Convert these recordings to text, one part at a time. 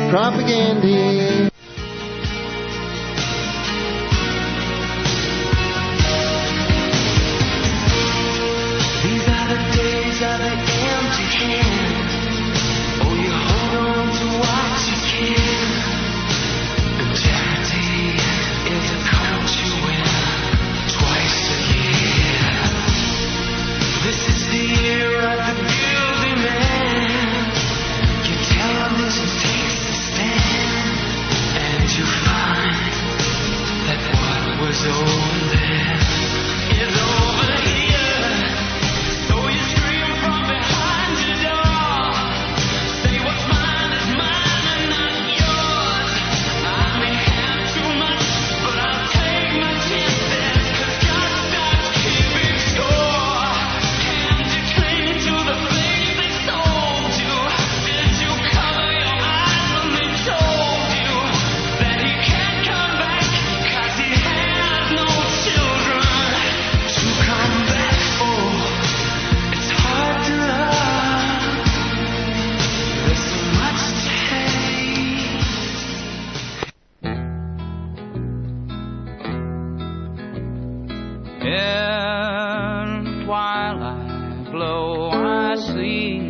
propaganda. These are the days of the empty hand. Oh, you hold on to what you can. And charity is a coat you wear twice a year. This is the year of the guilty man. Your television takes a stand, and you find that what was over there is over here. So you scream from behind your door. Say what's mine is mine and not yours. I may have too much, but I'll take my chances, 'cause God starts keeping score. And you cling to the things they sold you. Did you cover your eyes when they told you that he can't come back, 'cause he has no children to come back for? It's hard to love. There's so much to hate. And while I blow, I sing.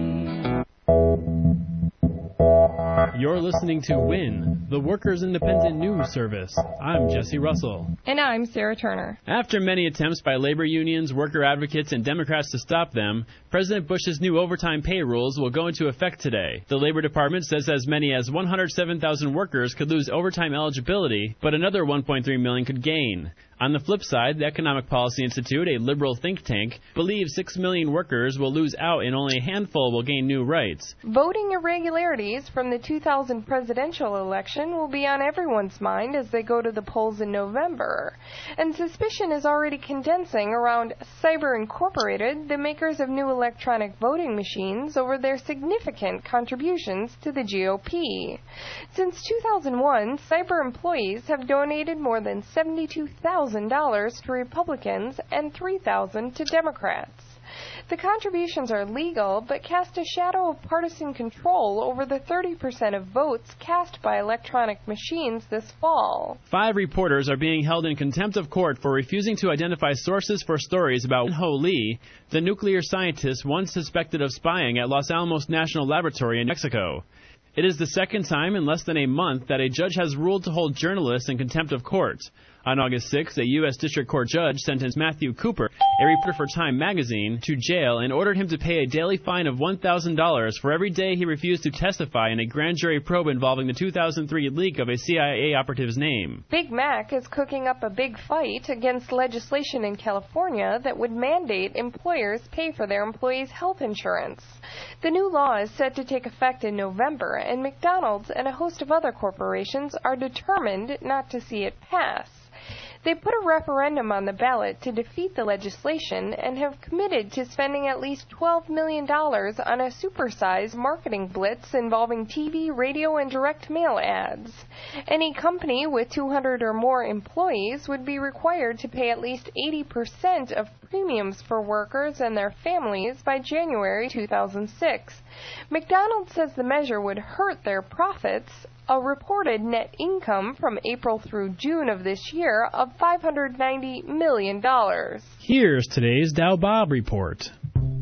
You're listening to WIN, the Workers' Independent News Service. I'm Jesse Russell. And I'm Sarah Turner. After many attempts by labor unions, worker advocates, and Democrats to stop them, President Bush's new overtime pay rules will go into effect today. The Labor Department says as many as 107,000 workers could lose overtime eligibility, but another 1.3 million could gain. On the flip side, the Economic Policy Institute, a liberal think tank, believes 6 million workers will lose out and only a handful will gain new rights. Voting irregularities from the 2000 presidential election will be on everyone's mind as they go to the polls in November. And suspicion is already condensing around Cyber Incorporated, the makers of new electronic voting machines, over their significant contributions to the GOP. Since 2001, Cyber employees have donated more than $72,000 to Republicans and $3,000 to Democrats. The contributions are legal, but cast a shadow of partisan control over the 30% of votes cast by electronic machines this fall. 5 reporters are being held in contempt of court for refusing to identify sources for stories about Wen-Ho Lee, the nuclear scientist once suspected of spying at Los Alamos National Laboratory in Mexico. It is the second time in less than a month that a judge has ruled to hold journalists in contempt of court. On August 6th, a U.S. District Court judge sentenced Matthew Cooper, a reporter for Time magazine, to jail and ordered him to pay a daily fine of $1,000 for every day he refused to testify in a grand jury probe involving the 2003 leak of a CIA operative's name. Big Mac is cooking up a big fight against legislation in California that would mandate employers pay for their employees' health insurance. The new law is set to take effect in November, and McDonald's and a host of other corporations are determined not to see it pass. They put a referendum on the ballot to defeat the legislation and have committed to spending at least $12 million on a supersized marketing blitz involving TV, radio, and direct mail ads. Any company with 200 or more employees would be required to pay at least 80% of premiums for workers and their families by January 2006. McDonald's says the measure would hurt their profits. A reported net income from April through June of this year of $590 million. Here's today's Dow Bob report.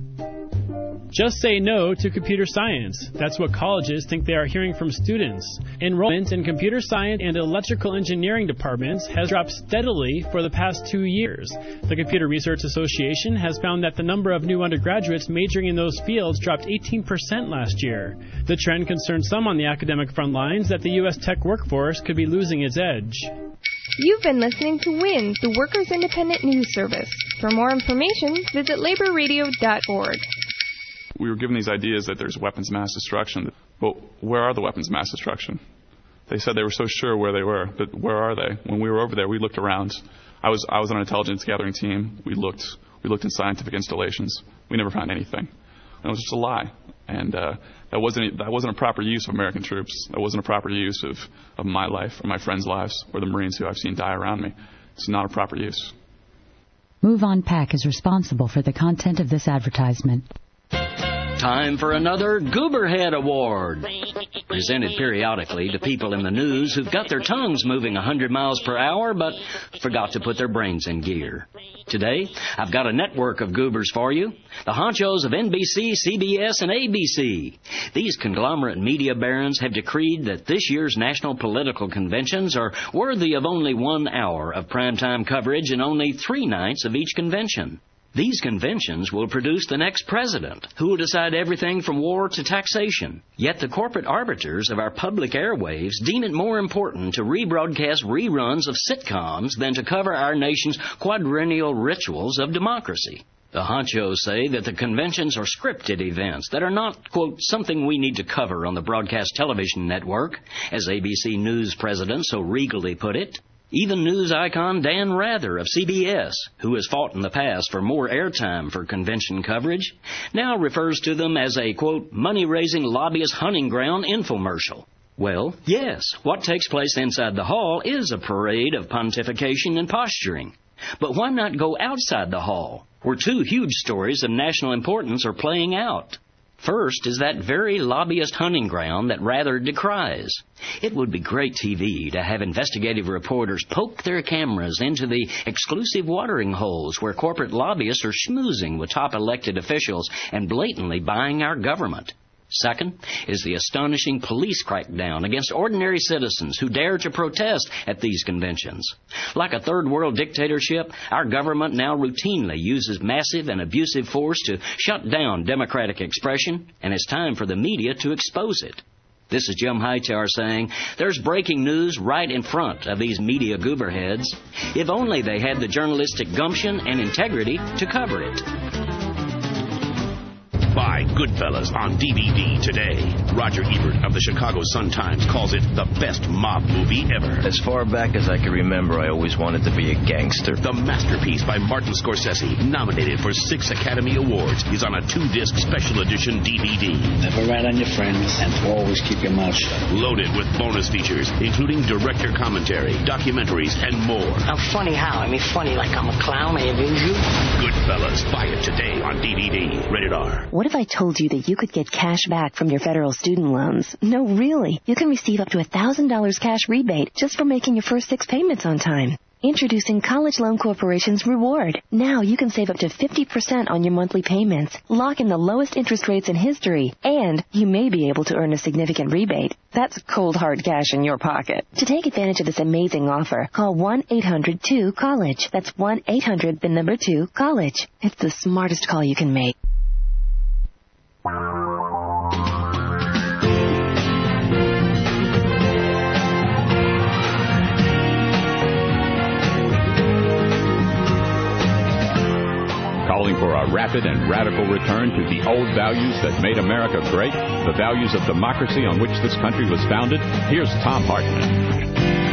Just say no to computer science. That's what colleges think they are hearing from students. Enrollment in computer science and electrical engineering departments has dropped steadily for the past 2 years. The Computer Research Association has found that the number of new undergraduates majoring in those fields dropped 18% last year. The trend concerns some on the academic front lines that the U.S. tech workforce could be losing its edge. You've been listening to WIN, the Workers' Independent News Service. For more information, visit laborradio.org. We were given these ideas that there's weapons of mass destruction. But where are the weapons of mass destruction? They said they were so sure where they were, but where are they? When we were over there, we looked around. I was on an intelligence gathering team. We looked in scientific installations. We never found anything. And it was just a lie. And that wasn't a proper use of American troops. That wasn't a proper use of my life or my friends' lives or the Marines who I've seen die around me. It's not a proper use. MoveOn PAC is responsible for the content of this advertisement. Time for another Gooberhead Award, presented periodically to people in the news who've got their tongues moving 100 miles per hour but forgot to put their brains in gear. Today, I've got a network of goobers for you, the honchos of NBC, CBS, and ABC. These conglomerate media barons have decreed that this year's national political conventions are worthy of only 1 hour of primetime coverage and only 3 nights of each convention. These conventions will produce the next president, who will decide everything from war to taxation. Yet the corporate arbiters of our public airwaves deem it more important to rebroadcast reruns of sitcoms than to cover our nation's quadrennial rituals of democracy. The honchos say that the conventions are scripted events that are not, quote, something we need to cover on the broadcast television network, as ABC News president so regally put it. Even news icon Dan Rather of CBS, who has fought in the past for more airtime for convention coverage, now refers to them as a, quote, money-raising lobbyist hunting ground infomercial. Well, yes, what takes place inside the hall is a parade of pontification and posturing. But why not go outside the hall, where 2 huge stories of national importance are playing out? First is that very lobbyist hunting ground that Rather decries. It would be great TV to have investigative reporters poke their cameras into the exclusive watering holes where corporate lobbyists are schmoozing with top elected officials and blatantly buying our government. Second is the astonishing police crackdown against ordinary citizens who dare to protest at these conventions. Like a third world dictatorship, our government now routinely uses massive and abusive force to shut down democratic expression, and it's time for the media to expose it. This is Jim Hightower saying, there's breaking news right in front of these media gooberheads. If only they had the journalistic gumption and integrity to cover it. Buy Goodfellas on DVD today. Roger Ebert of the Chicago Sun-Times calls it the best mob movie ever. As far back as I can remember, I always wanted to be a gangster. The masterpiece by Martin Scorsese, nominated for 6 Academy Awards, is on a 2-disc special edition DVD. Never rat on your friends and always keep your mouth shut. Loaded with bonus features, including director commentary, documentaries, and more. I'm funny how? I mean funny like I'm a clown, I amuse you? Goodfellas. Buy it today on DVD. Rated R. What if I told you that you could get cash back from your federal student loans? No, really. You can receive up to $1,000 cash rebate just for making your first 6 payments on time. Introducing College Loan Corporation's Reward. Now you can save up to 50% on your monthly payments, lock in the lowest interest rates in history, and you may be able to earn a significant rebate. That's cold, hard cash in your pocket. To take advantage of this amazing offer, call 1-800-2-COLLEGE. That's 1-800-2-COLLEGE. It's the smartest call you can make. Calling for a rapid and radical return to the old values that made America great, the values of democracy on which this country was founded, here's Thom Hartmann.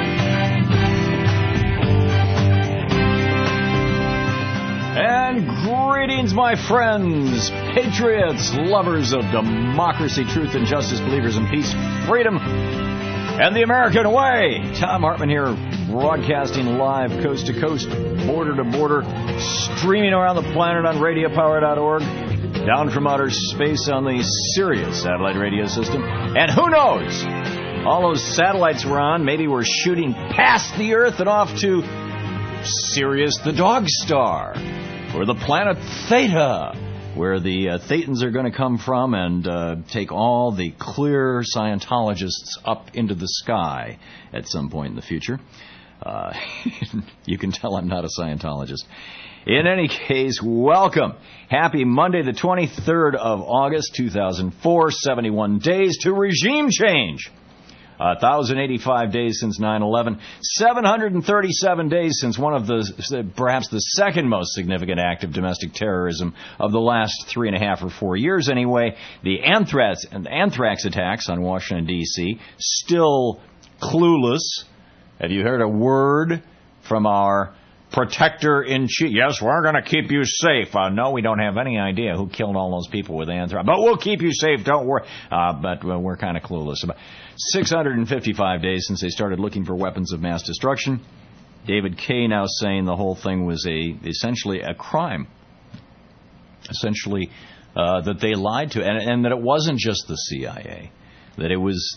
And greetings, my friends, patriots, lovers of democracy, truth, and justice, believers in peace, freedom, and the American way. Thom Hartmann here, broadcasting live coast to coast, border to border, streaming around the planet on radiopower.org, down from outer space on the Sirius satellite radio system. And who knows, all those satellites we're on, maybe we're shooting past the Earth and off to Sirius the Dog Star, or the planet Theta, where the Thetans are going to come from and take all the clear Scientologists up into the sky at some point in the future. You can tell I'm not a Scientologist. In any case, welcome. Happy Monday, the 23rd of August, 2004, 71 days to regime change. 1,085 days since 9/11, 737 days since one of the, perhaps the second most significant act of domestic terrorism of the last 3.5 or 4 years anyway, the anthrax attacks on Washington, D.C., still clueless. Have you heard a word from our protector-in-chief? Yes, we're going to keep you safe. No, we don't have any idea who killed all those people with anthrax, but we'll keep you safe, don't worry. But we're kind of clueless about 655 days since they started looking for weapons of mass destruction. David Kaye now saying the whole thing was essentially a crime. Essentially that they lied to, and that it wasn't just the CIA, that it was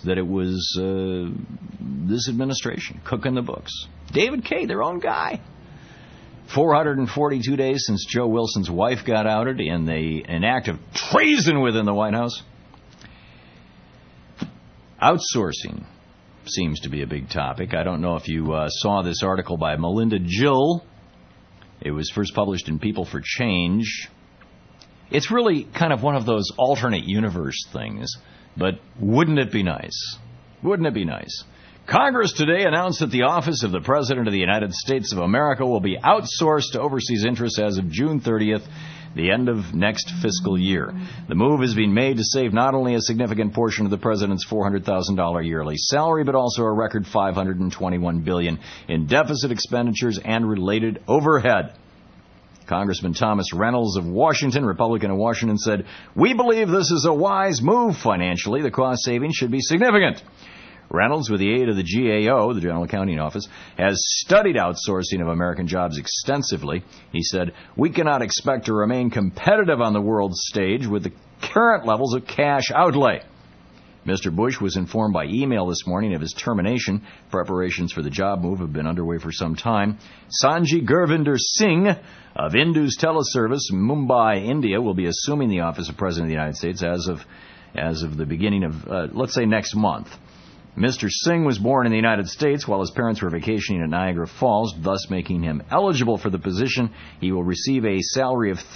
this administration cooking the books. David Kaye, their own guy. 442 days since Joe Wilson's wife got outed in an act of treason within the White House. Outsourcing seems to be a big topic. I don't know if you saw this article by Melinda Gill. It was first published in People for Change. It's really kind of one of those alternate universe things, but wouldn't it be nice? Wouldn't it be nice? Congress today announced that the office of the President of the United States of America will be outsourced to overseas interests as of June 30th, the end of next fiscal year. The move has been made to save not only a significant portion of the President's $400,000 yearly salary, but also a record $521 billion in deficit expenditures and related overhead. Congressman Thomas Reynolds of Washington, Republican of Washington, said, "We believe this is a wise move financially. The cost savings should be significant." Reynolds, with the aid of the GAO, the General Accounting Office, has studied outsourcing of American jobs extensively. He said, "We cannot expect to remain competitive on the world stage with the current levels of cash outlay." Mr. Bush was informed by email this morning of his termination. Preparations for the job move have been underway for some time. Sanjay Gurvinder Singh of Indus Teleservice, Mumbai, India, will be assuming the office of President of the United States as of the beginning of, let's say, next month. Mr. Singh was born in the United States while his parents were vacationing at Niagara Falls, thus making him eligible for the position. He will receive a salary of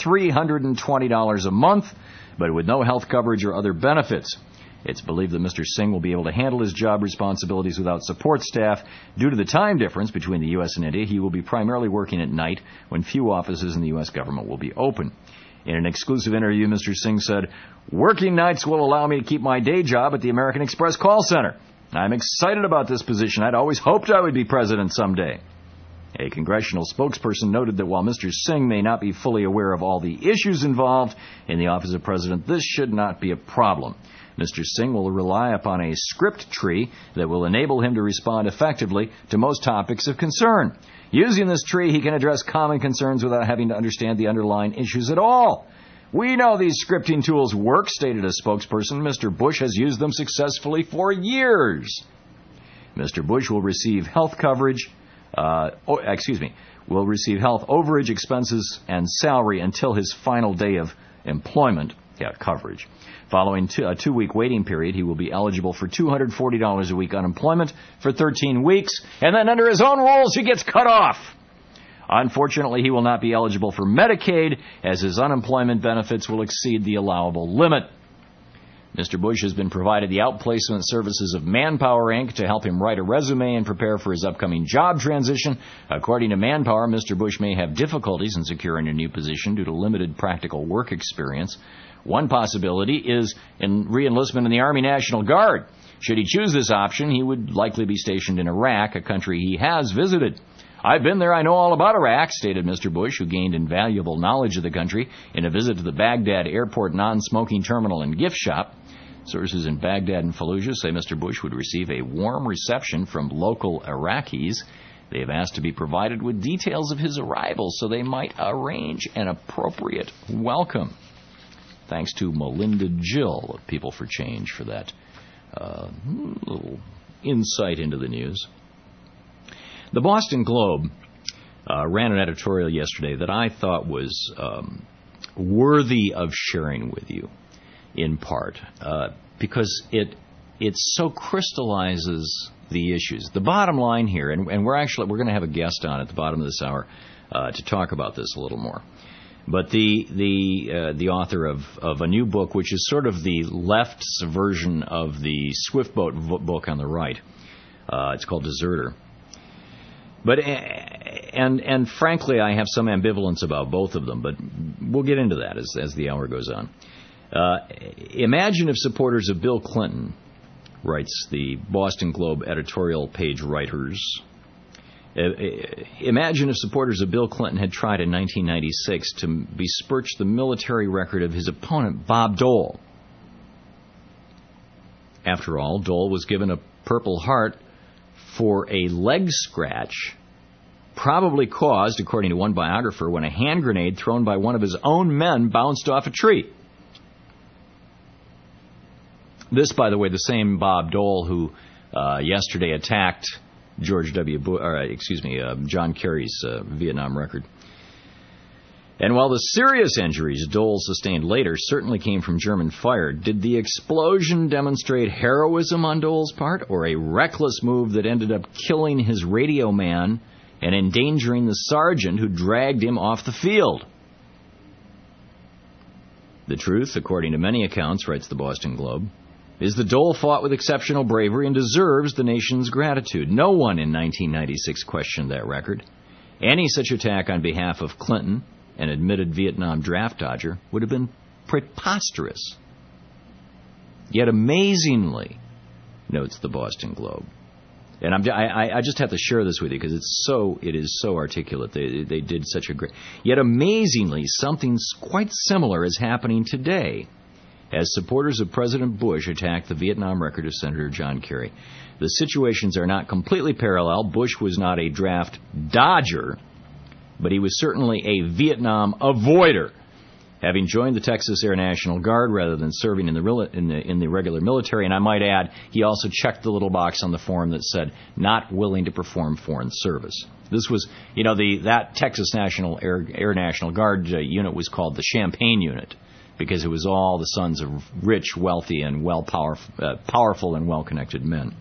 $320 a month, but with no health coverage or other benefits. It's believed that Mr. Singh will be able to handle his job responsibilities without support staff. Due to the time difference between the U.S. and India, he will be primarily working at night when few offices in the U.S. government will be open. In an exclusive interview, Mr. Singh said, "Working nights will allow me to keep my day job at the American Express call center. I'm excited about this position. I'd always hoped I would be president someday." A congressional spokesperson noted that while Mr. Singh may not be fully aware of all the issues involved in the office of president, this should not be a problem. Mr. Singh will rely upon a script tree that will enable him to respond effectively to most topics of concern. Using this tree, he can address common concerns without having to understand the underlying issues at all. "We know these scripting tools work," stated a spokesperson. "Mr. Bush has used them successfully for years." Mr. Bush will receive health coverage, will receive health overage expenses and salary until his final day of employment, coverage. Following a 2-week waiting period, he will be eligible for $240 a week unemployment for 13 weeks, and then under his own rules, he gets cut off. Unfortunately, he will not be eligible for Medicaid, as his unemployment benefits will exceed the allowable limit. Mr. Bush has been provided the outplacement services of Manpower, Inc. to help him write a resume and prepare for his upcoming job transition. According to Manpower, Mr. Bush may have difficulties in securing a new position due to limited practical work experience. One possibility is re-enlistment in the Army National Guard. Should he choose this option, he would likely be stationed in Iraq, a country he has visited. "I've been there, I know all about Iraq," stated Mr. Bush, who gained invaluable knowledge of the country in a visit to the Baghdad Airport non-smoking terminal and gift shop. Sources in Baghdad and Fallujah say Mr. Bush would receive a warm reception from local Iraqis. They have asked to be provided with details of his arrival so they might arrange an appropriate welcome. Thanks to Melinda Gill of People for Change for that little insight into the news. The Boston Globe ran an editorial yesterday that I thought was worthy of sharing with you, in part, because it so crystallizes the issues. The bottom line here, and we're going to have a guest on at the bottom of this hour to talk about this a little more. But the author of a new book, which is sort of the left's version of the Swiftboat book on the right. It's called Deserter. But and frankly, I have some ambivalence about both of them. But we'll get into that as the hour goes on. Imagine if supporters of Bill Clinton, writes the Boston Globe editorial page writers. Imagine if supporters of Bill Clinton had tried in 1996 to besmirch the military record of his opponent, Bob Dole. After all, Dole was given a Purple Heart for a leg scratch, probably caused, according to one biographer, when a hand grenade thrown by one of his own men bounced off a tree. This, by the way, the same Bob Dole who yesterday attacked John Kerry's Vietnam record. And while the serious injuries Dole sustained later certainly came from German fire, did the explosion demonstrate heroism on Dole's part, or a reckless move that ended up killing his radio man and endangering the sergeant who dragged him off the field? The truth, according to many accounts, writes the Boston Globe, is that Dole fought with exceptional bravery and deserves the nation's gratitude. No one in 1996 questioned that record. Any such attack on behalf of Clinton, an admitted Vietnam draft dodger, would have been preposterous. Yet amazingly, notes the Boston Globe, and I just have to share this with you because it is so articulate. They did such a great. Yet amazingly, something quite similar is happening today, as supporters of President Bush attack the Vietnam record of Senator John Kerry. The situations are not completely parallel. Bush was not a draft dodger, but he was certainly a Vietnam avoider, having joined the Texas Air National Guard rather than serving in the regular military. And I might add, he also checked the little box on the form that said, not willing to perform foreign service. This was, that Texas Air National Guard unit was called the Champagne Unit, because it was all the sons of rich, wealthy, and powerful and well-connected men.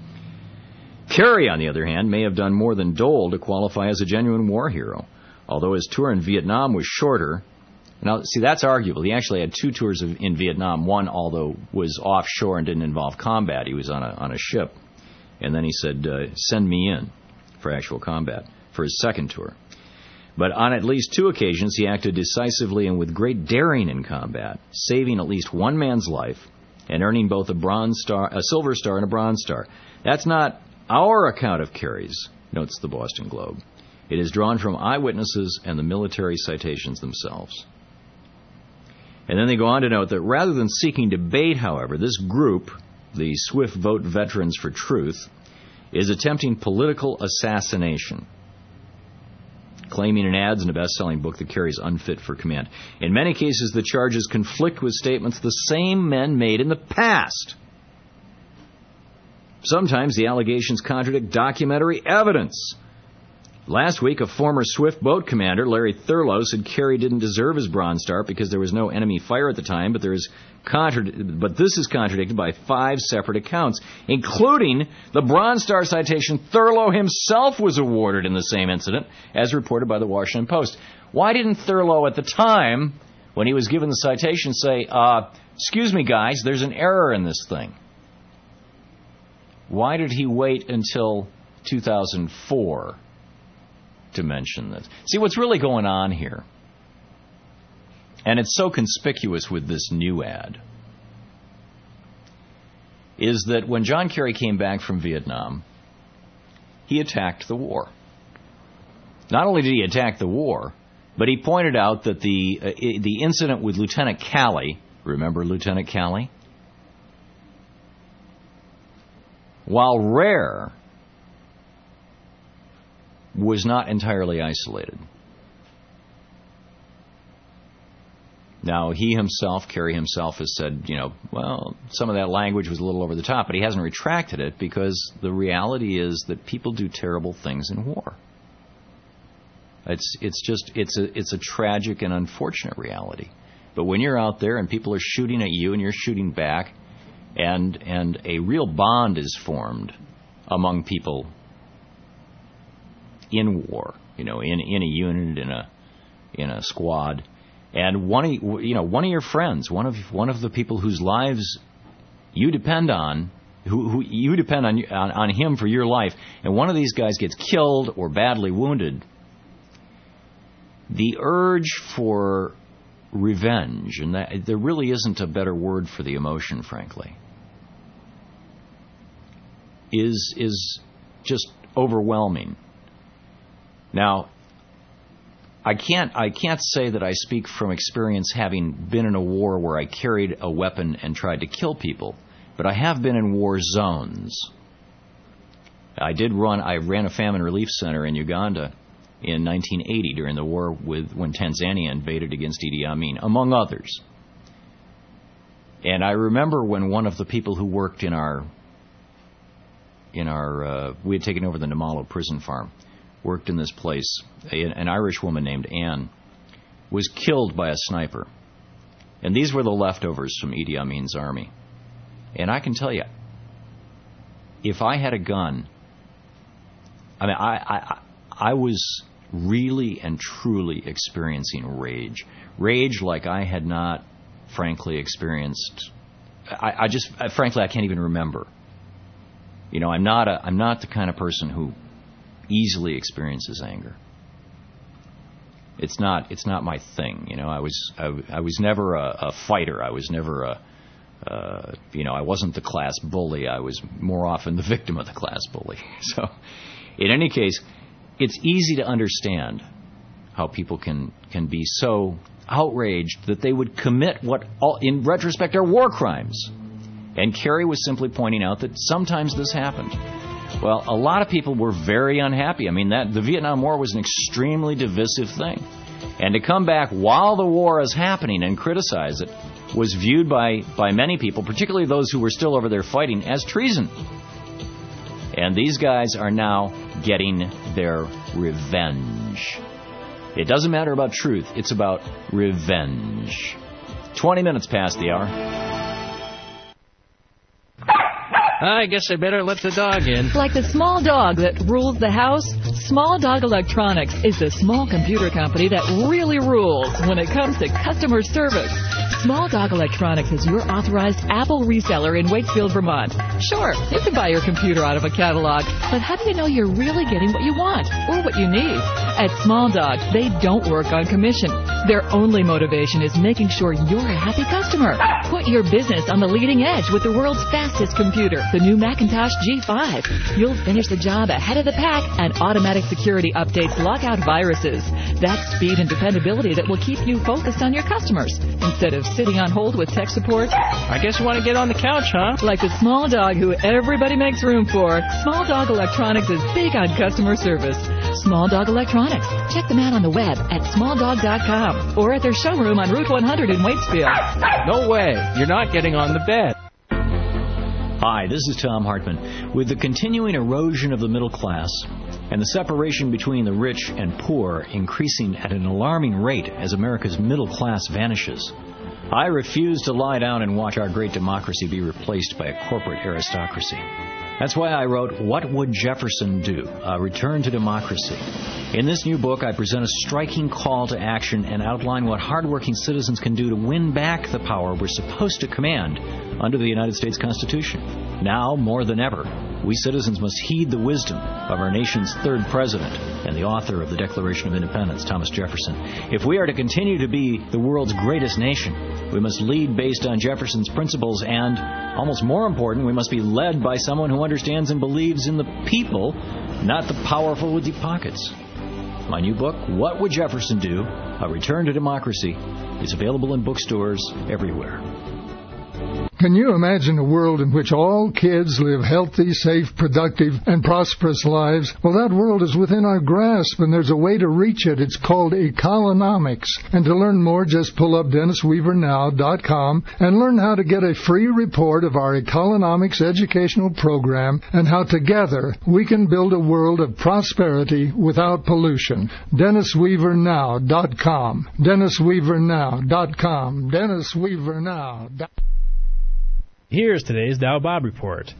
Kerry, on the other hand, may have done more than Dole to qualify as a genuine war hero, although his tour in Vietnam was shorter. Now, see, that's arguable. He actually had 2 tours in Vietnam. One, although, was offshore and didn't involve combat. He was on a ship. And then he said, send me in for actual combat for his second tour. But on at least 2 occasions, he acted decisively and with great daring in combat, saving at least one man's life and earning both a Silver Star and a Bronze Star. That's not our account of Kerry's, notes the Boston Globe. It is drawn from eyewitnesses and the military citations themselves. And then they go on to note that rather than seeking debate, however, this group, the Swift Vote Veterans for Truth, is attempting political assassination, claiming in ads in a best-selling book that Kerry's unfit for command. In many cases, the charges conflict with statements the same men made in the past. Sometimes the allegations contradict documentary evidence. Last week, a former Swift boat commander, Larry Thurlow, said Kerry didn't deserve his Bronze Star because there was no enemy fire at the time, but this is contradicted by 5 separate accounts, including the Bronze Star citation Thurlow himself was awarded in the same incident, as reported by the Washington Post. Why didn't Thurlow at the time, when he was given the citation, say, excuse me, guys, there's an error in this thing? Why did he wait until 2004 to mention this? See, what's really going on here, and it's so conspicuous with this new ad, is that when John Kerry came back from Vietnam, he attacked the war. Not only did he attack the war, but he pointed out that the incident with Lieutenant Calley, remember Lieutenant Calley? While rare, was not entirely isolated. Now, Kerry himself has said, some of that language was a little over the top, but he hasn't retracted it because the reality is that people do terrible things in war. It's a tragic and unfortunate reality. But when you're out there and people are shooting at you and you're shooting back, and a real bond is formed among people in war, in a unit, in a squad, and one of your friends, one of the people whose lives you depend on, who you depend on him for your life, and one of these guys gets killed or badly wounded, the urge for revenge, and there really isn't a better word for the emotion, frankly, is just overwhelming. Now, I can't say that I speak from experience having been in a war where I carried a weapon and tried to kill people, but I have been in war zones. I ran a famine relief center in Uganda in 1980 during the war when Tanzania invaded against Idi Amin, among others. And I remember when one of the people who worked in our we had taken over the Namalo prison farm, worked in this place, an Irish woman named Anne, was killed by a sniper. And these were the leftovers from Idi Amin's army. And I can tell you, if I had a gun, I mean, I was really and truly experiencing rage. Rage like I had not, frankly, experienced. Frankly, I can't even remember. You know, I'm not the kind of person who easily experiences anger. It's not my thing. You know, I was never a fighter. I was never I wasn't the class bully. I was more often the victim of the class bully. So, in any case, it's easy to understand how people can be so outraged that they would commit what, in retrospect, are war crimes. And Kerry was simply pointing out that sometimes this happened. Well, a lot of people were very unhappy. I mean, the Vietnam War was an extremely divisive thing. And to come back while the war is happening and criticize it was viewed by many people, particularly those who were still over there fighting, as treason. And these guys are now getting their revenge. It doesn't matter about truth. It's about revenge. 20 minutes past the hour. I guess I better let the dog in. Like the small dog that rules the house, Small Dog Electronics is the small computer company that really rules when it comes to customer service. Small Dog Electronics is your authorized Apple reseller in Wakefield, Vermont. Sure, you can buy your computer out of a catalog, but how do you know you're really getting what you want or what you need? At Small Dog, they don't work on commission. Their only motivation is making sure you're a happy customer. Put your business on the leading edge with the world's fastest computer, the new Macintosh G5. You'll finish the job ahead of the pack, and automatic security updates lock out viruses. That's speed and dependability that will keep you focused on your customers instead of sitting on hold with tech support. I guess you want to get on the couch, huh? Like the small dog who everybody makes room for, Small Dog Electronics is big on customer service. Small Dog Electronics. Check them out on the web at smalldog.com or at their showroom on Route 100 in Waitsfield. No way. You're not getting on the bed. Hi, this is Tom Hartman. With the continuing erosion of the middle class and the separation between the rich and poor increasing at an alarming rate as America's middle class vanishes, I refuse to lie down and watch our great democracy be replaced by a corporate aristocracy. That's why I wrote What Would Jefferson Do? A Return to Democracy. In this new book, I present a striking call to action and outline what hardworking citizens can do to win back the power we're supposed to command under the United States Constitution. Now, more than ever, we citizens must heed the wisdom of our nation's third president and the author of the Declaration of Independence, Thomas Jefferson. If we are to continue to be the world's greatest nation, we must lead based on Jefferson's principles and, almost more important, we must be led by someone who understands and believes in the people, not the powerful with deep pockets. My new book, What Would Jefferson Do? A Return to Democracy, is available in bookstores everywhere. Can you imagine a world in which all kids live healthy, safe, productive, and prosperous lives? Well, that world is within our grasp, and there's a way to reach it. It's called Economics. And to learn more, just pull up DennisWeaverNow.com and learn how to get a free report of our Economics educational program and how together we can build a world of prosperity without pollution. DennisWeaverNow.com. DennisWeaverNow.com. DennisWeaverNow.com. Here's today's Dow Bob Report.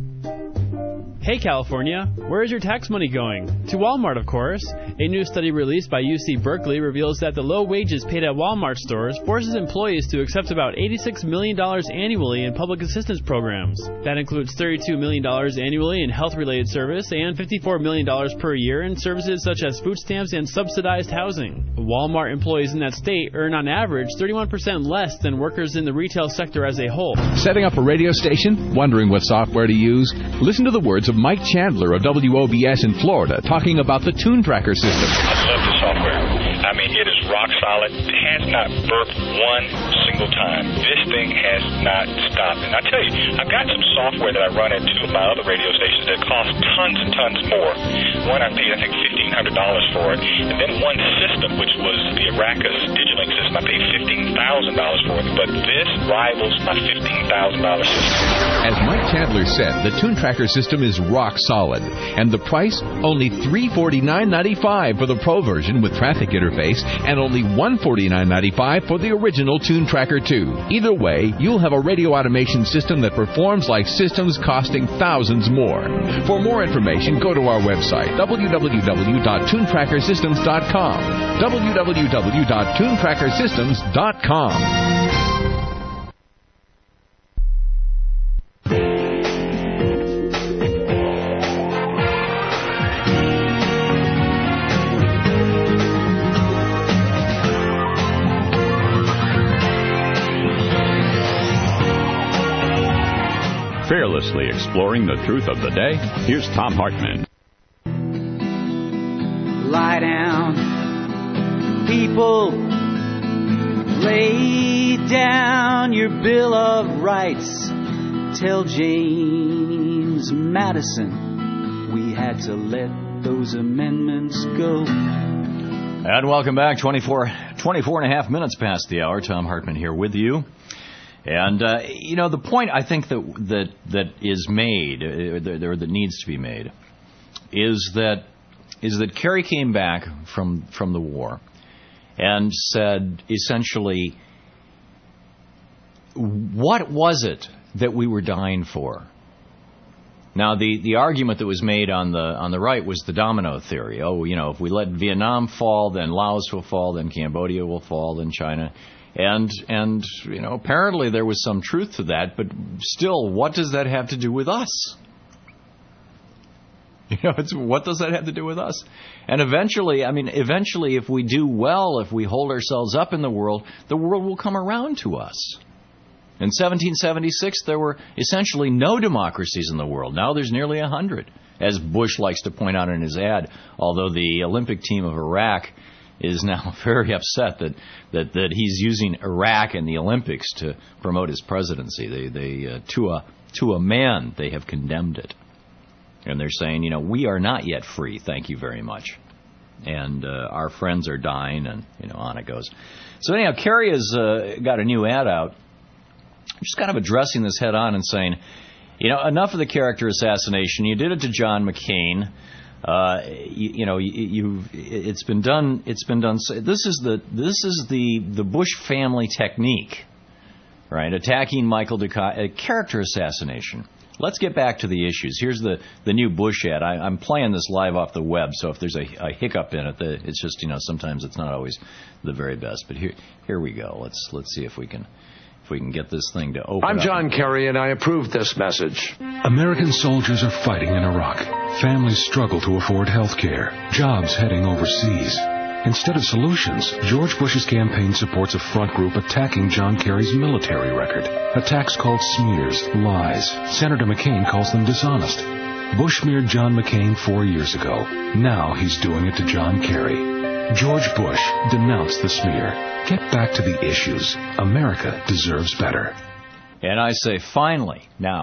Hey California, where is your tax money going? To Walmart, of course. A new study released by UC Berkeley reveals that the low wages paid at Walmart stores forces employees to accept about $86 million annually in public assistance programs. That includes $32 million annually in health-related service and $54 million per year in services such as food stamps and subsidized housing. Walmart employees in that state earn on average 31% less than workers in the retail sector as a whole. Setting up a radio station? Wondering what software to use? Listen to the words of Mike Chandler of WOBS in Florida talking about the Tune Tracker system. I love the software. I mean, it is rock solid. It has not burped one single single time. This thing has not stopped. And I tell you, I've got some software that I run at two of my other radio stations that cost tons and tons more. One I paid, I think, $1,500 for it. And then one system, which was the Aracus Digilink system, I paid $15,000 for it. But this rivals my $15,000 system. As Mike Chandler said, the Tune Tracker system is rock solid. And the price? Only $349.95 for the Pro version with traffic interface and only $149.95 for the original Tune Tracker 2. Either way, you'll have a radio automation system that performs like systems costing thousands more. For more information, go to our website, www.tunetrackersystems.com. www.tunetrackersystems.com. Fearlessly exploring the truth of the day, here's Tom Hartman. Lie down, people. Lay down your Bill of Rights. Tell James Madison we had to let those amendments go. And welcome back. 24 and a half minutes past the hour. Tom Hartman here with you. And, the point I think that is made, or that needs to be made, is that Kerry came back from the war and said, essentially, what was it that we were dying for? Now, the argument that was made on the right was the domino theory. Oh, if we let Vietnam fall, then Laos will fall, then Cambodia will fall, then China. And apparently there was some truth to that, but still, what does that have to do with us? What does that have to do with us? And eventually, if we do well, if we hold ourselves up in the world will come around to us. In 1776, there were essentially no democracies in the world. Now there's nearly 100, as Bush likes to point out in his ad, although the Olympic team of Iraq is now very upset that he's using Iraq in the Olympics to promote his presidency. They to a man, they have condemned it. And they're saying, we are not yet free, thank you very much. And our friends are dying, and, on it goes. So anyhow, Kerry has got a new ad out, just kind of addressing this head on and saying, enough of the character assassination. You did it to John McCain. It's been done. This is the Bush family technique, right? Attacking Michael Dukakis, character assassination. Let's get back to the issues. Here's the new Bush ad. I'm playing this live off the web, so if there's a hiccup in it, it's just sometimes it's not always the very best. But here we go. Let's see if we can get this thing to open. I'm John Kerry, and I approve this message. American soldiers are fighting in Iraq. Families struggle to afford health care. Jobs heading overseas. Instead of solutions, George Bush's campaign supports a front group attacking John Kerry's military record. Attacks called smears, lies. Senator McCain calls them dishonest. Bush smeared John McCain 4 years ago. Now he's doing it to John Kerry. George Bush denounced the smear. Get back to the issues. America deserves better. And I say, finally,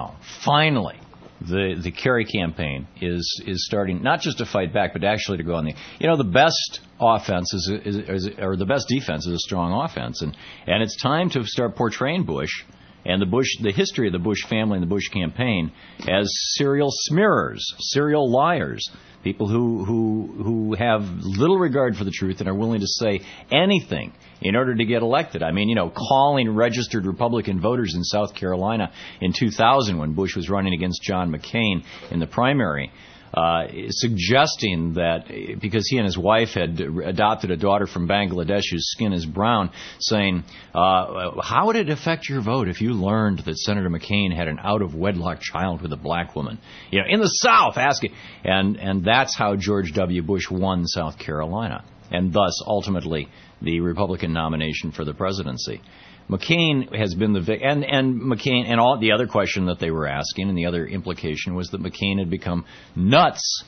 the Kerry campaign is starting not just to fight back, but actually to go on the. The best offense or the best defense is a strong offense, and it's time to start portraying Bush and the history of the Bush family and the Bush campaign as serial smearers, serial liars. People who have little regard for the truth and are willing to say anything in order to get elected. Calling registered Republican voters in South Carolina in 2000 when Bush was running against John McCain in the primary, suggesting that because he and his wife had adopted a daughter from Bangladesh whose skin is brown, saying, how would it affect your vote if you learned that Senator McCain had an out-of-wedlock child with a black woman? In the South, asking. And that's how George W. Bush won South Carolina, and thus, ultimately, the Republican nomination for the presidency. McCain has been and McCain, and all the other question that they were asking, and the other implication was that McCain had become nuts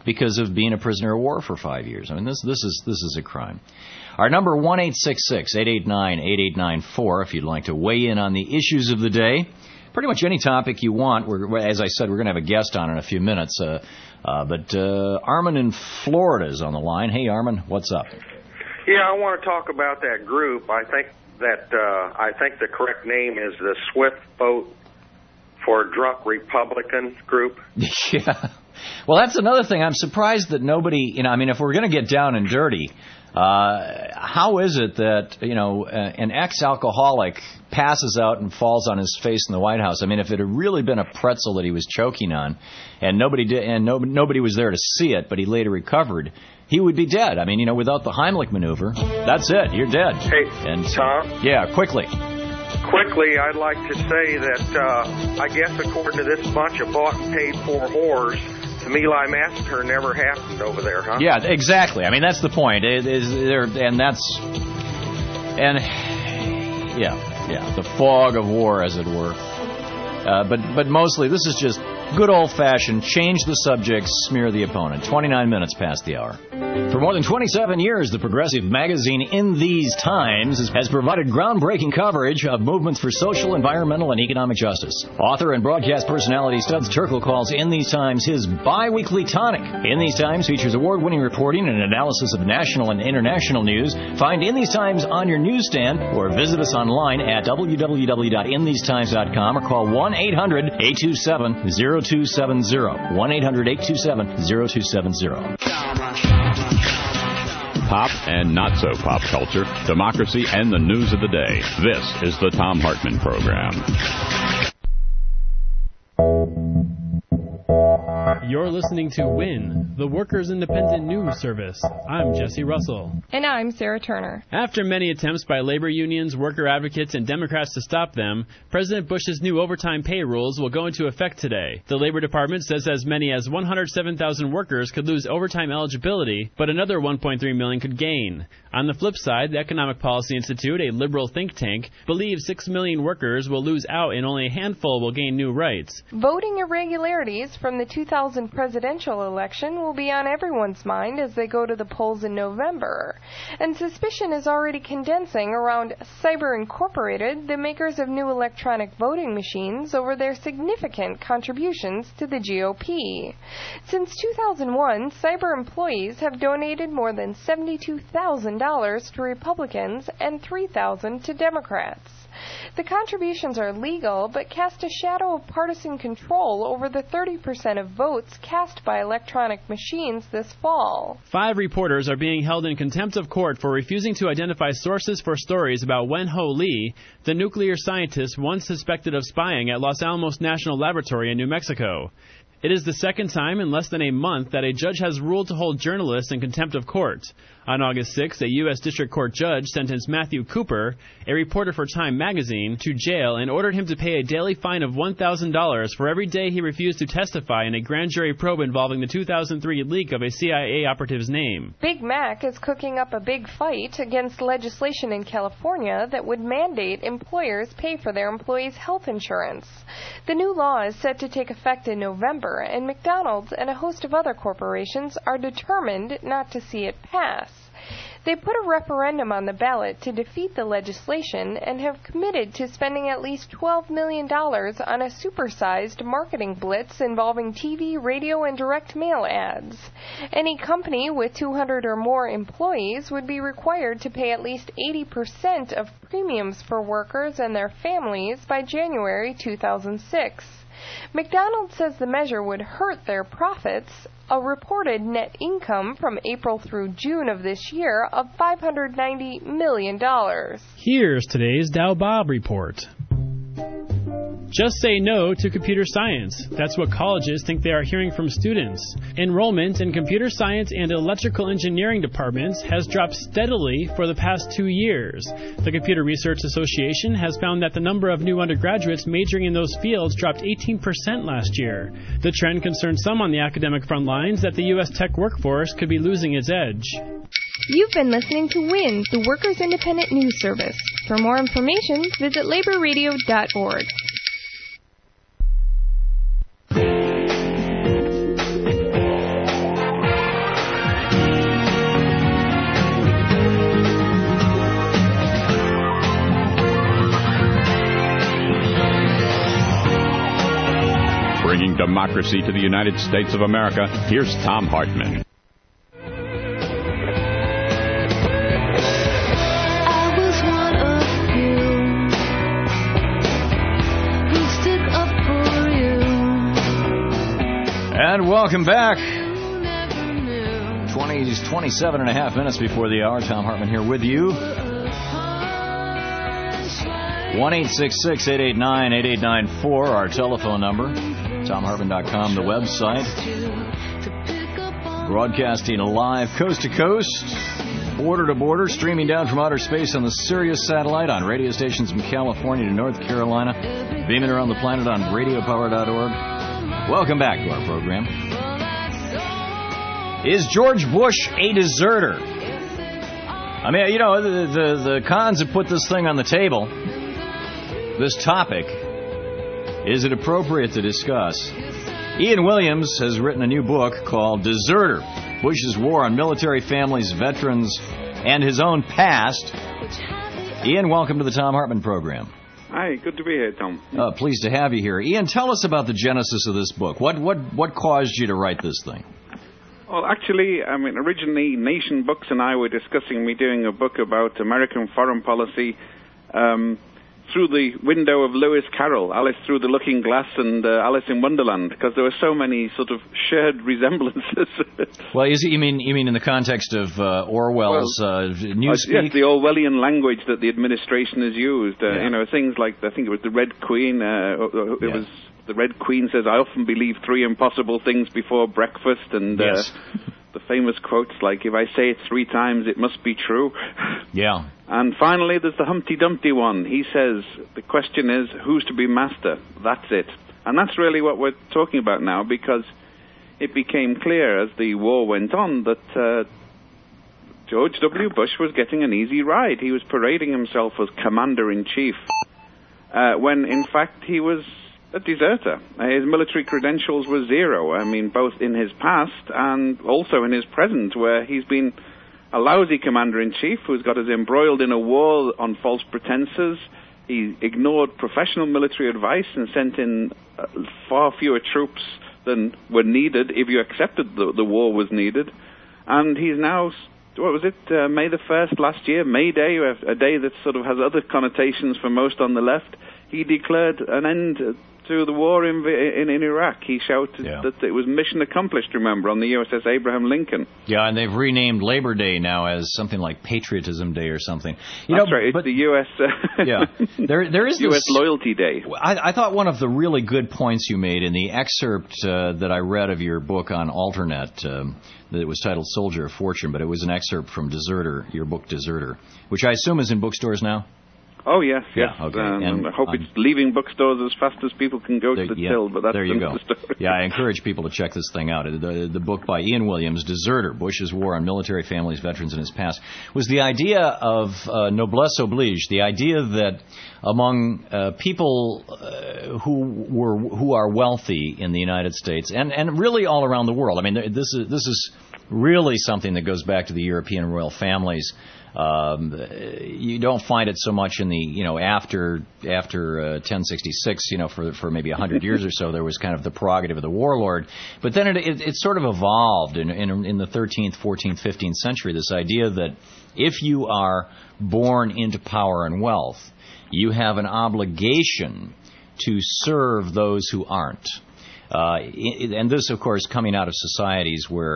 because of being a prisoner of war for 5 years. I mean, this is a crime. Our number 1-866-889-8894 if you'd like to weigh in on the issues of the day. Pretty much any topic you want. As I said, we're going to have a guest on in a few minutes. But Armin in Florida is on the line. Hey, Armin, what's up? Yeah, I want to talk about that group. I think the correct name is the Swift Vote for Drunk Republican group. Yeah. Well, that's another thing. I'm surprised that nobody, if we're going to get down and dirty, how is it that, an ex-alcoholic passes out and falls on his face in the White House? I mean, if it had really been a pretzel that he was choking on and nobody was there to see it, but he later recovered, he would be dead. I mean, without the Heimlich maneuver, that's it. You're dead. Hey, and Tom? Yeah, quickly. Quickly, I'd like to say that I guess according to this bunch of bought and paid for whores, the My Lai massacre never happened over there, huh? Yeah, exactly. I mean, that's the point. The fog of war, as it were. But mostly, this is just good old-fashioned, change the subject, smear the opponent. 29 minutes past the hour. For more than 27 years, the progressive magazine In These Times has provided groundbreaking coverage of movements for social, environmental, and economic justice. Author and broadcast personality Studs Terkel calls In These Times his bi-weekly tonic. In These Times features award-winning reporting and analysis of national and international news. Find In These Times on your newsstand or visit us online at www.inthesetimes.com or call 1-800-827-0270. 1-800-827-0270. Pop and not so pop culture, democracy, and the news of the day. This is the Thom Hartmann Program. You're listening to WIN, the Workers' Independent News Service. I'm Jesse Russell. And I'm Sarah Turner. After many attempts by labor unions, worker advocates, and Democrats to stop them, President Bush's new overtime pay rules will go into effect today. The Labor Department says as many as 107,000 workers could lose overtime eligibility, but another 1.3 million could gain. On the flip side, the Economic Policy Institute, a liberal think tank, believes 6 million workers will lose out and only a handful will gain new rights. Voting irregularities from the 2000 presidential election will be on everyone's mind as they go to the polls in November. And suspicion is already condensing around Cyber Incorporated, the makers of new electronic voting machines, over their significant contributions to the GOP. Since 2001, Cyber employees have donated more than $72,000 to Republicans and $3,000 to Democrats. The contributions are legal, but cast a shadow of partisan control over the 30% of votes cast by electronic machines this fall. 5 reporters are being held in contempt of court for refusing to identify sources for stories about Wen-Ho Lee, the nuclear scientist once suspected of spying at Los Alamos National Laboratory in New Mexico. It is the second time in less than a month that a judge has ruled to hold journalists in contempt of court. On August 6th, a U.S. District Court judge sentenced Matthew Cooper, a reporter for Time magazine, to jail and ordered him to pay a daily fine of $1,000 for every day he refused to testify in a grand jury probe involving the 2003 leak of a CIA operative's name. Big Mac is cooking up a big fight against legislation in California that would mandate employers pay for their employees' health insurance. The new law is set to take effect in November, and McDonald's and a host of other corporations are determined not to see it pass. They put a referendum on the ballot to defeat the legislation and have committed to spending at least $12 million on a supersized marketing blitz involving TV, radio, and direct mail ads. Any company with 200 or more employees would be required to pay at least 80% of premiums for workers and their families by January 2006. McDonald's says the measure would hurt their profits, a reported net income from April through June of this year of $590 million. Here's today's Dow Bob report. Just say no to computer science. That's what colleges think they are hearing from students. Enrollment in computer science and electrical engineering departments has dropped steadily for the past 2 years. The Computer Research Association has found that the number of new undergraduates majoring in those fields dropped 18% last year. The trend concerns some on the academic front lines that the U.S. tech workforce could be losing its edge. You've been listening to WIN, the Workers' Independent News Service. For more information, visit laborradio.org. democracy to the United States of America. Here's Thom Hartmann. And welcome back. 27 and a half minutes before the hour. Thom Hartmann here with you. 1-866-889-8894, our telephone number. ThomHartmann.com, the website. Broadcasting live coast to coast, border to border, streaming down from outer space on the Sirius satellite on radio stations from California to North Carolina, beaming around the planet on radiopower.org. Welcome back to our program. Is George Bush a deserter? I mean, you know, the cons have put this thing on the table. This topic. Is it appropriate to discuss? Ian Williams has written a new book called Deserter, Bush's War on Military Families, Veterans, and His Own Past. Ian, welcome to the Thom Hartmann program. Hi, good to be here, Tom. Pleased to have you here. Ian, tell us about the genesis of this book. What caused you to write this thing? Well, actually, I mean, originally Nation Books and I were discussing me doing a book about American foreign policy through the window of Lewis Carroll, Alice Through the Looking Glass and Alice in Wonderland, because there were so many sort of shared resemblances. Well, you mean in the context of Orwell's newspeak? Yes, the Orwellian language that the administration has used. You know, things like, I think it was the Red Queen. It was the Red Queen says, "I often believe 3 impossible things before breakfast," and the famous quotes like, "If I say it 3 times, it must be true." Yeah. And finally, there's the Humpty Dumpty one. He says, the question is, who's to be master? That's it. And that's really what we're talking about now, because it became clear as the war went on that George W. Bush was getting an easy ride. He was parading himself as commander-in-chief, when, in fact, he was a deserter. His military credentials were 0. I mean, both in his past and also in his present, where he's been a lousy commander-in-chief who's got us embroiled in a war on false pretenses. He ignored professional military advice and sent in far fewer troops than were needed if you accepted the war was needed. And he's now, what was it, May the 1st last year, May Day, a day that sort of has other connotations for most on the left. He declared an end to the war in Iraq. He shouted that it was mission accomplished, remember, on the USS Abraham Lincoln. Yeah, and they've renamed Labor Day now as something like Patriotism Day or something. That's right, it's the U.S. There is U.S. Loyalty Day. I thought one of the really good points you made in the excerpt that I read of your book on Alternet, that it was titled Soldier of Fortune, but it was an excerpt from Deserter, your book Deserter, which I assume is in bookstores now? Oh, yes. Okay. And I hope it's leaving bookstores as fast as people can go to the till, but that's there you go. The story. Yeah, I encourage people to check this thing out. The book by Ian Williams, Deserter, Bush's War on Military Families, Veterans, and His Past, was the idea of noblesse oblige, the idea that among people who are wealthy in the United States, and really all around the world, I mean, this is really something that goes back to the European royal families. You don't find it so much in the, after 1066, for maybe 100 years or so, there was kind of the prerogative of the warlord. But then it sort of evolved in the 13th, 14th, 15th century, this idea that if you are born into power and wealth, you have an obligation to serve those who aren't. And this, of course, coming out of societies where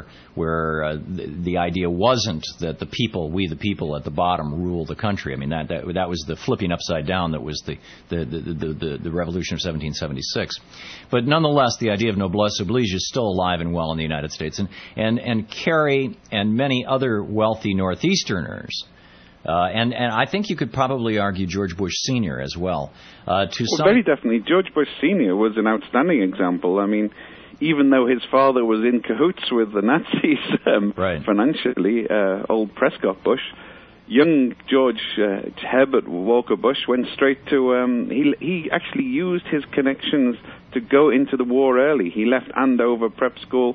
the idea wasn't that we the people at the bottom rule the country. I mean, that was the flipping upside down that was the revolution of 1776. But nonetheless, the idea of noblesse oblige is still alive and well in the United States. And Kerry and many other wealthy Northeasterners, and I think you could probably argue George Bush Sr. as well. Very definitely. George Bush Sr. was an outstanding example. I mean, even though his father was in cahoots with the Nazis financially, old Prescott Bush, young George Herbert Walker Bush went straight to... he actually used his connections to go into the war early. He left Andover Prep School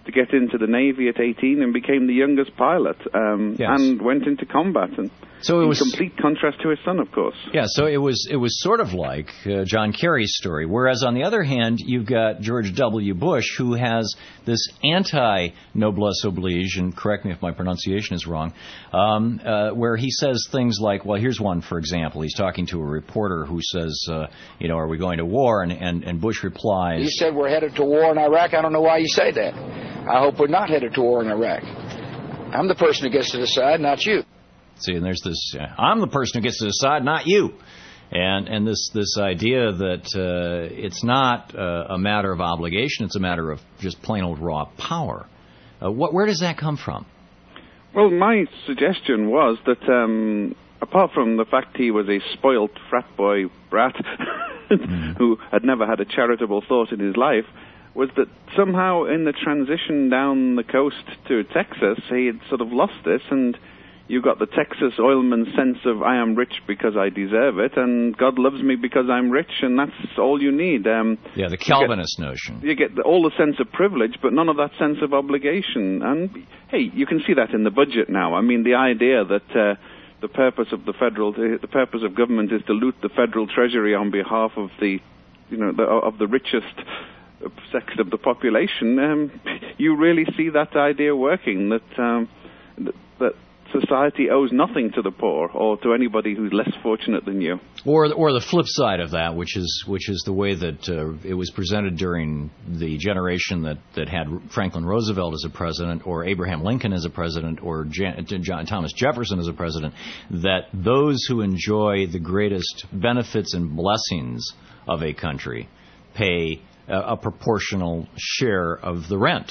to get into the Navy at 18 and became the youngest pilot and went into combat. And so it was complete contrast to his son, of course. Yeah, so it was sort of like John Kerry's story. Whereas on the other hand, you've got George W. Bush, who has this anti-noblesse oblige, and correct me if my pronunciation is wrong, where he says things like, well, here's one, for example. He's talking to a reporter who says, are we going to war? And Bush replies... You said we're headed to war in Iraq. I don't know why you say that. I hope we're not headed to war in Iraq. I'm the person who gets to decide, not you. See, and there's this, I'm the person who gets to decide, not you. And this idea that it's not a matter of obligation, it's a matter of just plain old raw power. Where does that come from? Well, my suggestion was that apart from the fact he was a spoilt frat boy brat who had never had a charitable thought in his life, was that somehow in the transition down the coast to Texas, he had sort of lost this, and you got the Texas oilman's sense of, I am rich because I deserve it, and God loves me because I'm rich, and that's all you need. The Calvinist notion. You get all the sense of privilege, but none of that sense of obligation. And, hey, you can see that in the budget now. I mean, the idea that the purpose of government is to loot the federal treasury on behalf of the richest section of the population, you really see that idea working, that society owes nothing to the poor or to anybody who's less fortunate than you. Or the flip side of that, which is the way that it was presented during the generation that had Franklin Roosevelt as a president, or Abraham Lincoln as a president, or Thomas Jefferson as a president, that those who enjoy the greatest benefits and blessings of a country pay a proportional share of the rent.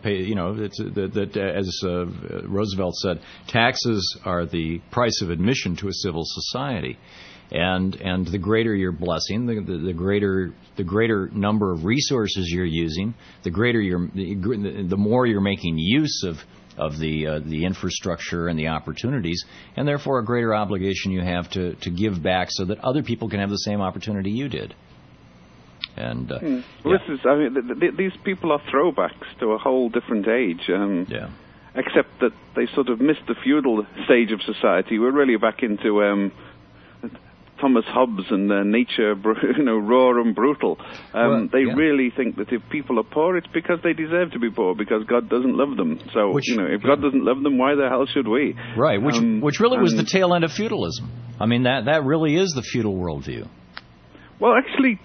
As Roosevelt said, taxes are the price of admission to a civil society, and the greater your blessing, the greater number of resources you're using, the more you're making use of the infrastructure and the opportunities, and therefore a greater obligation you have to give back so that other people can have the same opportunity you did. And these people are throwbacks to a whole different age. Except that they sort of missed the feudal stage of society. We're really back into Thomas Hobbes and nature, raw and brutal. Really think that if people are poor, it's because they deserve to be poor, because God doesn't love them. So, if God doesn't love them, why the hell should we? Right, which really was the tail end of feudalism. I mean, that really is the feudal worldview. Well, actually,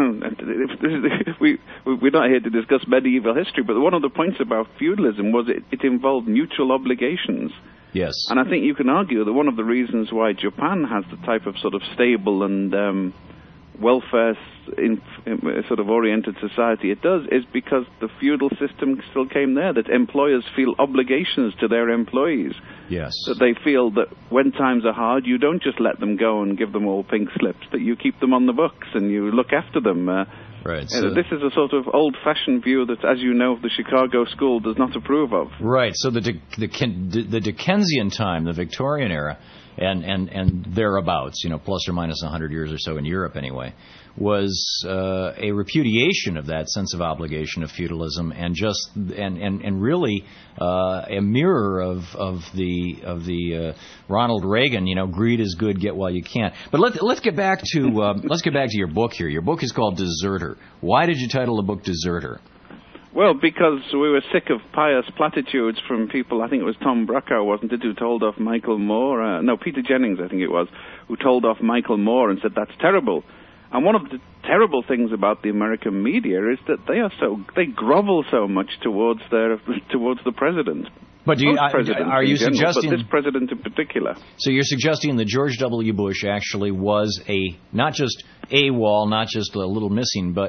we're not here to discuss medieval history, but one of the points about feudalism was it involved mutual obligations. Yes. And I think you can argue that one of the reasons why Japan has the type of sort of stable and welfare sort of oriented society it does is because the feudal system still came there, that employers feel obligations to their employees. Yes. That they feel that when times are hard, you don't just let them go and give them all pink slips, that you keep them on the books and you look after them. Right. So this is a sort of old-fashioned view that, as you know, the Chicago school does not approve of. Right. So the Dickensian time, the Victorian era, and thereabouts, plus or minus 100 years or so in Europe anyway, was a repudiation of that sense of obligation of feudalism, and really a mirror of the Ronald Reagan, greed is good, get while you can. But let's get back to your book here. Your book is called Deserter. Why did you title the book Deserter? Well, because we were sick of pious platitudes from people. I think it was Tom Brokaw, wasn't it, who told off Michael Moore? Peter Jennings, I think it was, who told off Michael Moore and said, that's terrible. And one of the terrible things about the American media is that they grovel so much towards the president. But are you suggesting, but this president in particular? So you're suggesting that George W. Bush actually was not just AWOL, not just a little missing, but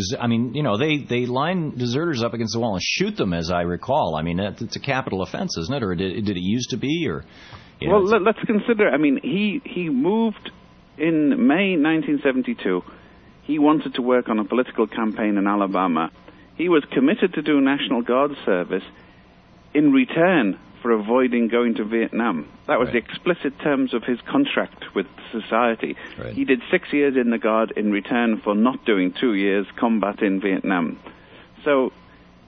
they line deserters up against the wall and shoot them, as I recall. I mean, it's a capital offense, isn't it? Or did it used to be? Or let's consider. I mean, he moved in May 1972. He wanted to work on a political campaign in Alabama. He was committed to do National Guard service in return for avoiding going to Vietnam. That was the explicit terms of his contract with society. Right. He did 6 years in the Guard in return for not doing 2 years combat in Vietnam. So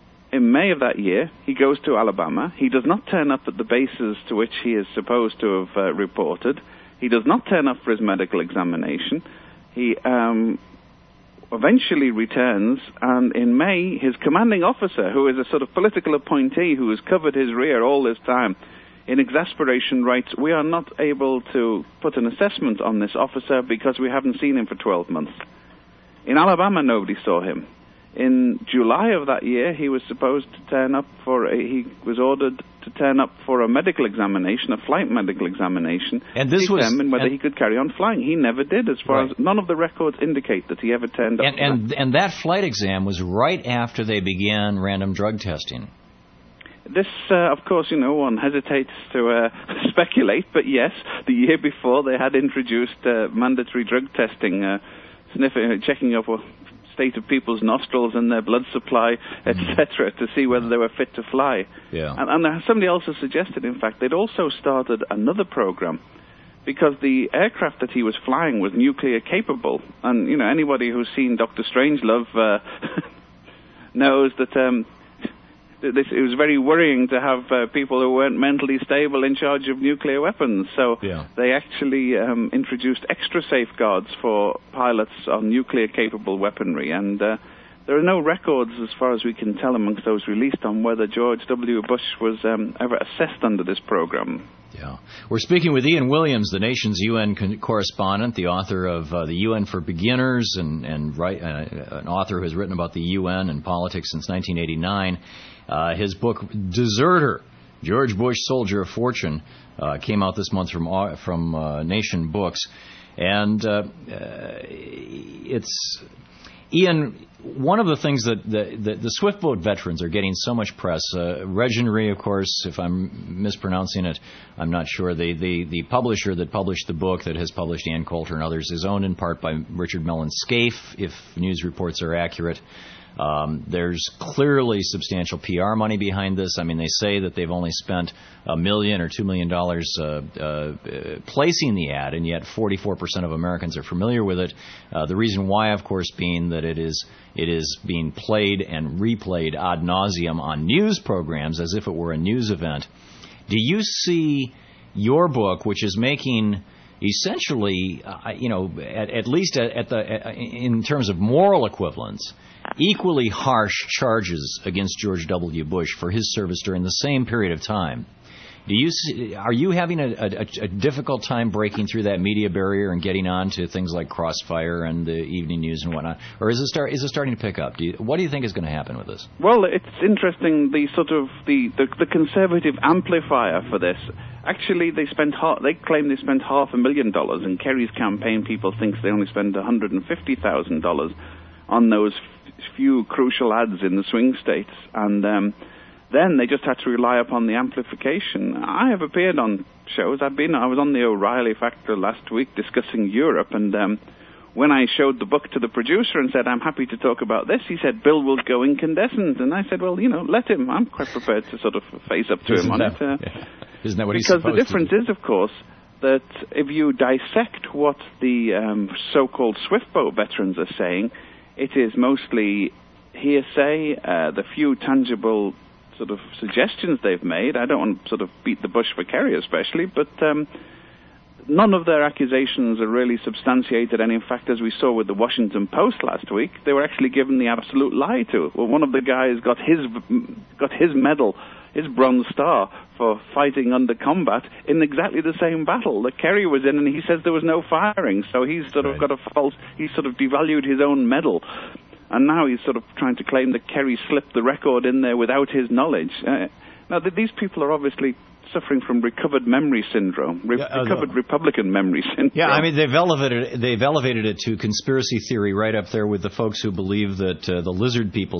in May of that year, he goes to Alabama. He does not turn up at the bases to which he is supposed to have reported. He does not turn up for his medical examination. He eventually returns, and in May, his commanding officer, who is a sort of political appointee who has covered his rear all this time, in exasperation writes, "We are not able to put an assessment on this officer because we haven't seen him for 12 months. In Alabama, nobody saw him. In July of that year, he was supposed to turn up he was ordered to turn up for a medical examination, a flight medical examination, and this to determine whether he could carry on flying. He never did, as far as none of the records indicate that he ever turned up. And that flight exam was right after they began random drug testing. This, of course, one hesitates to speculate, but yes, the year before they had introduced mandatory drug testing, checking up state of people's nostrils and their blood supply, etc., to see whether they were fit to fly. Yeah. And somebody else has suggested, in fact, they'd also started another program because the aircraft that he was flying was nuclear capable. And, anybody who's seen Dr. Strangelove knows that it was very worrying to have people who weren't mentally stable in charge of nuclear weapons. So they actually introduced extra safeguards for pilots on nuclear-capable weaponry. And there are no records, as far as we can tell, amongst those released on whether George W. Bush was ever assessed under this program. Yeah. We're speaking with Ian Williams, the nation's UN correspondent, the author of The UN for Beginners, and an author who has written about the UN and politics since 1989. His book, Deserter, George Bush, Soldier of Fortune, came out this month from Nation Books. And it's... Ian, one of the things that the Swiftboat veterans are getting so much press, Regenry, of course, if I'm mispronouncing it, I'm not sure. The publisher that published the book, that has published Ann Coulter and others, is owned in part by Richard Mellon Scaife, if news reports are accurate. There's clearly substantial PR money behind this. I mean, they say that they've only spent $1 million or $2 million placing the ad, and yet 44% of Americans are familiar with it. The reason why, of course, being that it is being played and replayed ad nauseum on news programs as if it were a news event. Do you see your book, which is making essentially, at least in terms of moral equivalence, equally harsh charges against George W. Bush for his service during the same period of time? Are you having a difficult time breaking through that media barrier and getting on to things like Crossfire and the evening news and whatnot, or is it starting to pick up? What do you think is going to happen with this? Well, it's interesting. The conservative amplifier for this. Actually, they claim they spent $500,000, and Kerry's campaign people thinks they only spend $150,000 on those few crucial ads in the swing states, and then they just had to rely upon the amplification. I have appeared on shows. I was on the O'Reilly Factor last week discussing Europe, and when I showed the book to the producer and said, I'm happy to talk about this, he said, Bill will go incandescent. And I said, well, let him. I'm quite prepared to sort of face up to him on it. Isn't that what he's supposed to do? Because the difference is, of course, that if you dissect what the so-called Swiftboat veterans are saying, it is mostly hearsay, the few tangible sort of suggestions they've made. I don't want to sort of beat the bush for Kerry especially, but none of their accusations are really substantiated. And in fact, as we saw with the Washington Post last week, they were actually given the absolute lie to. Well, one of the guys got his medal, his Bronze Star, for fighting under combat in exactly the same battle that Kerry was in, and he says there was no firing. So he's sort of got he's sort of devalued his own medal. And now he's sort of trying to claim that Kerry slipped the record in there without his knowledge. Now, these people are obviously suffering from recovered memory syndrome, recovered Republican memory syndrome. Yeah, I mean, they've elevated it to conspiracy theory right up there with the folks who believe that the lizard people,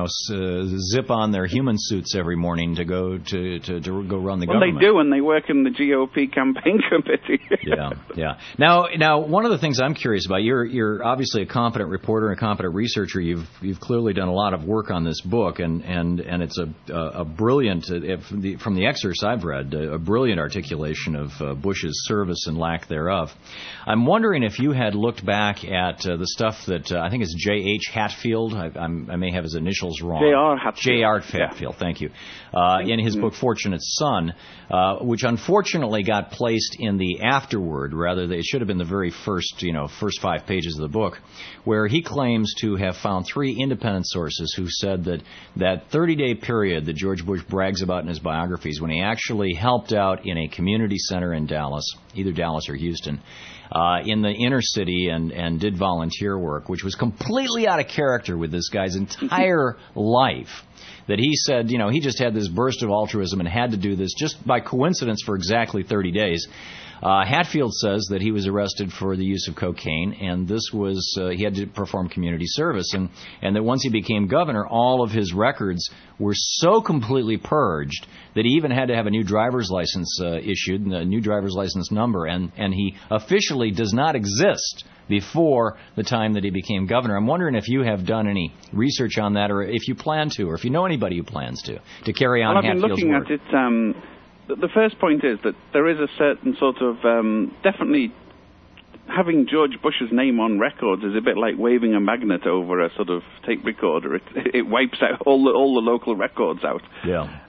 zip on their human suits every morning to go run the government. Well, they do, and they work in the GOP campaign committee. Yeah. Now, one of the things I'm curious about, you're obviously a competent reporter and a competent researcher. You've clearly done a lot of work on this book, and it's a brilliant, from the excerpts I've read, read, a brilliant articulation of Bush's service and lack thereof. I'm wondering if you had looked back at the stuff that I think is J.H. Hatfield. I may have his initials wrong. J.R. Hatfield. J.R. Hatfield, thank you. In his book Fortunate Son, which unfortunately got placed in the afterword, rather it should have been the very first 5 pages of the book, where he claims to have found 3 independent sources who said that 30-day period that George Bush brags about in his biographies, when he actually helped out in a community center in Dallas, either Dallas or Houston, in the inner city and did volunteer work, which was completely out of character with this guy's entire life. That he said, he just had this burst of altruism and had to do this just by coincidence for exactly 30 days. Hatfield says that he was arrested for the use of cocaine, and this was he had to perform community service, and that once he became governor, all of his records were so completely purged that he even had to have a new driver's license issued, a new driver's license number, and he officially does not exist before the time that he became governor. I'm wondering if you have done any research on that, or if you plan to, or if you know anybody who plans to carry on Hatfield's work. I've been looking at it. The first point is that there is a certain sort of definitely having George Bush's name on records is a bit like waving a magnet over a sort of tape recorder. It wipes out all the local records out. Yeah.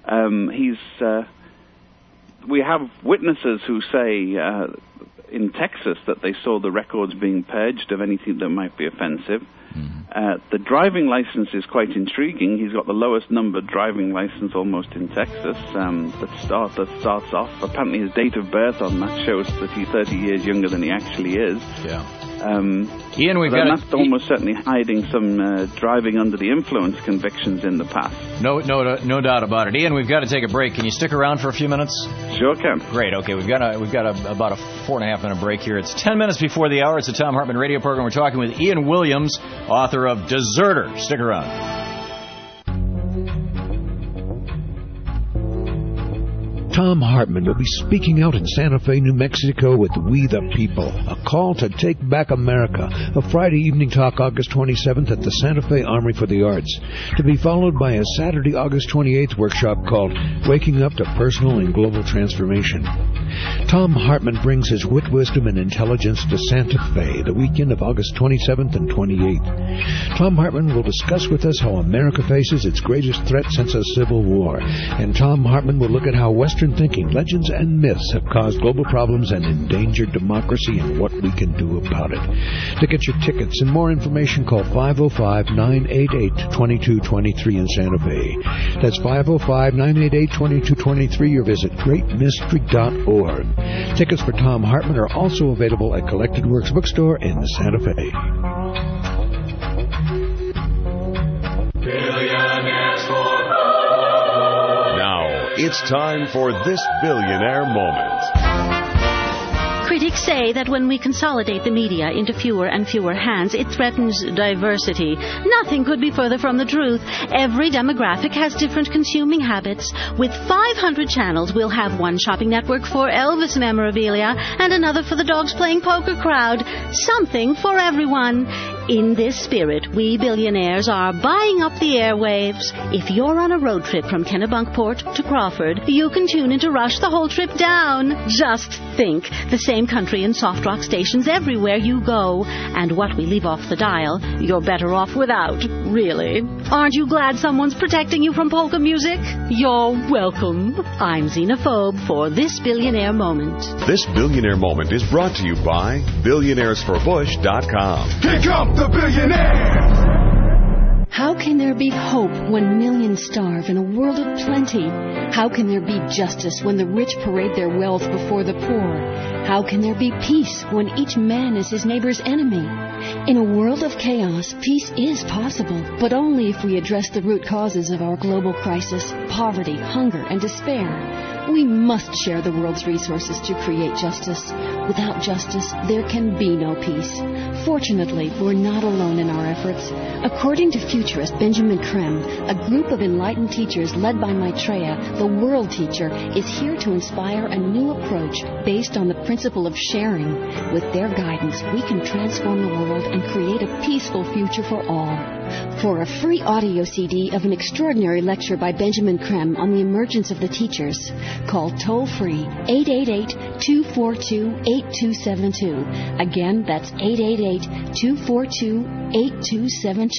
We have witnesses who say in Texas that they saw the records being purged of anything that might be offensive. The driving license is quite intriguing. He's got the lowest numbered driving license almost in Texas that starts off. Apparently his date of birth on that shows that he's 30 years younger than he actually is. Yeah. Ian, that's almost certainly hiding some driving under the influence convictions in the past. No doubt about it. Ian, we've got to take a break. Can you stick around for a few minutes? Sure can. Great. Okay, we've got about a 4.5 minute break here. It's 10 minutes before the hour. It's a Thom Hartmann radio program. We're talking with Ian Williams, author of Deserter. Stick around. Thom Hartmann will be speaking out in Santa Fe, New Mexico with We the People, a call to take back America, a Friday evening talk August 27th at the Santa Fe Armory for the Arts, to be followed by a Saturday, August 28th workshop called Waking Up to Personal and Global Transformation. Thom Hartmann brings his wit, wisdom, and intelligence to Santa Fe the weekend of August 27th and 28th. Thom Hartmann will discuss with us how America faces its greatest threat since the Civil War, and Thom Hartmann will look at how Western thinking, legends, and myths have caused global problems and endangered democracy and what we can do about it. To get your tickets and more information, call 505-988-2223 in Santa Fe. That's 505-988-2223 or visit greatmystery.org. Tickets for Thom Hartmann are also available at Collected Works Bookstore in Santa Fe. It's time for This Billionaire Moment. Critics say that when we consolidate the media into fewer and fewer hands, it threatens diversity. Nothing could be further from the truth. Every demographic has different consuming habits. With 500 channels, we'll have one shopping network for Elvis memorabilia and another for the dogs playing poker crowd. Something for everyone. In this spirit, we billionaires are buying up the airwaves. If you're on a road trip from Kennebunkport to Crawford, you can tune into Rush the whole trip down. Just think, the same country and soft rock stations everywhere you go. And what we leave off the dial, you're better off without, really. Aren't you glad someone's protecting you from polka music? You're welcome. I'm Xenophobe for This Billionaire Moment. This Billionaire Moment is brought to you by BillionairesForBush.com. Kick up the billionaires! How can there be hope when millions starve in a world of plenty? How can there be justice when the rich parade their wealth before the poor? How can there be peace when each man is his neighbor's enemy? In a world of chaos, peace is possible, but only if we address the root causes of our global crisis, poverty, hunger, and despair. We must share the world's resources to create justice. Without justice, there can be no peace. Fortunately, we're not alone in our efforts. According to futurist Benjamin Creme, a group of enlightened teachers led by Maitreya, the world teacher, is here to inspire a new approach based on the principle of sharing. With their guidance, we can transform the world and create a peaceful future for all. For a free audio CD of an extraordinary lecture by Benjamin Krem on the emergence of the teachers, call toll-free 888-242-8272. Again, that's 888-242-8272.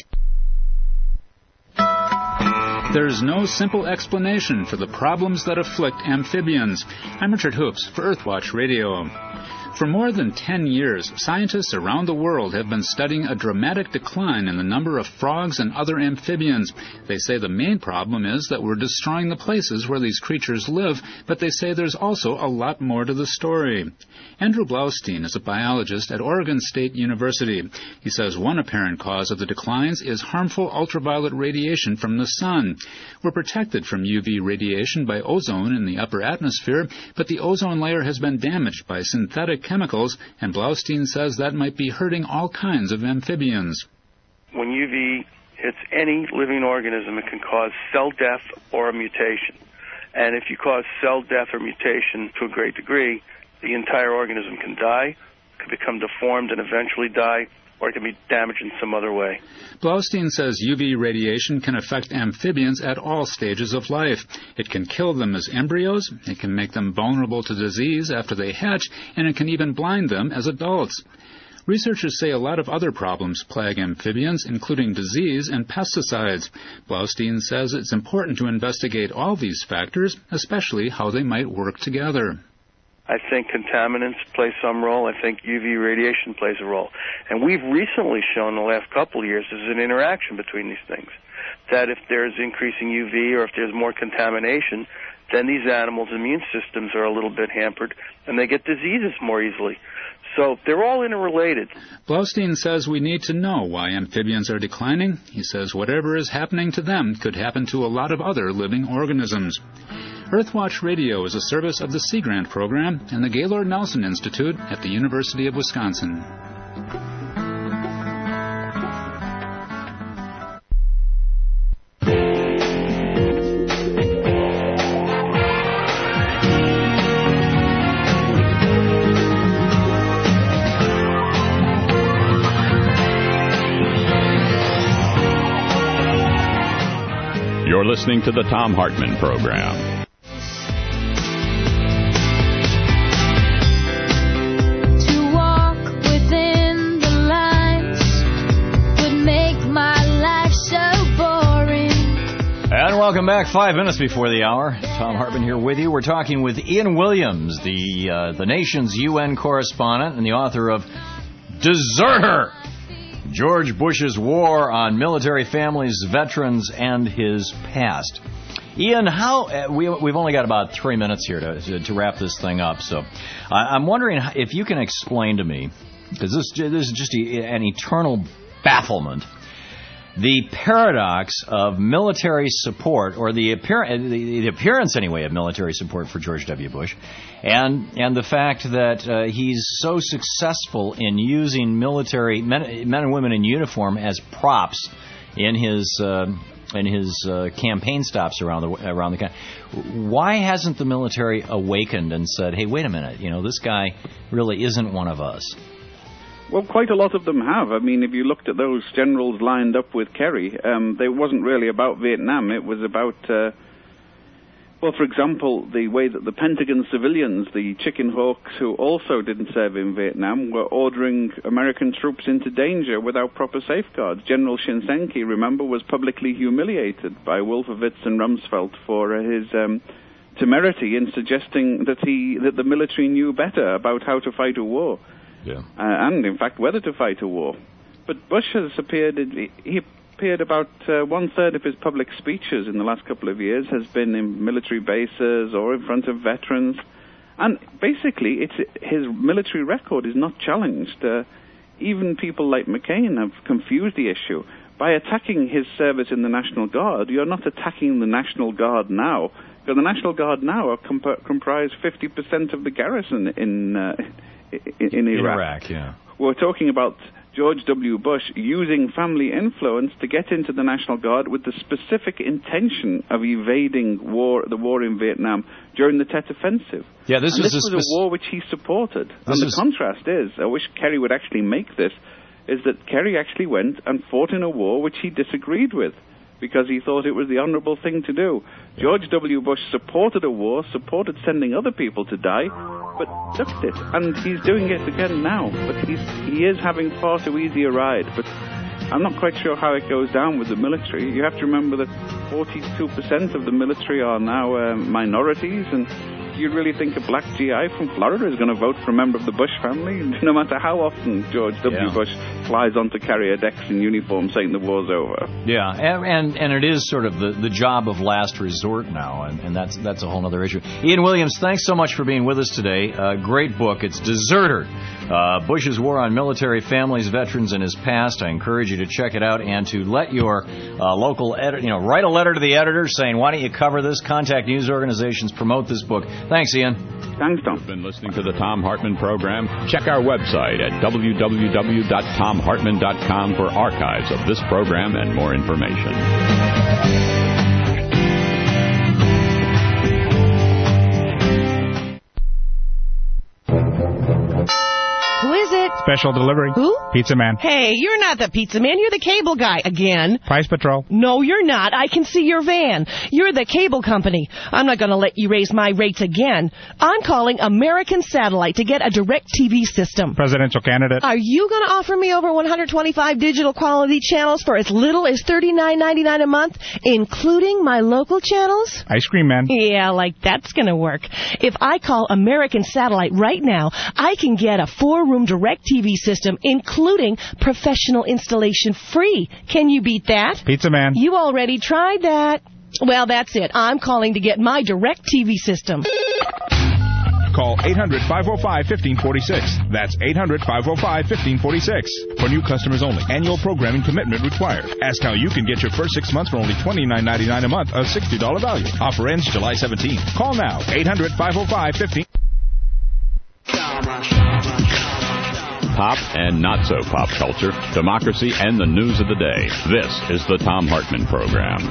There's no simple explanation for the problems that afflict amphibians. I'm Richard Hoops for Earthwatch Radio. For more than 10 years, scientists around the world have been studying a dramatic decline in the number of frogs and other amphibians. They say the main problem is that we're destroying the places where these creatures live, but they say there's also a lot more to the story. Andrew Blaustein is a biologist at Oregon State University. He says one apparent cause of the declines is harmful ultraviolet radiation from the sun. We're protected from UV radiation by ozone in the upper atmosphere, but the ozone layer has been damaged by synthetic chemicals, and Blaustein says that might be hurting all kinds of amphibians. When UV hits any living organism, it can cause cell death or a mutation. And if you cause cell death or mutation to a great degree, the entire organism can die, can become deformed and eventually die, or it can be damaged in some other way. Blaustein says UV radiation can affect amphibians at all stages of life. It can kill them as embryos, it can make them vulnerable to disease after they hatch, and it can even blind them as adults. Researchers say a lot of other problems plague amphibians, including disease and pesticides. Blaustein says it's important to investigate all these factors, especially how they might work together. I think contaminants play some role. I think UV radiation plays a role. And we've recently shown in the last couple of years there's an interaction between these things. That if there's increasing UV or if there's more contamination, then these animals' immune systems are a little bit hampered and they get diseases more easily. So they're all interrelated. Blaustein says we need to know why amphibians are declining. He says whatever is happening to them could happen to a lot of other living organisms. Earthwatch Radio is a service of the Sea Grant Program and the Gaylord Nelson Institute at the University of Wisconsin. You're listening to the Thom Hartmann Program. And welcome back. 5 minutes before the hour. Thom Hartmann here with you. We're talking with Ian Williams, the nation's UN correspondent and the author of Deserter, George Bush's War on Military Families, Veterans, and His Past. Ian, we've only got about 3 minutes here to wrap this thing up. So I'm wondering if you can explain to me, because this is just an eternal bafflement, the paradox of military support, or the appearance anyway of military support for George W. Bush, and the fact that he's so successful in using military men and women in uniform as props in his campaign stops around the country. Why hasn't the military awakened and said, "Hey, wait a minute, this guy really isn't one of us"? Well, quite a lot of them have. I mean, if you looked at those generals lined up with Kerry, they wasn't really about Vietnam. It was about, for example, the way that the Pentagon civilians, the chicken hawks who also didn't serve in Vietnam, were ordering American troops into danger without proper safeguards. General Shinseki, remember, was publicly humiliated by Wolfowitz and Rumsfeld for his temerity in suggesting that the military knew better about how to fight a war. Yeah. And, in fact, whether to fight a war. But Bush has appeared about one-third of his public speeches in the last couple of years has been in military bases or in front of veterans. And basically, his military record is not challenged. Even people like McCain have confused the issue. By attacking his service in the National Guard, you're not attacking the National Guard now. Because the National Guard now comprise 50% of the garrison in Iraq. Yeah. We're talking about George W. Bush using family influence to get into the National Guard with the specific intention of evading the war in Vietnam during the Tet Offensive. Yeah, this was a war which he supported. And the contrast is, I wish Kerry would actually make this, is that Kerry actually went and fought in a war which he disagreed with because he thought it was the honourable thing to do. George W. Bush supported a war, supported sending other people to die, but ducked it. And he's doing it again now. But he is having far too easy a ride. But I'm not quite sure how it goes down with the military. You have to remember that 42% of the military are now minorities, and you really think a black GI from Florida is going to vote for a member of the Bush family? No matter how often George W. Bush flies onto carrier decks in uniform saying the war's over. Yeah, and it is sort of the job of last resort now, and that's a whole other issue. Ian Williams, thanks so much for being with us today. Great book. It's Deserter, Bush's War on Military Families, Veterans, and His Past. I encourage you to check it out and to let your local editor, write a letter to the editor saying, why don't you cover this? Contact news organizations, promote this book. Thanks, Ian. Thanks, Tom. You've been listening to the Tom Hartman program. Check our website at www.tomhartman.com for archives of this program and more information. Who is it? Special delivery. Who? Pizza Man. Hey, you're not the pizza man. You're the cable guy again. Price Patrol. No, you're not. I can see your van. You're the cable company. I'm not going to let you raise my rates again. I'm calling American Satellite to get a direct TV system. Presidential candidate. Are you going to offer me over 125 digital quality channels for as little as $39.99 a month, including my local channels? Ice Cream Man. Yeah, like that's going to work. If I call American Satellite right now, I can get a 4-room direct TV system, including professional installation free. Can you beat that? Pizza Man. You already tried that. Well, that's it. I'm calling to get my direct TV system. Call 800-505-1546. That's 800-505-1546. For new customers only. Annual programming commitment required. Ask how you can get your first 6 months for only $29.99 a month, a $60 value. Offer ends July 17th. Call now. 800-505-1546. Pop and not so pop culture, democracy, and the news of the day. This is the Tom Hartman program.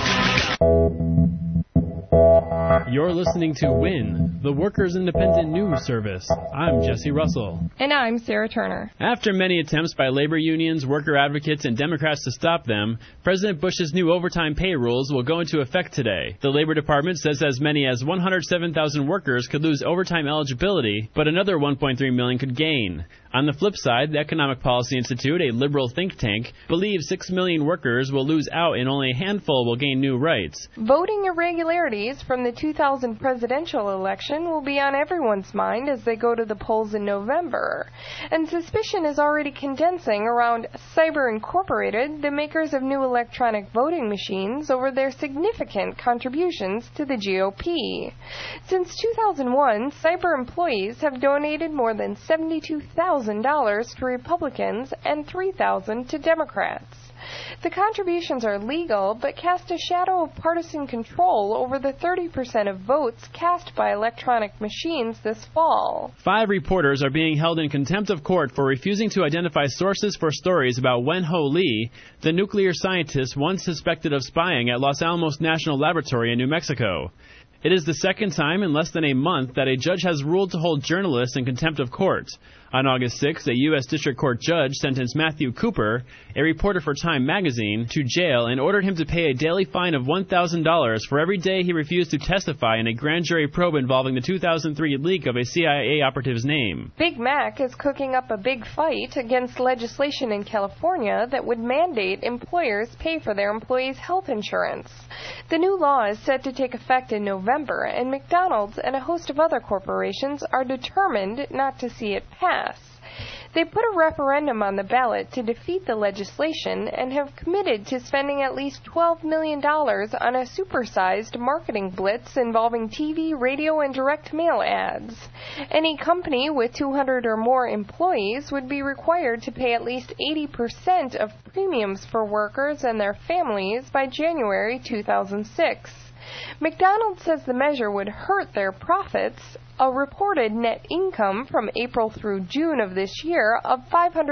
You're listening to WIN, the Workers' Independent News Service. I'm Jesse Russell. And I'm Sarah Turner. After many attempts by labor unions, worker advocates, and Democrats to stop them, President Bush's new overtime pay rules will go into effect today. The Labor Department says as many as 107,000 workers could lose overtime eligibility, but another 1.3 million could gain. On the flip side, the Economic Policy Institute, a liberal think tank, believes 6 million workers will lose out and only a handful will gain new rights. Voting irregularities from the 2000 presidential election will be on everyone's mind as they go to the polls in November. And suspicion is already condensing around Cyber Incorporated, the makers of new electronic voting machines, over their significant contributions to the GOP. Since 2001, Cyber employees have donated more than $72,000 to Republicans and $3,000 to Democrats. The contributions are legal, but cast a shadow of partisan control over the 30% of votes cast by electronic machines this fall. 5 reporters are being held in contempt of court for refusing to identify sources for stories about Wen-Ho Lee, the nuclear scientist once suspected of spying at Los Alamos National Laboratory in New Mexico. It is the second time in less than a month that a judge has ruled to hold journalists in contempt of court. On August 6th, a U.S. District Court judge sentenced Matthew Cooper, a reporter for Time magazine, to jail and ordered him to pay a daily fine of $1,000 for every day he refused to testify in a grand jury probe involving the 2003 leak of a CIA operative's name. Big Mac is cooking up a big fight against legislation in California that would mandate employers pay for their employees' health insurance. The new law is set to take effect in November, and McDonald's and a host of other corporations are determined not to see it pass. They put a referendum on the ballot to defeat the legislation and have committed to spending at least $12 million on a supersized marketing blitz involving TV, radio, and direct mail ads. Any company with 200 or more employees would be required to pay at least 80% of premiums for workers and their families by January 2006. McDonald's says the measure would hurt their profits. A reported net income from April through June of this year of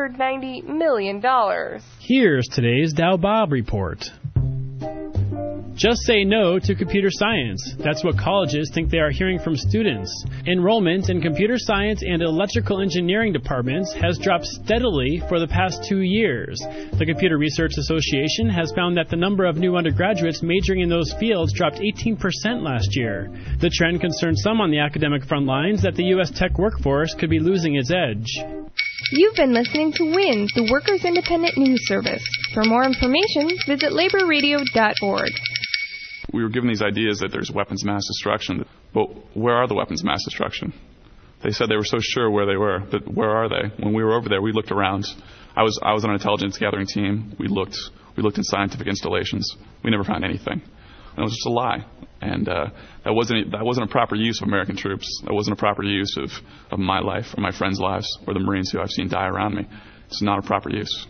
$590 million. Here's today's Dow Bob report. Just say no to computer science. That's what colleges think they are hearing from students. Enrollment in computer science and electrical engineering departments has dropped steadily for the past 2 years. The Computer Research Association has found that the number of new undergraduates majoring in those fields dropped 18% last year. The trend concerns some on the academic front lines that the U.S. tech workforce could be losing its edge. You've been listening to WIN, the Workers' Independent News Service. For more information, visit laborradio.org. We were given these ideas that there's weapons of mass destruction. But where are the weapons of mass destruction? They said they were so sure where they were, but where are they? When we were over there, we looked around. I was on an intelligence gathering team. We looked in scientific installations. We never found anything. And it was just a lie. And that wasn't a proper use of American troops. That wasn't a proper use of my life or my friends' lives or the Marines who I've seen die around me. It's not a proper use.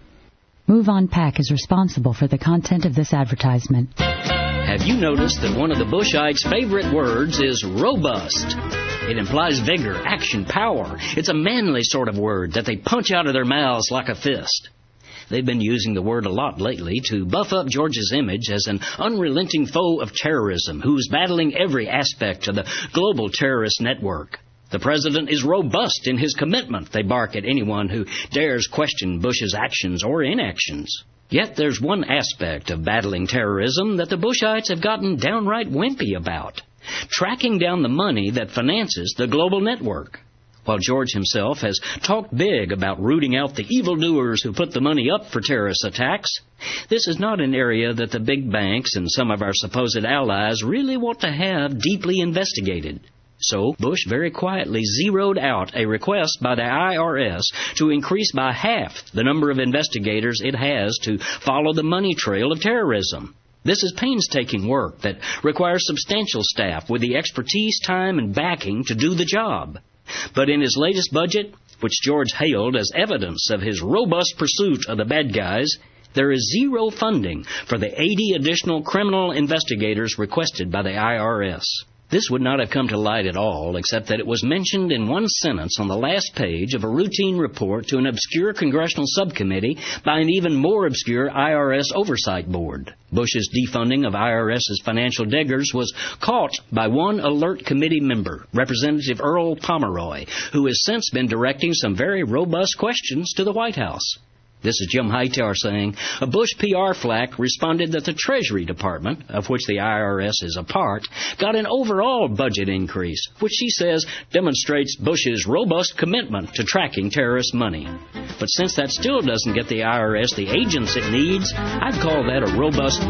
MoveOn PAC is responsible for the content of this advertisement. Have you noticed that one of the Bushites' favorite words is robust? It implies vigor, action, power. It's a manly sort of word that they punch out of their mouths like a fist. They've been using the word a lot lately to buff up George's image as an unrelenting foe of terrorism who's battling every aspect of the global terrorist network. The president is robust in his commitment, they bark at anyone who dares question Bush's actions or inactions. Yet there's one aspect of battling terrorism that the Bushites have gotten downright wimpy about: tracking down the money that finances the global network. While George himself has talked big about rooting out the evildoers who put the money up for terrorist attacks, this is not an area that the big banks and some of our supposed allies really want to have deeply investigated. So Bush very quietly zeroed out a request by the IRS to increase by half the number of investigators it has to follow the money trail of terrorism. This is painstaking work that requires substantial staff with the expertise, time, and backing to do the job. But in his latest budget, which George hailed as evidence of his robust pursuit of the bad guys, there is zero funding for the 80 additional criminal investigators requested by the IRS. This would not have come to light at all, except that it was mentioned in one sentence on the last page of a routine report to an obscure congressional subcommittee by an even more obscure IRS oversight board. Bush's defunding of IRS's financial diggers was caught by one alert committee member, Representative Earl Pomeroy, who has since been directing some very robust questions to the White House. This is Jim Hightower saying, a Bush PR flack responded that the Treasury Department, of which the IRS is a part, got an overall budget increase, which she says demonstrates Bush's robust commitment to tracking terrorist money. But since that still doesn't get the IRS the agents it needs, I'd call that a robust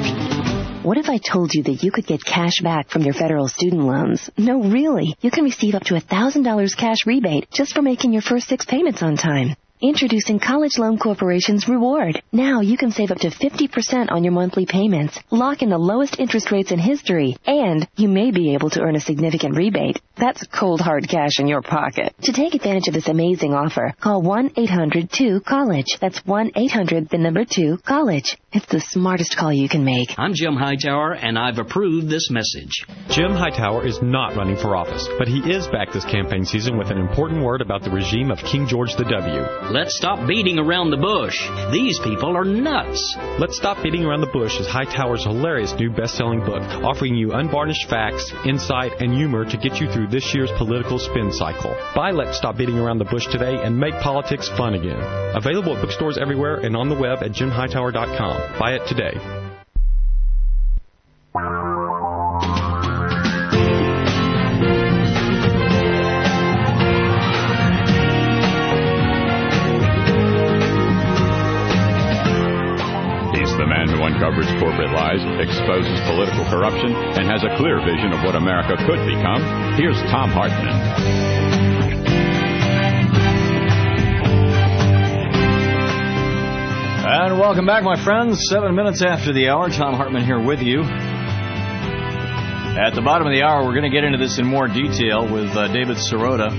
dodge. What if I told you that you could get cash back from your federal student loans? No, really. You can receive up to $1,000 cash rebate just for making your first 6 payments on time. Introducing College Loan Corporation's Reward. Now you can save up to 50% on your monthly payments, lock in the lowest interest rates in history, and you may be able to earn a significant rebate. That's cold, hard cash in your pocket. To take advantage of this amazing offer, call 1-800-2-COLLEGE. That's 1-800-2-COLLEGE. It's the smartest call you can make. I'm Jim Hightower, and I've approved this message. Jim Hightower is not running for office, but he is back this campaign season with an important word about the regime of King George W. Let's stop beating around the bush. These people are nuts. Let's Stop Beating Around the Bush is Hightower's hilarious new best-selling book, offering you unvarnished facts, insight, and humor to get you through this year's political spin cycle. Buy Let's Stop Beating Around the Bush today and make politics fun again. Available at bookstores everywhere and on the web at jimhightower.com. Buy it today. Uncovers corporate lies, exposes political corruption, and has a clear vision of what America could become. Here's Thom Hartmann. And welcome back, my friends. 7 minutes after the hour, Thom Hartmann here with you. At the bottom of the hour, we're going to get into this in more detail with David Sirota.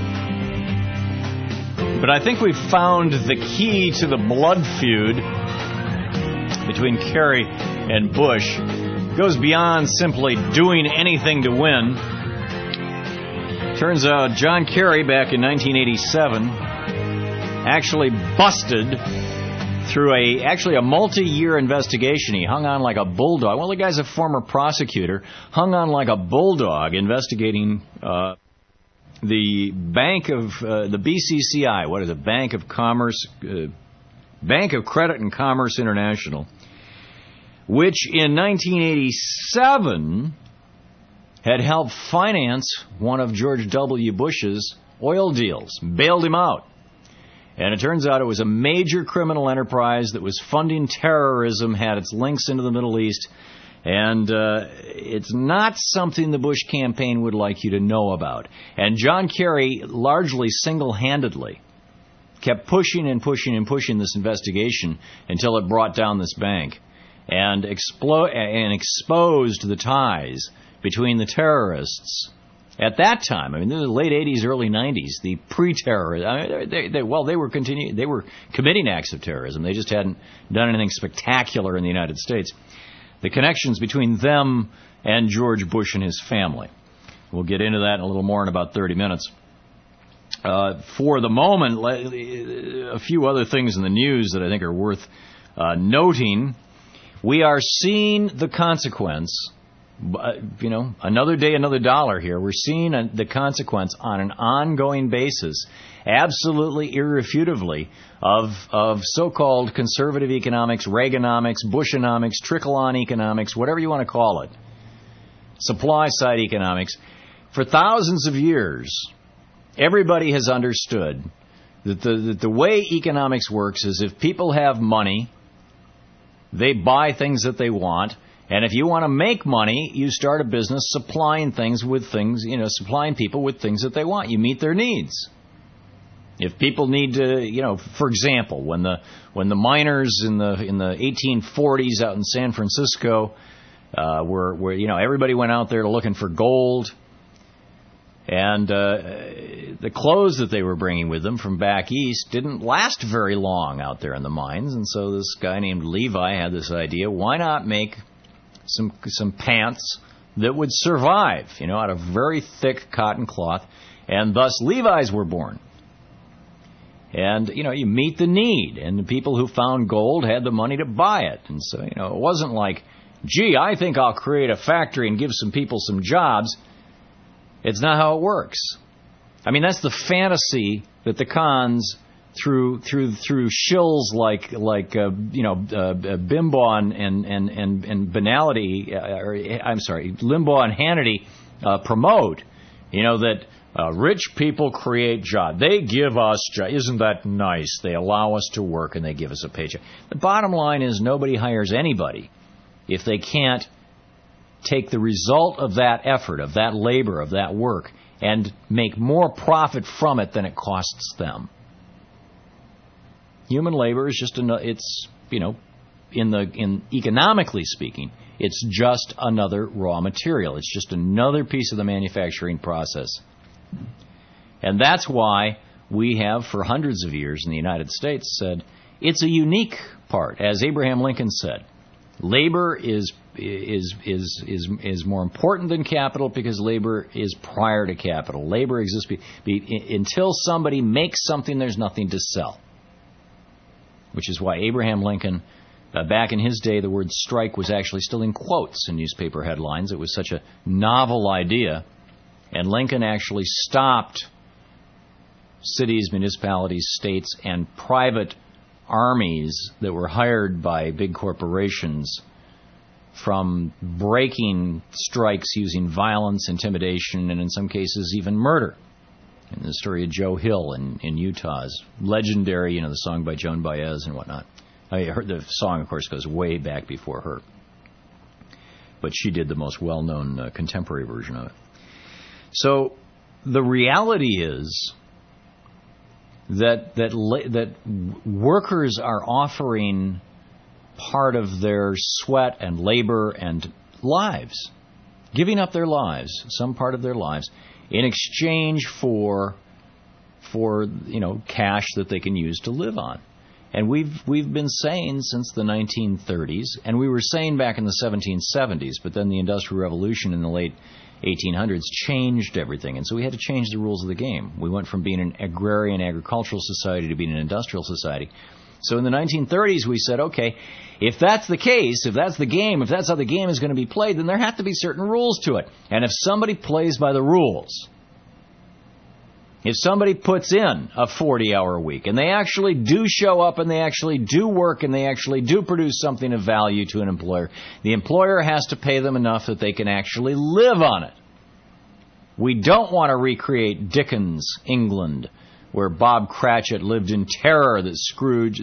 But I think we've found the key to the blood feud between Kerry and Bush. Goes beyond simply doing anything to win. Turns out John Kerry back in 1987 actually busted through actually a multi-year investigation. He hung on like a bulldog. Well, the guy's a former prosecutor, hung on like a bulldog investigating the Bank of the BCCI. What is it? Bank of Commerce, Bank of Credit and Commerce International, which in 1987 had helped finance one of George W. Bush's oil deals, bailed him out. And it turns out it was a major criminal enterprise that was funding terrorism, had its links into the Middle East, and it's not something the Bush campaign would like you to know about. And John Kerry largely single-handedly kept pushing and pushing and pushing this investigation until it brought down this bank and exposed the ties between the terrorists at that time. I mean, in the late 80s, early 90s, the pre-terrorists, they were committing acts of terrorism. They just hadn't done anything spectacular in the United States. The connections between them and George Bush and his family. We'll get into that in a little more in about 30 minutes. For the moment, a few other things in the news that I think are worth noting. We are seeing the consequence. Another day, another dollar here. We're seeing the consequence on an ongoing basis, absolutely irrefutably, of so-called conservative economics, Reaganomics, Bushonomics, trickle-on economics, whatever you want to call it, supply-side economics. For thousands of years, everybody has understood that the way economics works is if people have money, they buy things that they want. And if you want to make money, you start a business supplying people with things that they want. You meet their needs. If people need to, for example, when the miners in the 1840s out in San Francisco were everybody went out there looking for gold, and the clothes that they were bringing with them from back east didn't last very long out there in the mines, and so this guy named Levi had this idea: why not make some pants that would survive, out of very thick cotton cloth, and thus Levi's were born. And, you meet the need, and the people who found gold had the money to buy it. And so, it wasn't like, gee, I think I'll create a factory and give some people some jobs. It's not how it works. I mean, that's the fantasy that the cons through shills like Bimbaugh and banality, Limbaugh and Hannity promote. That rich people create jobs. They give us jobs. Isn't that nice? They allow us to work and they give us a paycheck. The bottom line is nobody hires anybody if they can't take the result of that effort, of that labor, of that work, and make more profit from it than it costs them. Human labor is just economically speaking, it's just another raw material. It's just another piece of the manufacturing process. And that's why we have, for hundreds of years in the United States, said it's a unique part. As Abraham Lincoln said, labor is more important than capital because labor is prior to capital. Labor exists until somebody makes something, there's nothing to sell. Which is why Abraham Lincoln, back in his day, the word strike was actually still in quotes in newspaper headlines. It was such a novel idea. And Lincoln actually stopped cities, municipalities, states, and private armies that were hired by big corporations from breaking strikes using violence, intimidation, and in some cases even murder. In the story of Joe Hill in Utah's legendary, the song by Joan Baez and whatnot. I heard the song, of course, goes way back before her. But she did the most well-known contemporary version of it. So the reality is that workers are offering part of their sweat and labor and lives, giving up their lives, some part of their lives, in exchange for cash that they can use to live on. And we've been saying since the 1930s, and we were saying back in the 1770s, but then the Industrial Revolution in the late 1800s changed everything, and so we had to change the rules of the game. We went from being an agrarian agricultural society to being an industrial society. So in the 1930s, we said, okay, if that's the case, if that's the game, if that's how the game is going to be played, then there have to be certain rules to it. And if somebody plays by the rules, if somebody puts in a 40-hour week and they actually do show up and they actually do work and they actually do produce something of value to an employer, the employer has to pay them enough that they can actually live on it. We don't want to recreate Dickens' England, where Bob Cratchit lived in terror that Scrooge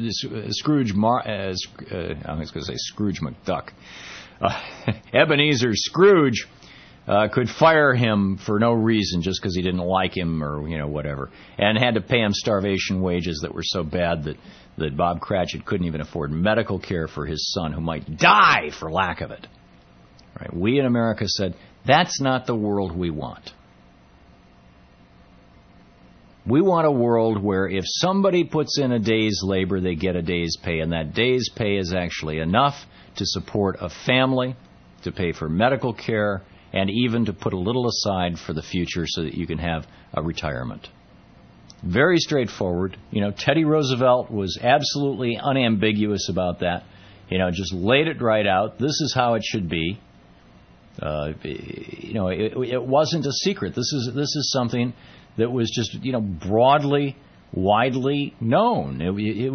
McDuck, Ebenezer Scrooge could fire him for no reason just because he didn't like him or whatever, and had to pay him starvation wages that were so bad that Bob Cratchit couldn't even afford medical care for his son, who might die for lack of it. Right? We in America said, that's not the world we want. We want a world where if somebody puts in a day's labor, they get a day's pay, and that day's pay is actually enough to support a family, to pay for medical care, and even to put a little aside for the future so that you can have a retirement. Very straightforward. Teddy Roosevelt was absolutely unambiguous about that. Just laid it right out. This is how it should be. It wasn't a secret. This is something that was just, broadly, widely known. It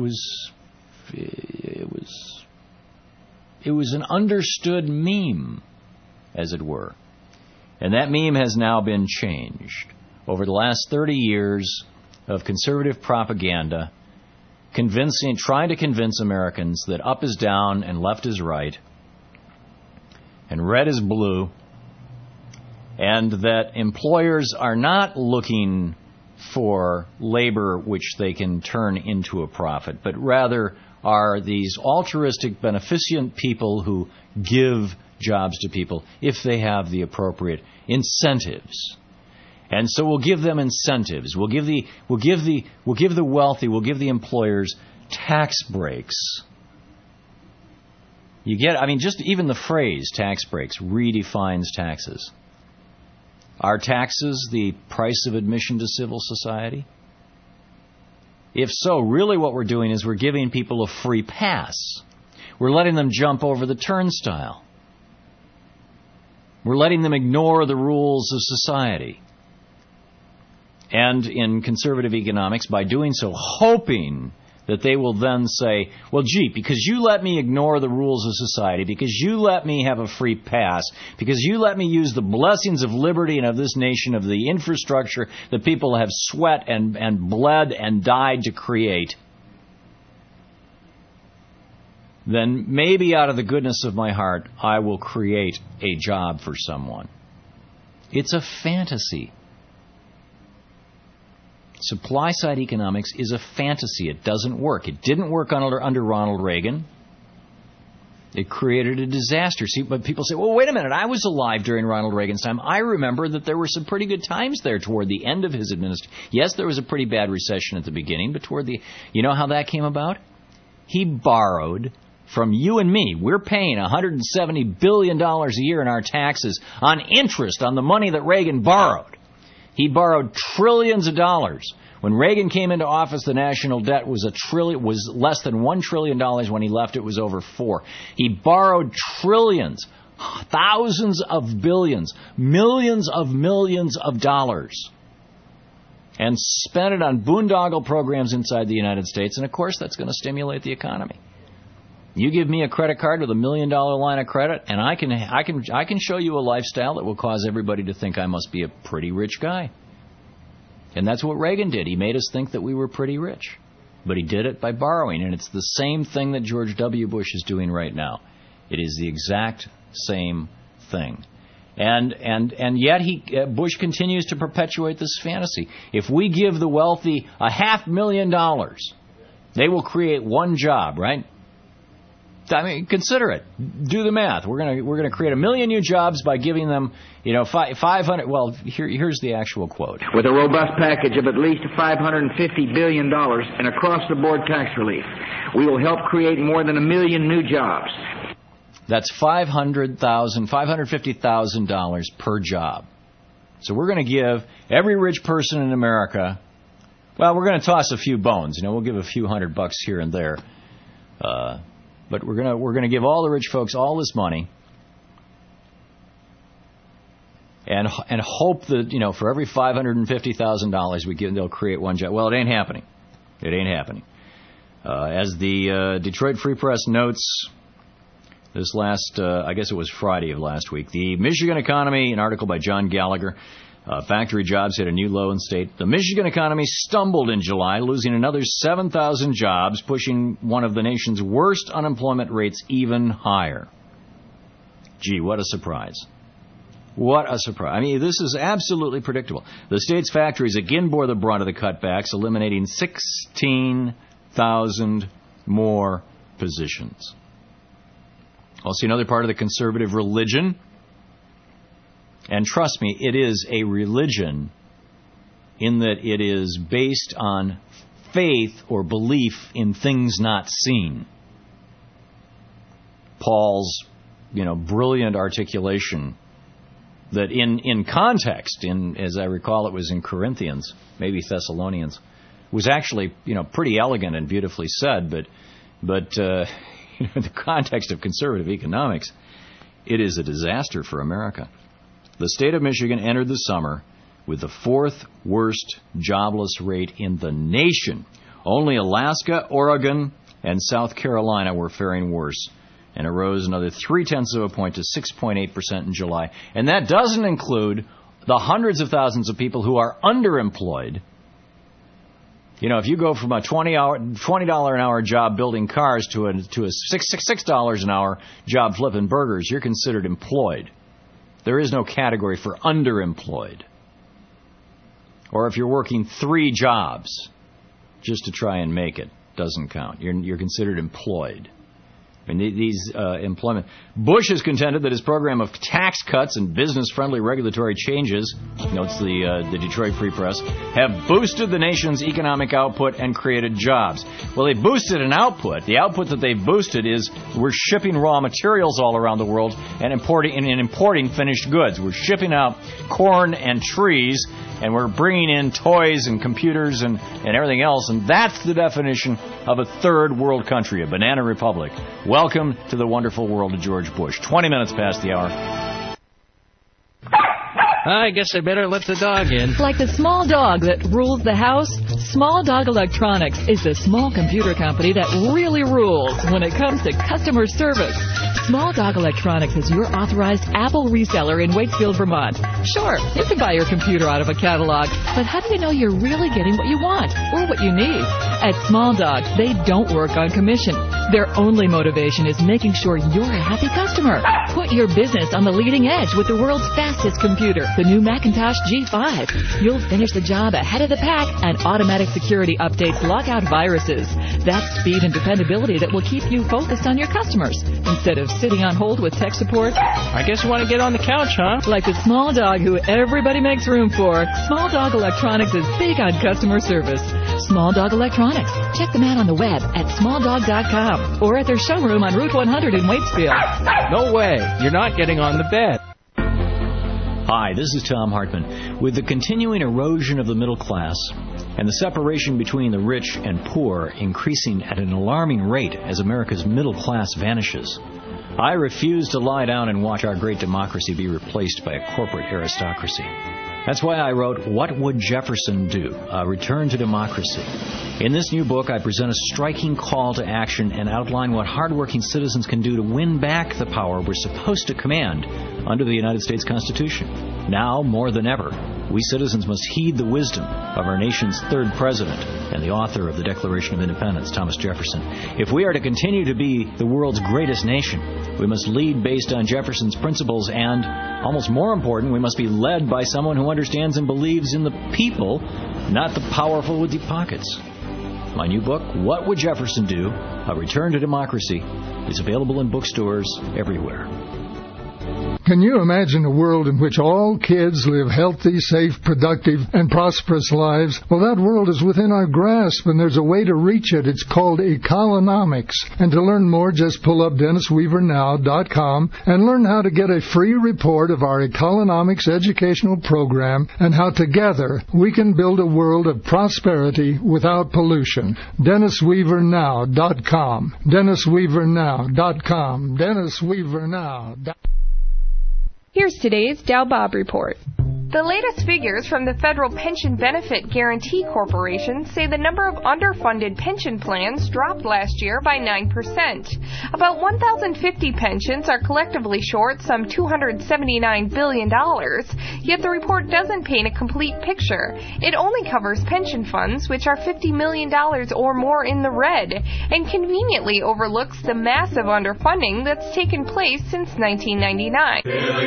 was an understood meme, as it were. And that meme has now been changed. Over the last 30 years of conservative propaganda, trying to convince Americans that up is down and left is right, and red is blue, and that employers are not looking for labor which they can turn into a profit, but rather are these altruistic, beneficent people who give jobs to people if they have the appropriate incentives. And so we'll give them incentives. We'll give the wealthy, we'll give the employers tax breaks. Just even the phrase tax breaks redefines taxes. Are taxes the price of admission to civil society? If so, really what we're doing is we're giving people a free pass. We're letting them jump over the turnstile. We're letting them ignore the rules of society. And in conservative economics, by doing so, hoping that they will then say, well, gee, because you let me ignore the rules of society, because you let me have a free pass, because you let me use the blessings of liberty and of this nation, of the infrastructure that people have sweat and bled and died to create, then maybe out of the goodness of my heart, I will create a job for someone. It's a fantasy. Supply-side economics is a fantasy. It doesn't work. It didn't work under Ronald Reagan. It created a disaster. See, but people say, well, wait a minute, I was alive during Ronald Reagan's time. I remember that there were some pretty good times there toward the end of his administration. Yes, there was a pretty bad recession at the beginning, but you know how that came about? He borrowed from you and me. We're paying $170 billion a year in our taxes on interest on the money that Reagan borrowed. He borrowed trillions of dollars. When Reagan came into office, the national debt was less than $1 trillion. When he left, it was over $4 trillion. He borrowed trillions, thousands of billions, millions of millions of dollars, and spent it on boondoggle programs inside the United States. And of course, that's going to stimulate the economy. You give me a credit card with $1 million line of credit, and I can show you a lifestyle that will cause everybody to think I must be a pretty rich guy. And that's what Reagan did. He made us think that we were pretty rich. But he did it by borrowing, and it's the same thing that George W. Bush is doing right now. It is the exact same thing. And yet Bush continues to perpetuate this fantasy. If we give the wealthy $500,000, they will create one job, right? I mean, consider it. Do the math. We're gonna create 1 million new jobs by giving them, 500. Well, here's the actual quote. With a robust package of at least $550 billion in across-the-board tax relief, we will help create more than 1 million new jobs. That's $550,000 per job. So we're going to give every rich person in America Well, we're going to toss a few bones. We'll give a few $100 here and there. But we're going to give all the rich folks all this money and hope that, for every $550,000 we give, they'll create one job. Well, it ain't happening. It ain't happening. As the Detroit Free Press notes, this last, I guess it was Friday of last week, the Michigan economy, an article by John Gallagher, factory jobs hit a new low in state. The Michigan economy stumbled in July, losing another 7,000 jobs, pushing one of the nation's worst unemployment rates even higher. Gee, what a surprise. What a surprise. I mean, this is absolutely predictable. The state's factories again bore the brunt of the cutbacks, eliminating 16,000 more positions. Also, another part of the conservative religion. And trust me, it is a religion in that it is based on faith or belief in things not seen. Paul's, brilliant articulation that in context, as I recall it was in Corinthians, maybe Thessalonians, was actually, pretty elegant and beautifully said, but in the context of conservative economics, it is a disaster for America. The state of Michigan entered the summer with the fourth worst jobless rate in the nation. Only Alaska, Oregon, and South Carolina were faring worse, and it rose another 0.3 of a point to 6.8% in July. And that doesn't include the hundreds of thousands of people who are underemployed. If you go from a $20 an hour job building cars to a $6 an hour job flipping burgers, you're considered employed. There is no category for underemployed. Or if you're working 3 jobs just to try and make it, doesn't count. You're considered employed. I mean, these employment. Bush has contended that his program of tax cuts and business-friendly regulatory changes, notes the Detroit Free Press, have boosted the nation's economic output and created jobs. Well, they boosted an output. The output that they've boosted is we're shipping raw materials all around the world and importing finished goods. We're shipping out corn and trees, and we're bringing in toys and computers and everything else, and that's the definition of a third world country, a banana republic. Welcome to the wonderful world of George Bush. 20 minutes past the hour. I guess I better let the dog in. Like the small dog that rules the house, Small Dog Electronics is the small computer company that really rules when it comes to customer service. Small Dog Electronics is your authorized Apple reseller in Waitsfield, Vermont. Sure, you can buy your computer out of a catalog, but how do you know you're really getting what you want or what you need? At Small Dog, they don't work on commission. Their only motivation is making sure you're a happy customer. Put your business on the leading edge with the world's fastest computer, the new Macintosh G5. You'll finish the job ahead of the pack, and automatic security updates lock out viruses. That's speed and dependability that will keep you focused on your customers instead of sitting on hold with tech support. I guess you want to get on the couch, huh? Like the small dog who everybody makes room for, Small Dog Electronics is big on customer service. Small Dog Electronics. Check them out on the web at smalldog.com or at their showroom on Route 100 in Waitsfield. No way. You're not getting on the bed. Hi, this is Tom Hartman. With the continuing erosion of the middle class and the separation between the rich and poor increasing at an alarming rate as America's middle class vanishes, I refuse to lie down and watch our great democracy be replaced by a corporate aristocracy. That's why I wrote What Would Jefferson Do? A Return to Democracy. In this new book, I present a striking call to action and outline what hardworking citizens can do to win back the power we're supposed to command under the United States Constitution. Now, more than ever, we citizens must heed the wisdom of our nation's third president and the author of the Declaration of Independence, Thomas Jefferson. If we are to continue to be the world's greatest nation, we must lead based on Jefferson's principles and, almost more important, we must be led by someone who understands and believes in the people, not the powerful with deep pockets. My new book, What Would Jefferson Do? A Return to Democracy, is available in bookstores everywhere. Can you imagine a world in which all kids live healthy, safe, productive, and prosperous lives? Well, that world is within our grasp, and there's a way to reach it. It's called Ecolonomics. And to learn more, just pull up DennisWeaverNow.com and learn how to get a free report of our Ecolonomics educational program and how together we can build a world of prosperity without pollution. DennisWeaverNow.com. DennisWeaverNow.com. DennisWeaverNow.com. Here's today's Dow Bob Report. The latest figures from the Federal Pension Benefit Guaranty Corporation say the number of underfunded pension plans dropped last year by 9%. About 1,050 pensions are collectively short some $279 billion, yet the report doesn't paint a complete picture. It only covers pension funds, which are $50 million or more in the red, and conveniently overlooks the massive underfunding that's taken place since 1999.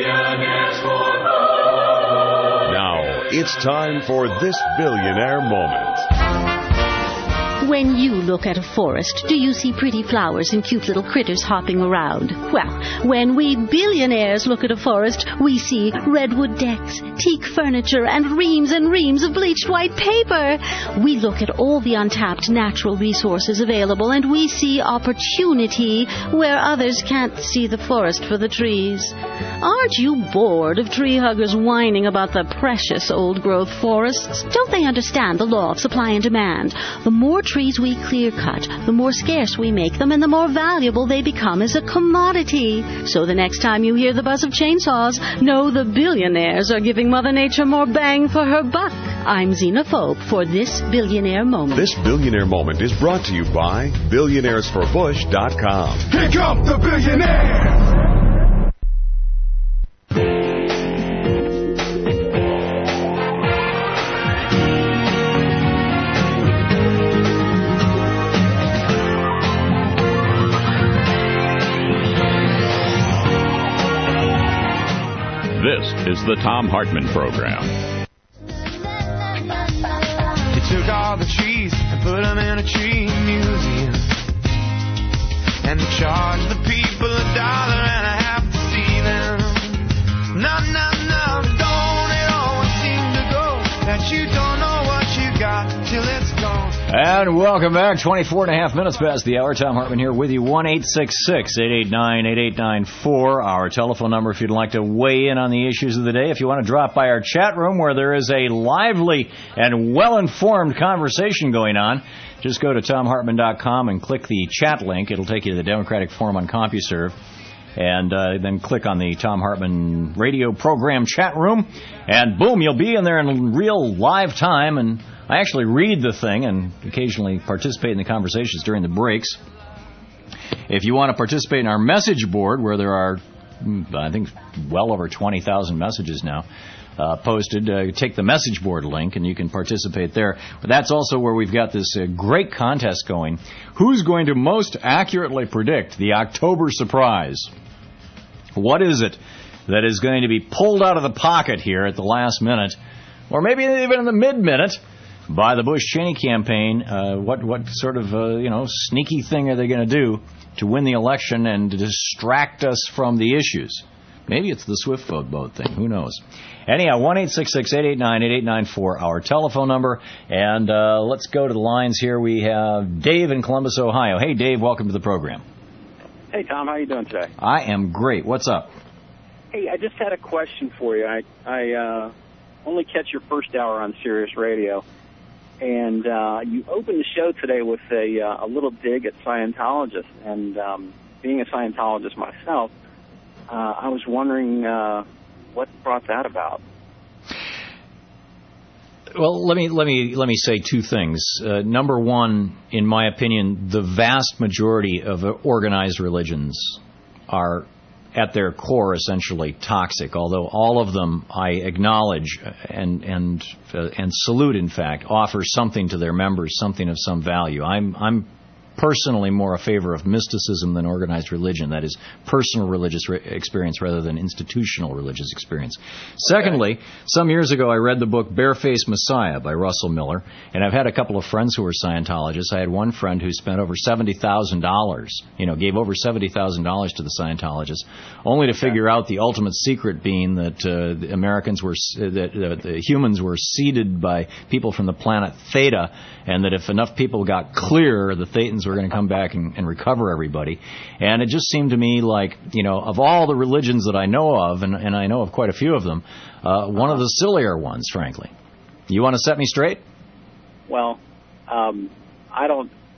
Now, it's time for This Billionaire Moment. When you look at a forest, do you see pretty flowers and cute little critters hopping around? Well, when we billionaires look at a forest, we see redwood decks, teak furniture, and reams of bleached white paper. We look at all the untapped natural resources available, and we see opportunity where others can't see the forest for the trees. Aren't you bored of tree huggers whining about the precious old-growth forests? Don't they understand the law of supply and demand? The more trees we clear-cut, the more scarce we make them, and the more valuable they become as a commodity. So the next time you hear the buzz of chainsaws, know the billionaires are giving Mother Nature more bang for her buck. I'm Zena Phobe for This Billionaire Moment. This Billionaire Moment is brought to you by BillionairesForBush.com. Here come the billionaires! This is the Thom Hartmann Program. They took all the trees and put them in a tree museum. And they charged the people $1.50 to see them. No, don't it always seem to go that you don't know what you got till it's gone. And welcome back. 24 and a half minutes past the hour. Thom Hartmann here with you. 1-866-889-8894. Our telephone number if you'd like to weigh in on the issues of the day. If you want to drop by our chat room where there is a lively and well-informed conversation going on, just go to ThomHartmann.com and click the chat link. It'll take you to the Democratic Forum on CompuServe. And then click on the Thom Hartmann radio program chat room. And boom, you'll be in there in real live time. And I actually read the thing and occasionally participate in the conversations during the breaks. If you want to participate in our message board, where there are, I think, well over 20,000 messages now posted, take the message board link and you can participate there. But that's also where we've got this great contest going. Who's going to most accurately predict the October surprise? What is it that is going to be pulled out of the pocket here at the last minute, or maybe even in the mid-minute, by the Bush-Cheney campaign? What sort of sneaky thing are they going to do to win the election and to distract us from the issues? Maybe it's the Swift boat thing. Who knows? Anyhow, 1-866-889-8894, our telephone number. And let's go to the lines here. We have Dave in Columbus, Ohio. Hey, Dave, welcome to the program. Hey, Tom, how you doing today? I am great. What's up? Hey, I just had a question for you. I only catch your first hour on Sirius Radio, and you opened the show today with a little dig at Scientologists. And being a Scientologist myself, I was wondering what brought that about. Well, let me say two things. Number one, in my opinion, the vast majority of organized religions are, at their core, essentially toxic. Although all of them, I acknowledge and salute, in fact, offer something to their members, something of some value. I'm personally more a favor of mysticism than organized religion. That is, personal religious experience rather than institutional religious experience. Secondly, some years ago I read the book Barefaced Messiah by Russell Miller, and I've had a couple of friends who were Scientologists. I had one friend who spent over $70,000, gave over $70,000 to the Scientologists, only to figure out the ultimate secret being that the Americans were, the humans were seeded by people from the planet Theta, and that if enough people got clear, the Thetans were going to come back and recover everybody. And it just seemed to me like, of all the religions that I know of, and I know of quite a few of them, one of the sillier ones, frankly. You want to set me straight? Well, I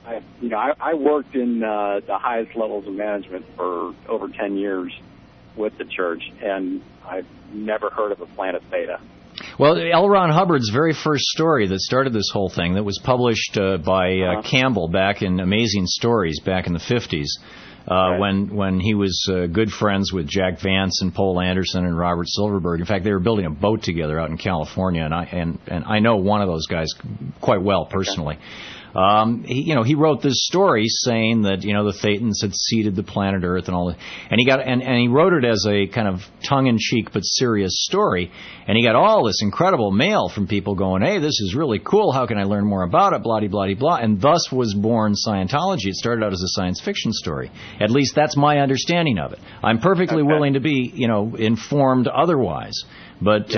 worked in the highest levels of management for over 10 years with the church, and I've never heard of a planet Theta. Well, L. Ron Hubbard's very first story that started this whole thing, that was published by Campbell back in Amazing Stories back in the 50s, when he was good friends with Jack Vance and Poul Anderson and Robert Silverberg. In fact, they were building a boat together out in California, and I know one of those guys quite well personally. Okay. He wrote this story saying that the Thetans had seeded the planet Earth and all that, and he wrote it as a kind of tongue-in-cheek but serious story, and he got all this incredible mail from people going, "Hey, this is really cool. How can I learn more about it?" Blah blah blah, and thus was born Scientology. It started out as a science fiction story. At least that's my understanding of it. I'm perfectly willing to be informed otherwise. But,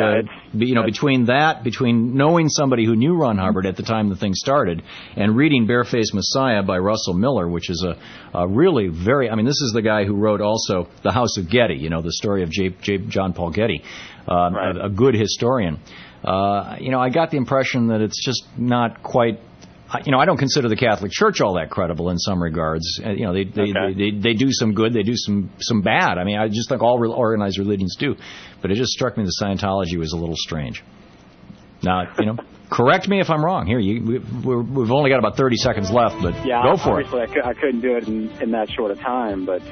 between knowing somebody who knew Ron Hubbard at the time the thing started and reading Barefaced Messiah by Russell Miller, which is a really very, this is the guy who wrote also The House of Getty, the story of John Paul Getty, a good historian. I got the impression that it's just not quite, I don't consider the Catholic Church all that credible in some regards. They do some good, they do some bad. I just think all organized religions do. But it just struck me that Scientology was a little strange. Now, correct me if I'm wrong. Here, we've only got about 30 seconds left, but go for it. Obviously, I couldn't do it in that short a time, but,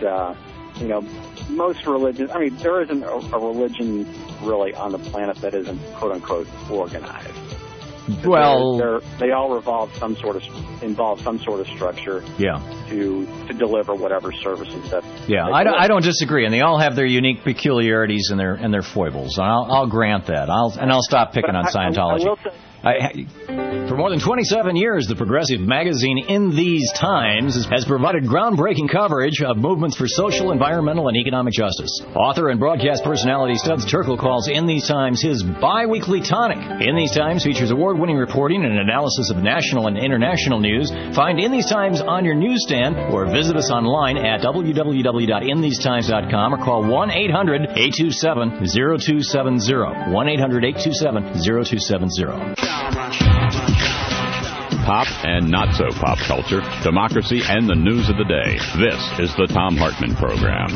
most religions, there isn't a religion really on the planet that isn't, quote-unquote, organized. Well, they all involve some sort of structure. To deliver whatever services that. I don't disagree, and they all have their unique peculiarities and their foibles. I'll grant that. I'll stop picking on Scientology. I will say, For more than 27 years, the progressive magazine In These Times has provided groundbreaking coverage of movements for social, environmental, and economic justice. Author and broadcast personality Studs Terkel calls In These Times his bi-weekly tonic. In These Times features award-winning reporting and analysis of national and international news. Find In These Times on your newsstand or visit us online at www.inthesetimes.com or call 1-800-827-0270. 1-800-827-0270. Pop and not so pop culture, democracy, and the news of the day. This is the Thom Hartmann Program.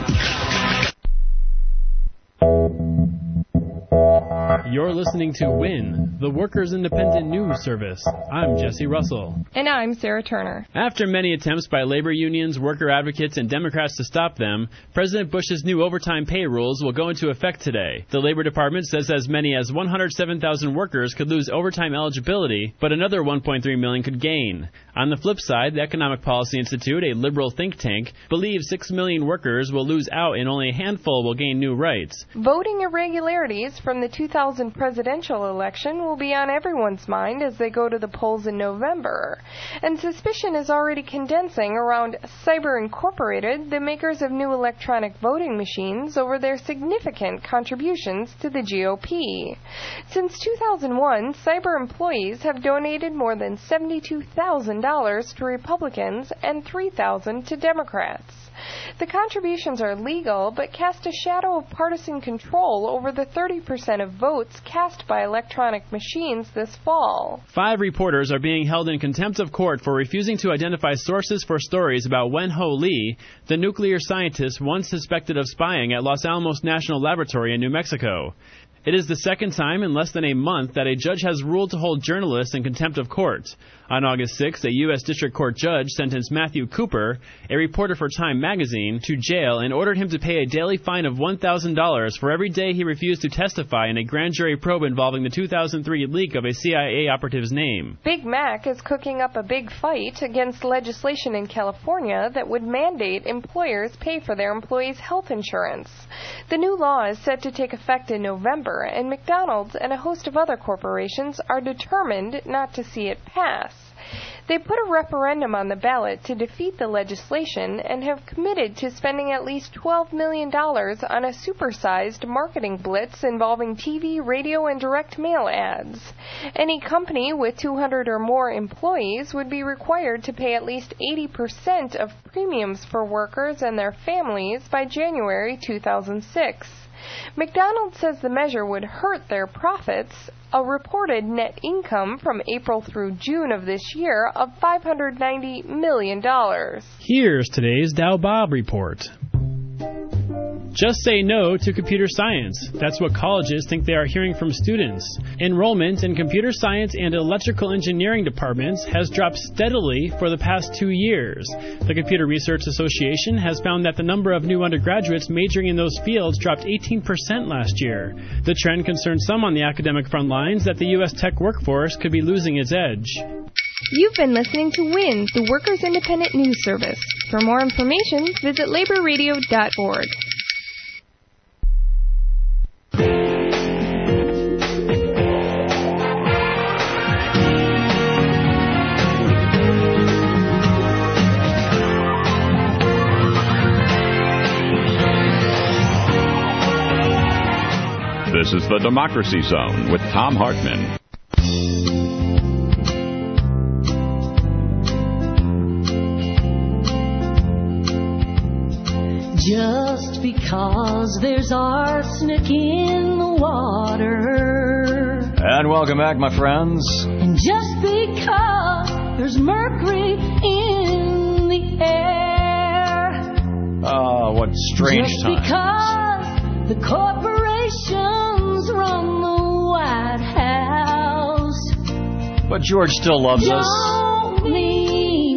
You're listening to WIN, the Workers' Independent News Service. I'm Jesse Russell. And I'm Sarah Turner. After many attempts by labor unions, worker advocates, and Democrats to stop them, President Bush's new overtime pay rules will go into effect today. The Labor Department says as many as 107,000 workers could lose overtime eligibility, but another 1.3 million could gain. On the flip side, the Economic Policy Institute, a liberal think tank, believes 6 million workers will lose out and only a handful will gain new rights. Voting irregularities from the 2000 presidential election will be on everyone's mind as they go to the polls in November. And suspicion is already condensing around Cyber Incorporated, the makers of new electronic voting machines, over their significant contributions to the GOP. Since 2001, Cyber employees have donated more than $72,000 to Republicans and $3,000 to Democrats. The contributions are legal, but cast a shadow of partisan control over the 30% of votes cast by electronic machines this fall. 5 reporters are being held in contempt of court for refusing to identify sources for stories about Wen-Ho Lee, the nuclear scientist once suspected of spying at Los Alamos National Laboratory in New Mexico. It is the second time in less than a month that a judge has ruled to hold journalists in contempt of court. On August 6th, a U.S. District Court judge sentenced Matthew Cooper, a reporter for Time magazine, to jail and ordered him to pay a daily fine of $1,000 for every day he refused to testify in a grand jury probe involving the 2003 leak of a CIA operative's name. Big Mac is cooking up a big fight against legislation in California that would mandate employers pay for their employees' health insurance. The new law is set to take effect in November, and McDonald's and a host of other corporations are determined not to see it pass. They put a referendum on the ballot to defeat the legislation and have committed to spending at least $12 million on a supersized marketing blitz involving TV, radio, and direct mail ads. Any company with 200 or more employees would be required to pay at least 80% of premiums for workers and their families by January 2006. McDonald's says the measure would hurt their profits. A reported net income from April through June of this year of $590 million. Here's today's Dow Bob report. Just say no to computer science. That's what colleges think they are hearing from students. Enrollment in computer science and electrical engineering departments has dropped steadily for the past 2 years. The Computer Research Association has found that the number of new undergraduates majoring in those fields dropped 18% last year. The trend concerns some on the academic front lines that the U.S. tech workforce could be losing its edge. You've been listening to WIN, the Workers' Independent News Service. For more information, visit laborradio.org. This is the Democracy Zone with Thom Hartmann. Just because there's arsenic in the water. And welcome back, my friends. And just because there's mercury in the air. Oh, what strange just times. Because the corporations run the White House. But George still loves us. Don't mean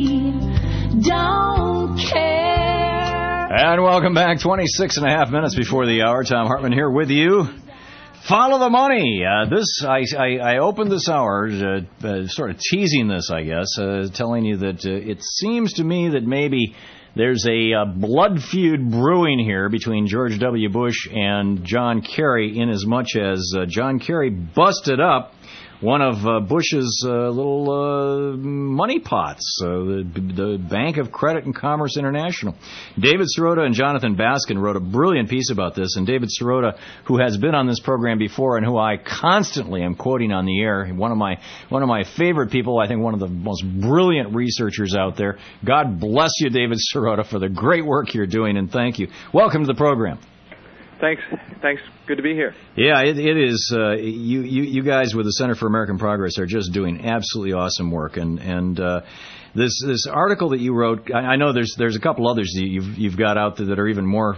he don't care. And welcome back. 26 and a half minutes before the hour. Thom Hartmann here with you. Follow the money. I opened this hour sort of teasing this, I guess, telling you that it seems to me that maybe there's a blood feud brewing here between George W. Bush and John Kerry, in as much as John Kerry busted up one of Bush's little money pots, the Bank of Credit and Commerce International. David Sirota and Jonathan Baskin wrote a brilliant piece about this, and David Sirota, who has been on this program before and who I constantly am quoting on the air, one of my favorite people, I think one of the most brilliant researchers out there. God bless you, David Sirota, for the great work you're doing, and thank you. Welcome to the program. Thanks. Good to be here. Yeah, it is. You guys with the Center for American Progress are just doing absolutely awesome work, and this article that you wrote, I know there's a couple others that you've got out there that are even more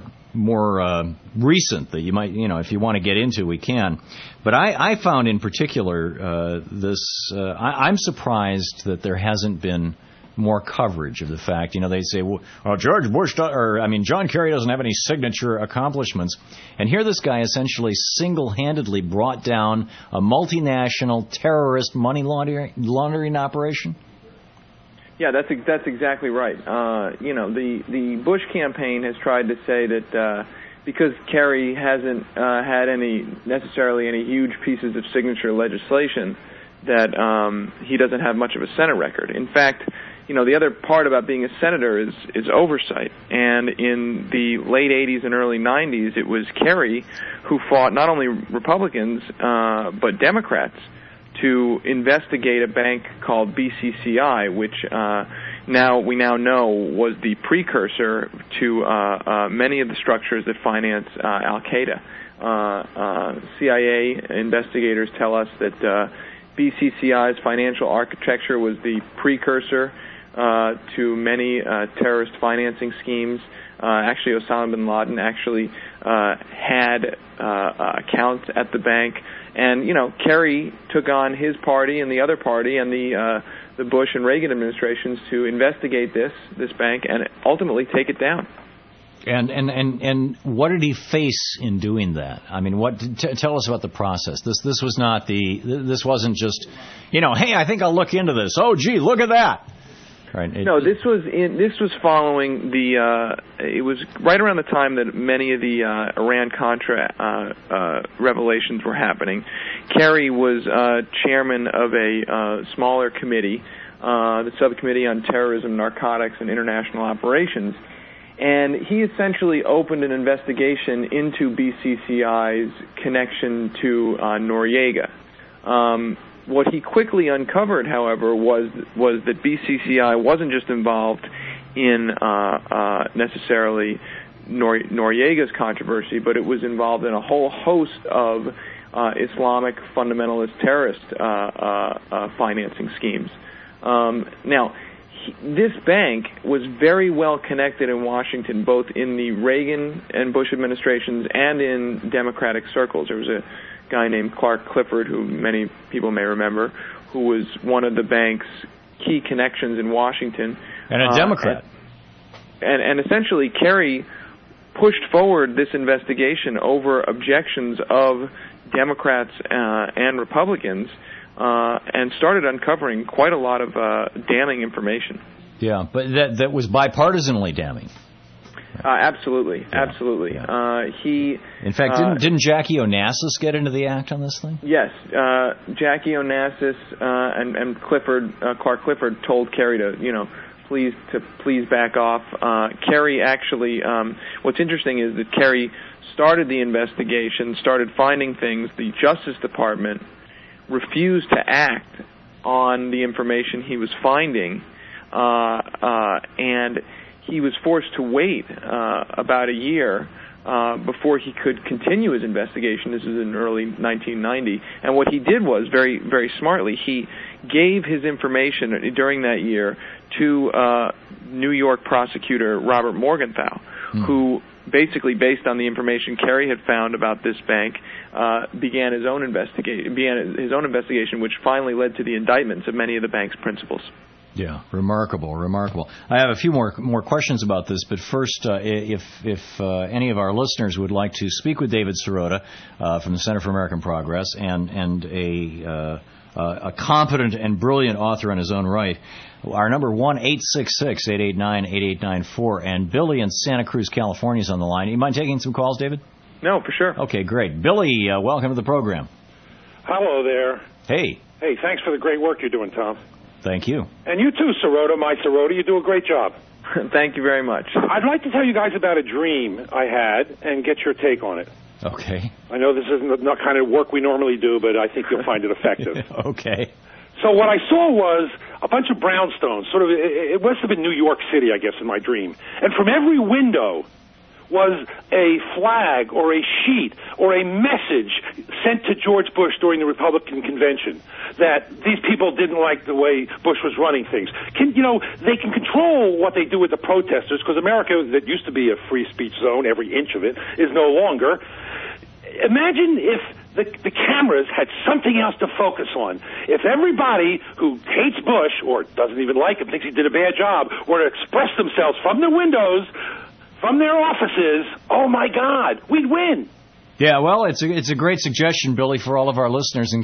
recent that you might, if you want to get into, we can. But I found in particular I'm surprised that there hasn't been more coverage of the fact. They say, well, John Kerry doesn't have any signature accomplishments. And here this guy essentially single-handedly brought down a multinational terrorist money laundering operation. Yeah, that's exactly right. The Bush campaign has tried to say that because Kerry hasn't had necessarily any huge pieces of signature legislation, that he doesn't have much of a Senate record. In fact, the other part about being a senator is oversight. And in the late 80s and early 90s, it was Kerry who fought not only Republicans but Democrats to investigate a bank called BCCI, which we now know was the precursor to many of the structures that finance Al-Qaeda. CIA investigators tell us that BCCI's financial architecture was the precursor to many terrorist financing schemes. Actually, Osama bin Laden actually had accounts at the bank. And, Kerry took on his party and the other party and the Bush and Reagan administrations to investigate this bank and ultimately take it down. And what did he face in doing that? I mean, tell us about the process. This was not this wasn't just, hey, I think I'll look into this. Oh, gee, look at that. Right. No, this was following it was right around the time that many of the Iran-Contra revelations were happening. Kerry was chairman of a smaller committee, the Subcommittee on Terrorism, Narcotics, and International Operations. And he essentially opened an investigation into BCCI's connection to Noriega. What he quickly uncovered, however, was that BCCI wasn't just involved in necessarily Noriega's controversy, but it was involved in a whole host of Islamic fundamentalist terrorist financing schemes. Now, this bank was very well connected in Washington, both in the Reagan and Bush administrations and in Democratic circles. There was a guy named Clark Clifford, who many people may remember, who was one of the bank's key connections in Washington. And a Democrat. And essentially, Kerry pushed forward this investigation over objections of Democrats and Republicans, and started uncovering quite a lot of damning information. Yeah, but that was bipartisanly damning. Absolutely. In fact, didn't Jackie Onassis get into the act on this thing? Yes, Jackie Onassis and Clark Clifford told Kerry to please back off. Kerry actually, what's interesting is that Kerry started the investigation, started finding things. The Justice Department refused to act on the information he was finding, and he was forced to wait about a year before he could continue his investigation. This is in early 1990. And what he did was, very, very smartly, he gave his information during that year to New York prosecutor Robert Morgenthau, who basically, based on the information Kerry had found about this bank, began his own investigation, which finally led to the indictments of many of the bank's principals. Yeah, remarkable. I have a few more questions about this, but first, if any of our listeners would like to speak with David Sirota from the Center for American Progress and a competent and brilliant author in his own right, our number 1-866-889-8894, and Billy in Santa Cruz, California is on the line. You mind taking some calls, David? No, for sure. Okay, great. Billy, welcome to the program. Hello there. Hey. Hey, thanks for the great work you're doing, Tom. Thank you. And you too, Sirota, my Sirota. You do a great job. Thank you very much. I'd like to tell you guys about a dream I had and get your take on it. Okay. I know this isn't the kind of work we normally do, but I think you'll find it effective. Okay. So what I saw was a bunch of brownstones. It must have been New York City, I guess, in my dream. And from every window was a flag or a sheet or a message sent to George Bush during the Republican convention that these people didn't like the way Bush was running things. They can control what they do with the protesters, because America, that used to be a free speech zone, every inch of it, is no longer. Imagine if the cameras had something else to focus on. If everybody who hates Bush or doesn't even like him, thinks he did a bad job, were to express themselves from their windows, from their offices, oh my God, we'd win. Yeah, well, it's a great suggestion, Billy, for all of our listeners in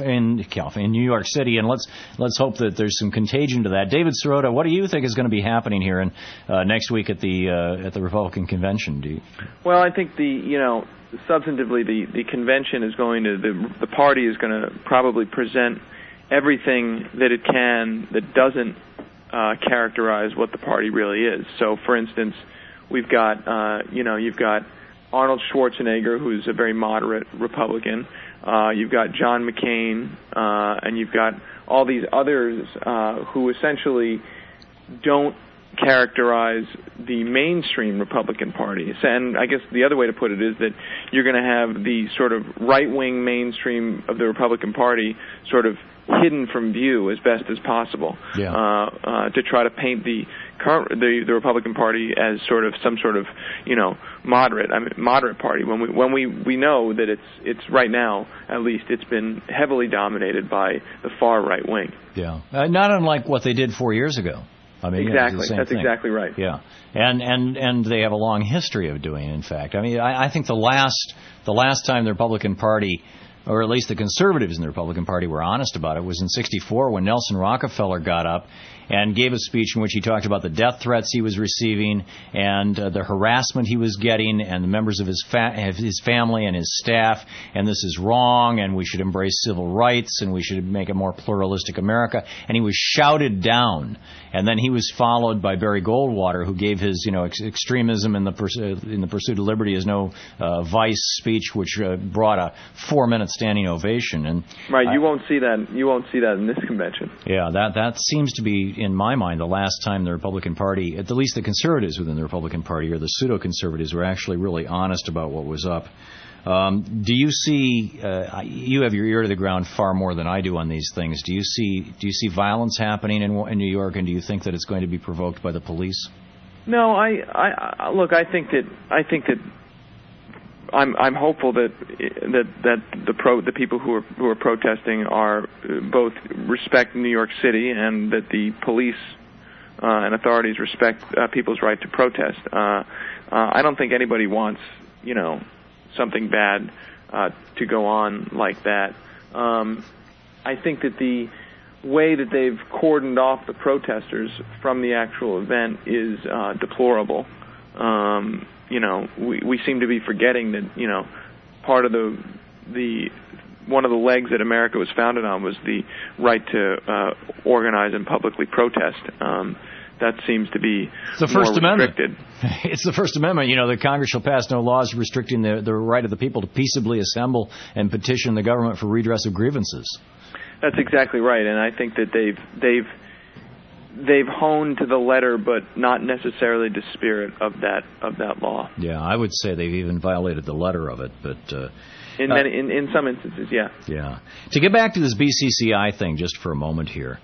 New York City, and let's hope that there's some contagion to that. David Sirota, what do you think is going to be happening here next week at the Republican convention? Well, I think substantively the convention is going to the party is going to probably present everything that it can that doesn't characterize what the party really is. So, for instance, we've got you've got Arnold Schwarzenegger, who's a very moderate Republican. You've got John McCain, and you've got all these others who essentially don't characterize the mainstream Republican Party. And I guess the other way to put it is that you're going to have the sort of right-wing mainstream of the Republican Party sort of hidden from view as best as possible, to try to paint the the Republican Party as some sort of moderate party when we know that it's right now, at least, it's been heavily dominated by the far right wing. Yeah, not unlike what they did 4 years ago. I mean, exactly. That's thing. Exactly right. Yeah, and they have a long history of doing it, in fact. I mean, I think the last time the Republican Party, or at least the conservatives in the Republican Party, were honest about it was in '64 when Nelson Rockefeller got up and gave a speech in which he talked about the death threats he was receiving and the harassment he was getting and the members of his family and his staff, and this is wrong, and we should embrace civil rights, and we should make a more pluralistic America. And he was shouted down. And then he was followed by Barry Goldwater, who gave his extremism in the pursuit of liberty is no vice speech, which brought a 4-minute standing ovation. And right, you won't see that. You won't see that in this convention. Yeah, that seems to be, in my mind, the last time the Republican Party, at least the conservatives within the Republican Party, or the pseudo-conservatives, were actually really honest about what was up. Do you see? You have your ear to the ground far more than I do on these things. Do you see violence happening in New York, and do you think that it's going to be provoked by the police? No, look. I think that I'm hopeful that the people who are protesting are both respect New York City, and that the police and authorities respect people's right to protest. I don't think anybody wants something bad to go on like that. I think that the way that they've cordoned off the protesters from the actual event is deplorable. We seem to be forgetting that part of the one of the legs that America was founded on was the right to organize and publicly protest. That seems to be the First Amendment. Restricted. It's the First Amendment. The Congress shall pass no laws restricting the right of the people to peaceably assemble and petition the government for redress of grievances. That's exactly right, and I think that they've honed to the letter, but not necessarily the spirit of that law. Yeah, I would say they've even violated the letter of it, but in some instances, yeah. Yeah. To get back to this BCCI thing just for a moment here.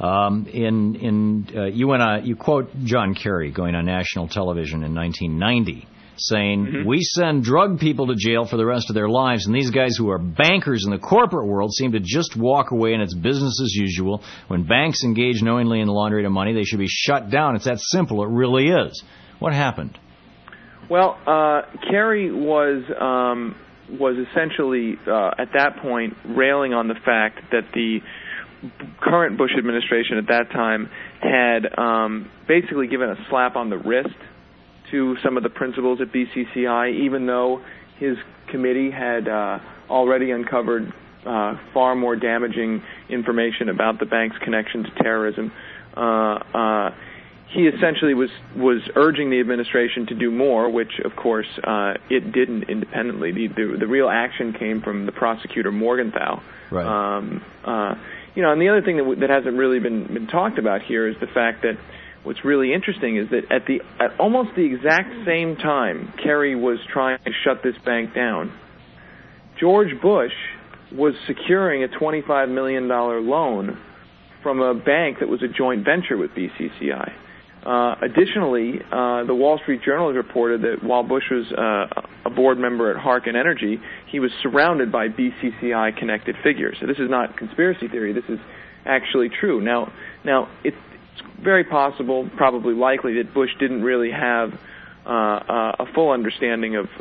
You quote John Kerry going on national television in 1990 saying, we send drug people to jail for the rest of their lives, and these guys who are bankers in the corporate world seem to just walk away and it's business as usual. When banks engage knowingly in the laundering of money, they should be shut down. It's that simple. It really is. What happened? Well, Kerry was essentially at that point railing on the fact that the current Bush administration at that time had basically given a slap on the wrist to some of the principals at BCCI, even though his committee had already uncovered far more damaging information about the bank's connection to terrorism. He essentially was urging the administration to do more, which, of course, it didn't independently. The real action came from the prosecutor Morgenthau. Right. And the other thing that hasn't really been talked about here is the fact that what's really interesting is that at almost the exact same time Kerry was trying to shut this bank down, George Bush was securing a $25 million loan from a bank that was a joint venture with BCCI. Additionally, the Wall Street Journal has reported that while Bush was a board member at Harken Energy, he was surrounded by BCCI-connected figures. So this is not conspiracy theory. This is actually true. Now it's very possible, probably likely, that Bush didn't really have a full understanding of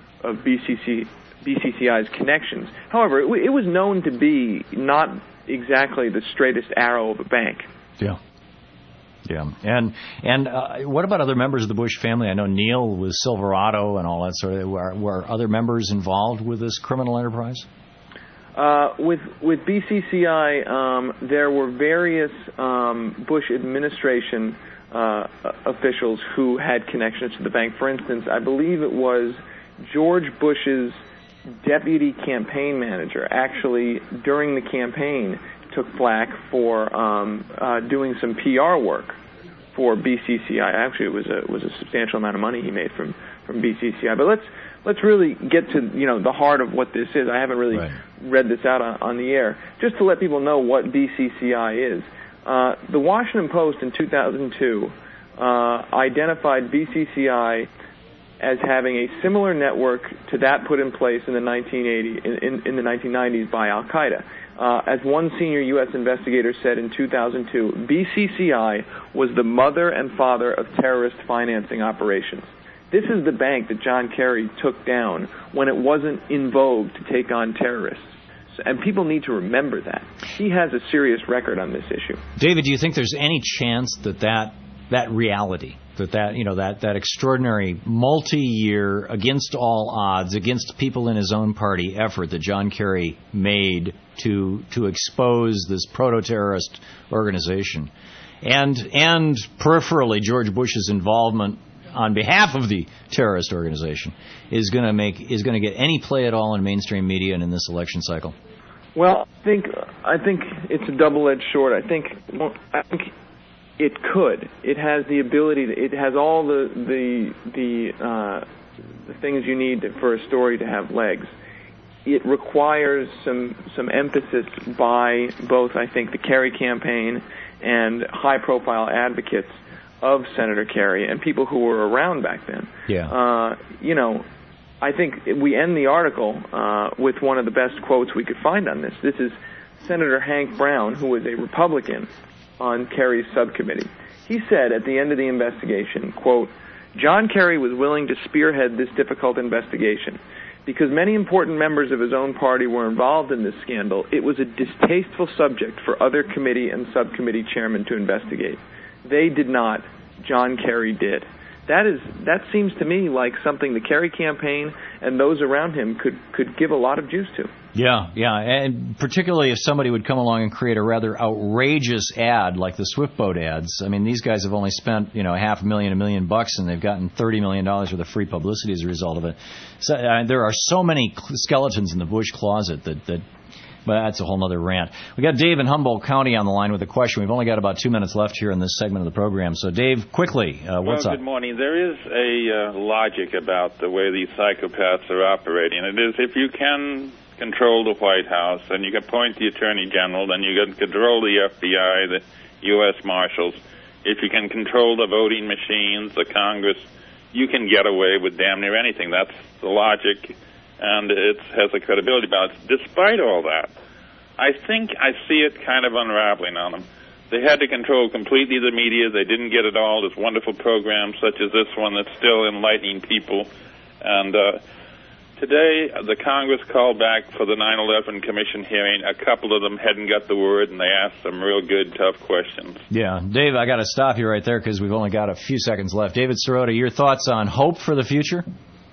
BCCI's connections. However, it was known to be not exactly the straightest arrow of a bank. Yeah. Yeah, and what about other members of the Bush family? I know Neil with Silverado and all that sort of. Were other members involved with this criminal enterprise? With BCCI, there were various Bush administration officials who had connections to the bank. For instance, I believe it was George Bush's deputy campaign manager. Actually, during the campaign, took flack for doing some PR work for BCCI. Actually, it was a substantial amount of money he made from BCCI. But let's really get to the heart of what this is. I haven't really read this out on the air. Just to let people know what BCCI is. The Washington Post in 2002 identified BCCI as having a similar network to that put in place in the 1990s by Al-Qaeda. As one senior U.S. investigator said in 2002, BCCI was the mother and father of terrorist financing operations. This is the bank that John Kerry took down when it wasn't in vogue to take on terrorists. And people need to remember that. He has a serious record on this issue. David, do you think there's any chance that reality, that extraordinary multi-year, against all odds, against people in his own party effort that John Kerry made to expose this proto-terrorist organization, and peripherally George Bush's involvement on behalf of the terrorist organization, is going to get any play at all in mainstream media and in this election cycle? Well, I think it's a double-edged sword. I think it could. It has the ability. It has all the things you need for a story to have legs. It requires some emphasis by both, I think, the Kerry campaign and high-profile advocates of Senator Kerry and people who were around back then. Yeah. I think we end the article with one of the best quotes we could find on this. This is Senator Hank Brown, who was a Republican on Kerry's subcommittee. He said at the end of the investigation, quote, "John Kerry was willing to spearhead this difficult investigation. Because many important members of his own party were involved in this scandal, it was a distasteful subject for other committee and subcommittee chairmen to investigate. They did not. John Kerry did." That seems to me like something the Kerry campaign and those around him could give a lot of juice to. Yeah, and particularly if somebody would come along and create a rather outrageous ad like the Swift Boat ads. I mean, these guys have only spent $500,000, $1 million, and they've gotten $30 million worth of free publicity as a result of it. So there are so many skeletons in the Bush closet that. But that's a whole other rant. We got Dave in Humboldt County on the line with a question. We've only got about 2 minutes left here in this segment of the program. So, Dave, quickly, what's up? Good morning. There is a logic about the way these psychopaths are operating. It is if you can control the White House and you can appoint the Attorney General, then you can control the FBI, the U.S. Marshals. If you can control the voting machines, the Congress, you can get away with damn near anything. That's the logic. And it has a credibility balance. Despite all that, I think I see it kind of unraveling on them. They had to control completely the media. They didn't get it all. There's wonderful programs such as this one that's still enlightening people. And today, the Congress called back for the 9/11 Commission hearing. A couple of them hadn't got the word, and they asked some real good, tough questions. Yeah. Dave, I got to stop you right there because we've only got a few seconds left. David Sirota, your thoughts on hope for the future?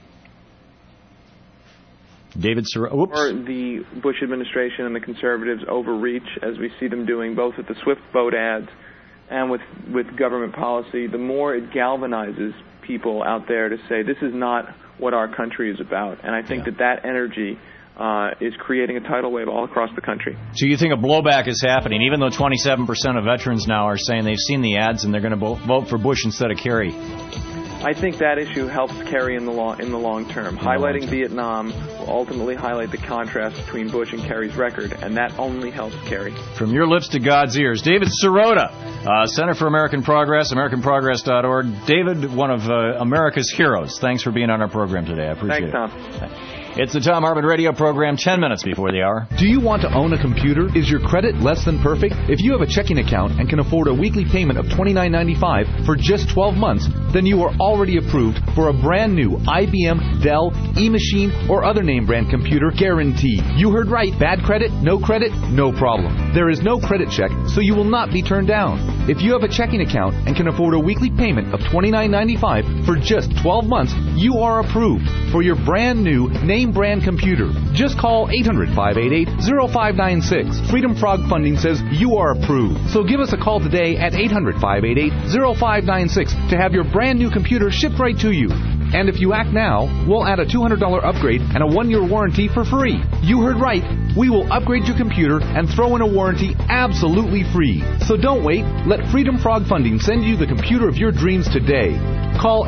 David Sirota. Or the Bush administration and the conservatives overreach, as we see them doing both with the Swift Boat ads and with government policy, the more it galvanizes people out there to say this is not what our country is about. And I think that energy is creating a tidal wave all across the country. So you think a blowback is happening, even though 27% of veterans now are saying they've seen the ads and they're going to vote for Bush instead of Kerry? I think that issue helps Kerry in the long term. Highlighting Vietnam will ultimately highlight the contrast between Bush and Kerry's record, and that only helps Kerry. From your lips to God's ears, David Sirota, Center for American Progress, AmericanProgress.org. David, one of America's heroes. Thanks for being on our program today. I appreciate it. Thanks, Tom. It's the Tom Hartman Radio Program, 10 minutes before the hour. Do you want to own a computer? Is your credit less than perfect? If you have a checking account and can afford a weekly payment of $29.95 for just 12 months, then you are already approved for a brand new IBM, Dell, eMachine, or other name brand computer guaranteed. You heard right. Bad credit, no problem. There is no credit check, so you will not be turned down. If you have a checking account and can afford a weekly payment of $29.95 for just 12 months, you are approved for your brand new name brand computer. Just call 800-588-0596. Freedom Frog Funding says you are approved. So give us a call today at 800-588-0596 to have your brand new computer shipped right to you. And if you act now, we'll add a $200 upgrade and a 1-year warranty for free. You heard right. We will upgrade your computer and throw in a warranty absolutely free. So don't wait. Let Freedom Frog Funding send you the computer of your dreams today. Call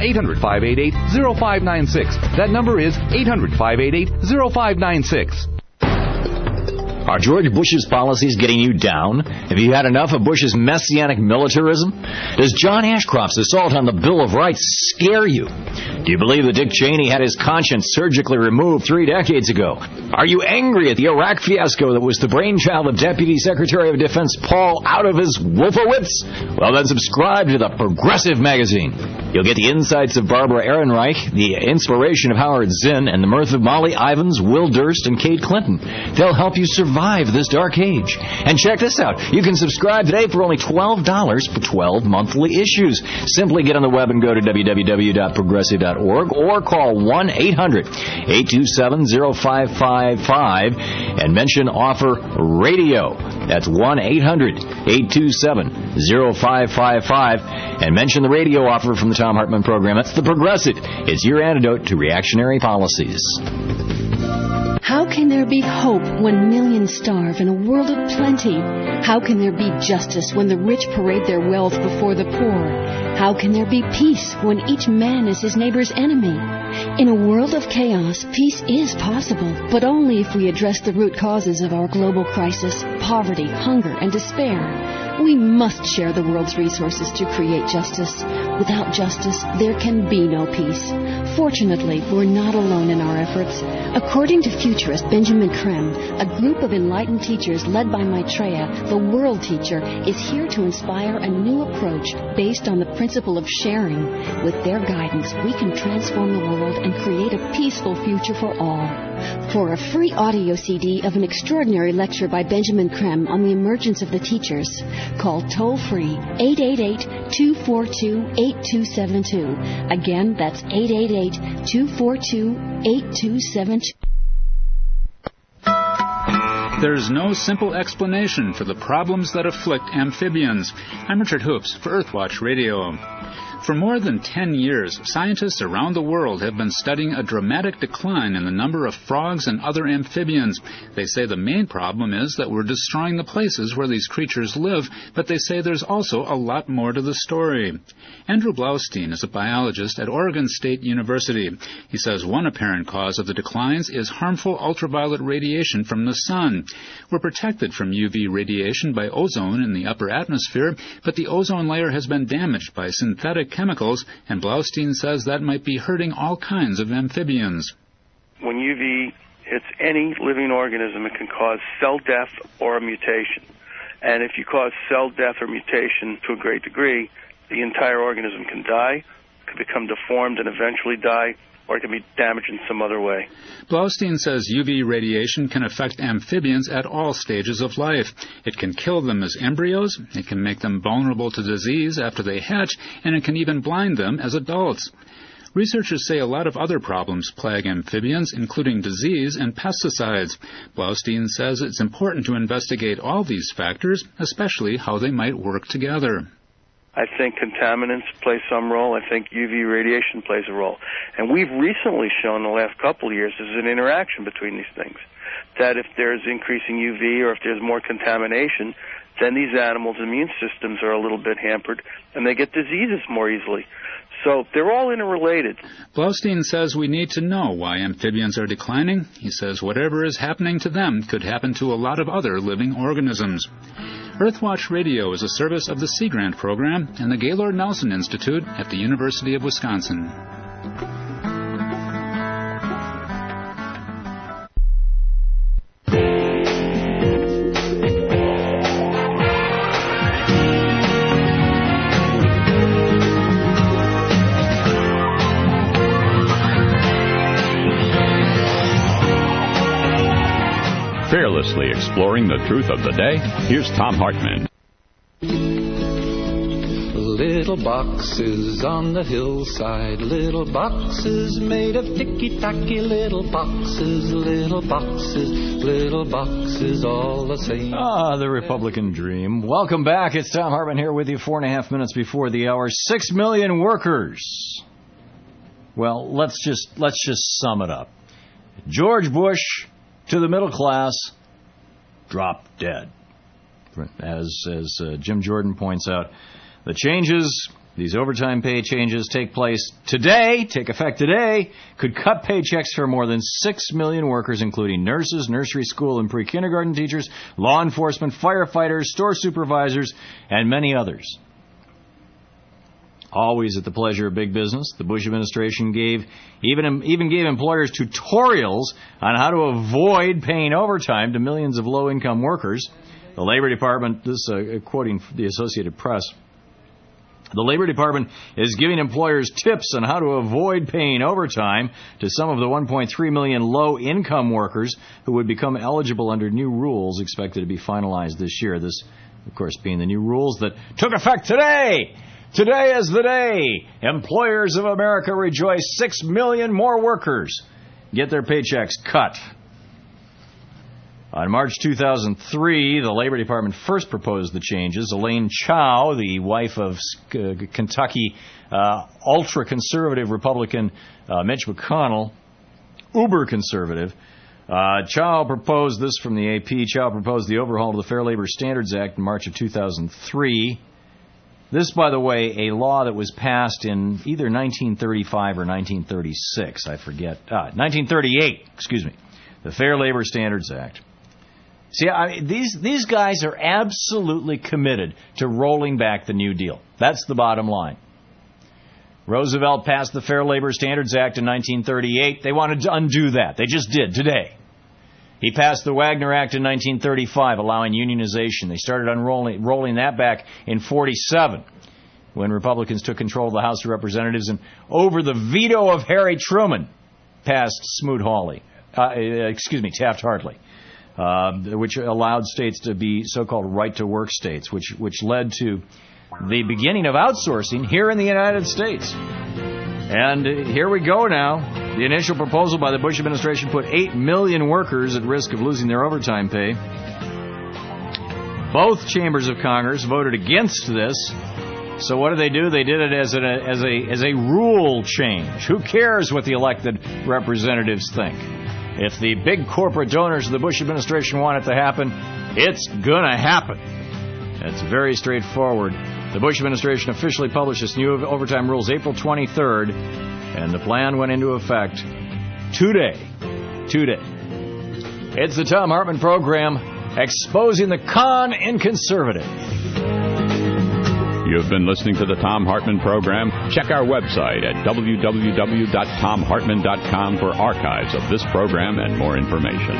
800-588-0596. That number is 800-588-0596. Are George Bush's policies getting you down? Have you had enough of Bush's messianic militarism? Does John Ashcroft's assault on the Bill of Rights scare you? Do you believe that Dick Cheney had his conscience surgically removed 3 decades ago? Are you angry at the Iraq fiasco that was the brainchild of Deputy Secretary of Defense Paul out of his Wolfowitz? Well, then subscribe to the Progressive magazine. You'll get the insights of Barbara Ehrenreich, the inspiration of Howard Zinn, and the mirth of Molly Ivins, Will Durst, and Kate Clinton. They'll help you survive this dark age. And check this out. You can subscribe today for only $12 for 12 monthly issues. Simply get on the web and go to www.progressive.org or call 1-800-827-0555 and mention offer radio. That's 1-800-827-0555 and mention the radio offer from the Thom Hartmann program. That's the Progressive. It's your antidote to reactionary policies. How can there be hope when millions starve in a world of plenty? How can there be justice when the rich parade their wealth before the poor? How can there be peace when each man is his neighbor's enemy? In a world of chaos, peace is possible, but only if we address the root causes of our global crisis, poverty, hunger, and despair. We must share the world's resources to create justice. Without justice, there can be no peace. Fortunately, we're not alone in our efforts. According to futurist Benjamin Creme, a group of enlightened teachers led by Maitreya, the world teacher, is here to inspire a new approach based on the principle of sharing. With their guidance, we can transform the world and create a peaceful future for all. For a free audio CD of an extraordinary lecture by Benjamin Creme on the emergence of the teachers, call toll-free 888-242-8272. Again, that's 888-242-8272. There's no simple explanation for the problems that afflict amphibians. I'm Richard Hoops for Earthwatch Radio. For more than 10 years, scientists around the world have been studying a dramatic decline in the number of frogs and other amphibians. They say the main problem is that we're destroying the places where these creatures live, but they say there's also a lot more to the story. Andrew Blaustein is a biologist at Oregon State University. He says one apparent cause of the declines is harmful ultraviolet radiation from the sun. We're protected from UV radiation by ozone in the upper atmosphere, but the ozone layer has been damaged by synthetic chemicals, and Blaustein says that might be hurting all kinds of amphibians. When UV hits any living organism, it can cause cell death or a mutation. And if you cause cell death or mutation to a great degree, the entire organism can die, could become deformed and eventually die, or it can be damaged in some other way. Blaustein says UV radiation can affect amphibians at all stages of life. It can kill them as embryos, it can make them vulnerable to disease after they hatch, and it can even blind them as adults. Researchers say a lot of other problems plague amphibians, including disease and pesticides. Blaustein says it's important to investigate all these factors, especially how they might work together. I think contaminants play some role. I think UV radiation plays a role. And we've recently shown in the last couple of years there's an interaction between these things. That if there's increasing UV or if there's more contamination, then these animals' immune systems are a little bit hampered and they get diseases more easily. So they're all interrelated. Blaustein says we need to know why amphibians are declining. He says whatever is happening to them could happen to a lot of other living organisms. Earthwatch Radio is a service of the Sea Grant Program and the Gaylord Nelson Institute at the University of Wisconsin. Fearlessly exploring the truth of the day, here's Thom Hartmann. Little boxes on the hillside, little boxes made of ticky-tacky, little boxes, little boxes, little boxes, all the same. Ah, the Republican dream. Welcome back. It's Thom Hartmann here with you 4.5 minutes before the hour. 6 million workers. Well, let's just sum it up. George Bush to the middle class, dropped dead. As Jim Jordan points out, the changes These overtime pay changes take effect today, could cut paychecks for more than 6 million workers, including nurses, nursery school and pre-kindergarten teachers, law enforcement, firefighters, store supervisors, and many others. Always at the pleasure of big business, the Bush administration even gave employers tutorials on how to avoid paying overtime to millions of low-income workers. The Labor Department, quoting the Associated Press, the Labor Department is giving employers tips on how to avoid paying overtime to some of the 1.3 million low-income workers who would become eligible under new rules expected to be finalized this year. This, of course, being the new rules that took effect today. Today is the day. Employers of America rejoice. 6 million more workers get their paychecks cut. On March 2003, the Labor Department first proposed the changes. Elaine Chao, the wife of Kentucky ultra-conservative Republican Mitch McConnell, uber-conservative, Chao proposed this from the AP. Chao proposed the overhaul of the Fair Labor Standards Act in March of 2003. This, by the way, a law that was passed in either 1935 or 1936, I forget. 1938, excuse me. The Fair Labor Standards Act. See, these guys are absolutely committed to rolling back the New Deal. That's the bottom line. Roosevelt passed the Fair Labor Standards Act in 1938. They wanted to undo that. They just did today. He passed the Wagner Act in 1935, allowing unionization. They started rolling that back in 1947 when Republicans took control of the House of Representatives and, over the veto of Harry Truman, passed Taft-Hartley. Which allowed states to be so-called right-to-work states, which led to the beginning of outsourcing here in the United States. And here we go now. The initial proposal by the Bush administration put 8 million workers at risk of losing their overtime pay. Both chambers of Congress voted against this. So what did they do? They did it as a rule change. Who cares what the elected representatives think? If the big corporate donors of the Bush administration want it to happen, it's going to happen. It's very straightforward. The Bush administration officially published its new overtime rules April 23rd, and the plan went into effect today. It's the Thom Hartmann Program, exposing the con in conservative. You've been listening to the Thom Hartmann Program. Check our website at www.thomhartmann.com for archives of this program and more information.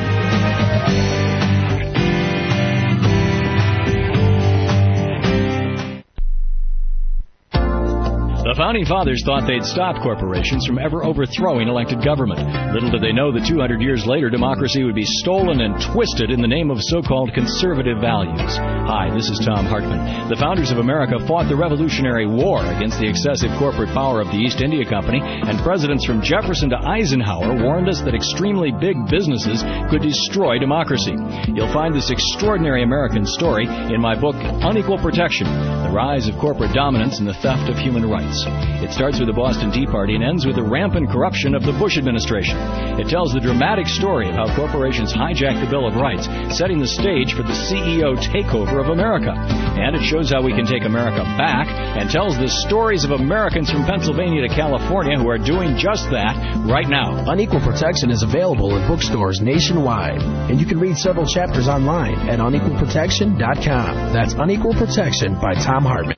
The Founding Fathers thought they'd stop corporations from ever overthrowing elected government. Little did they know that 200 years later, democracy would be stolen and twisted in the name of so-called conservative values. Hi, this is Thom Hartmann. The founders of America fought the Revolutionary War against the excessive corporate power of the East India Company, and presidents from Jefferson to Eisenhower warned us that extremely big businesses could destroy democracy. You'll find this extraordinary American story in my book, Unequal Protection, The Rise of Corporate Dominance and the Theft of Human Rights. It starts with the Boston Tea Party and ends with the rampant corruption of the Bush administration. It tells the dramatic story of how corporations hijacked the Bill of Rights, setting the stage for the CEO takeover of America. And it shows how we can take America back and tells the stories of Americans from Pennsylvania to California who are doing just that right now. Unequal Protection is available in bookstores nationwide, and you can read several chapters online at unequalprotection.com. That's Unequal Protection by Thom Hartmann.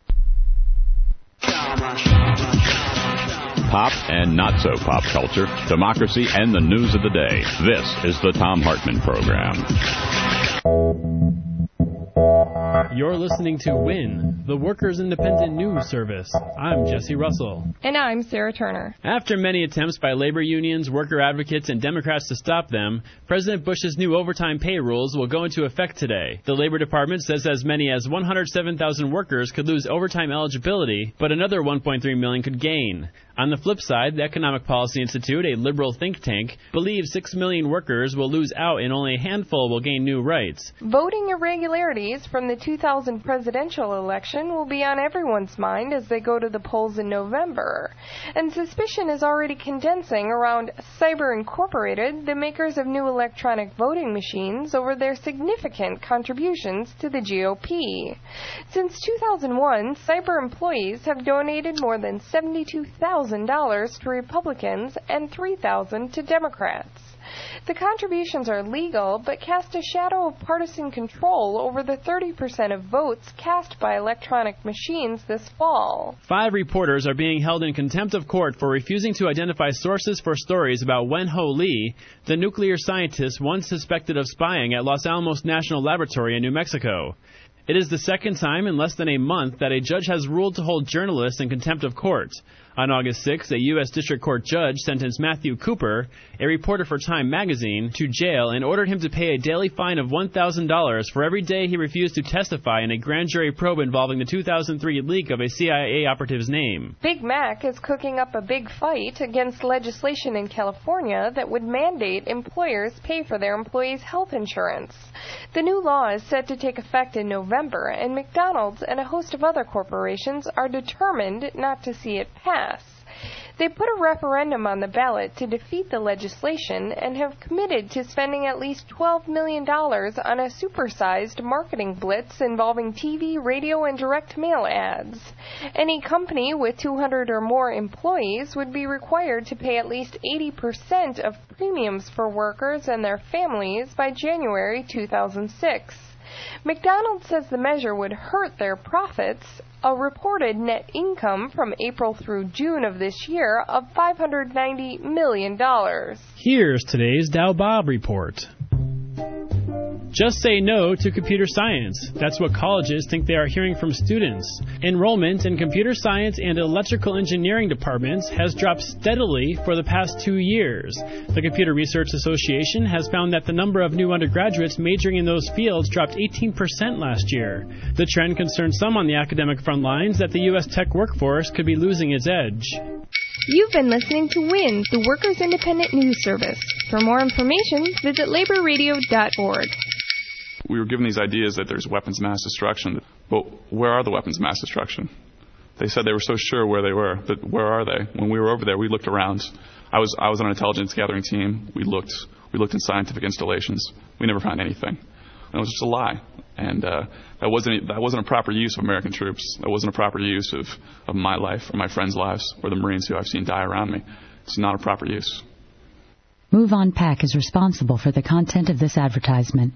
Pop and not-so-pop culture, democracy, and the news of the day. This is the Thom Hartmann Program. You're listening to WIN, the Workers' Independent News Service. I'm Jesse Russell. And I'm Sarah Turner. After many attempts by labor unions, worker advocates, and Democrats to stop them, President Bush's new overtime pay rules will go into effect today. The Labor Department says as many as 107,000 workers could lose overtime eligibility, but another 1.3 million could gain. On the flip side, the Economic Policy Institute, a liberal think tank, believes 6 million workers will lose out and only a handful will gain new rights. Voting irregularities from the 2000 presidential election will be on everyone's mind as they go to the polls in November. And suspicion is already condensing around Cyber Incorporated, the makers of new electronic voting machines, over their significant contributions to the GOP. Since 2001, Cyber employees have donated more than $72,000 to Republicans and $3,000 to Democrats. The contributions are legal, but cast a shadow of partisan control over the 30% of votes cast by electronic machines this fall. 5 reporters are being held in contempt of court for refusing to identify sources for stories about Wen-Ho Lee, the nuclear scientist once suspected of spying at Los Alamos National Laboratory in New Mexico. It is the second time in less than a month that a judge has ruled to hold journalists in contempt of court. On August 6, a U.S. District Court judge sentenced Matthew Cooper, a reporter for Time magazine, to jail and ordered him to pay a daily fine of $1,000 for every day he refused to testify in a grand jury probe involving the 2003 leak of a CIA operative's name. Big Mac is cooking up a big fight against legislation in California that would mandate employers pay for their employees' health insurance. The new law is set to take effect in November, and McDonald's and a host of other corporations are determined not to see it pass. They put a referendum on the ballot to defeat the legislation and have committed to spending at least $12 million on a supersized marketing blitz involving TV, radio, and direct mail ads. Any company with 200 or more employees would be required to pay at least 80% of premiums for workers and their families by January 2006. McDonald's says the measure would hurt their profits, a reported net income from April through June of this year of $590 million. Here's today's Dow Bob report. Just say no to computer science. That's what colleges think they are hearing from students. Enrollment in computer science and electrical engineering departments has dropped steadily for the past 2 years. The Computer Research Association has found that the number of new undergraduates majoring in those fields dropped 18% last year. The trend concerns some on the academic front lines that the U.S. tech workforce could be losing its edge. You've been listening to WIN, the Workers' Independent News Service. For more information, visit laborradio.org. We were given these ideas that there's weapons of mass destruction. But where are the weapons of mass destruction? They said they were so sure where they were, but where are they? When we were over there, we looked around. I was on an intelligence gathering team. We looked in scientific installations. We never found anything. And it was just a lie. And that wasn't a proper use of American troops. That wasn't a proper use of my life or my friends' lives or the Marines who I've seen die around me. It's not a proper use. Move On Pack is responsible for the content of this advertisement.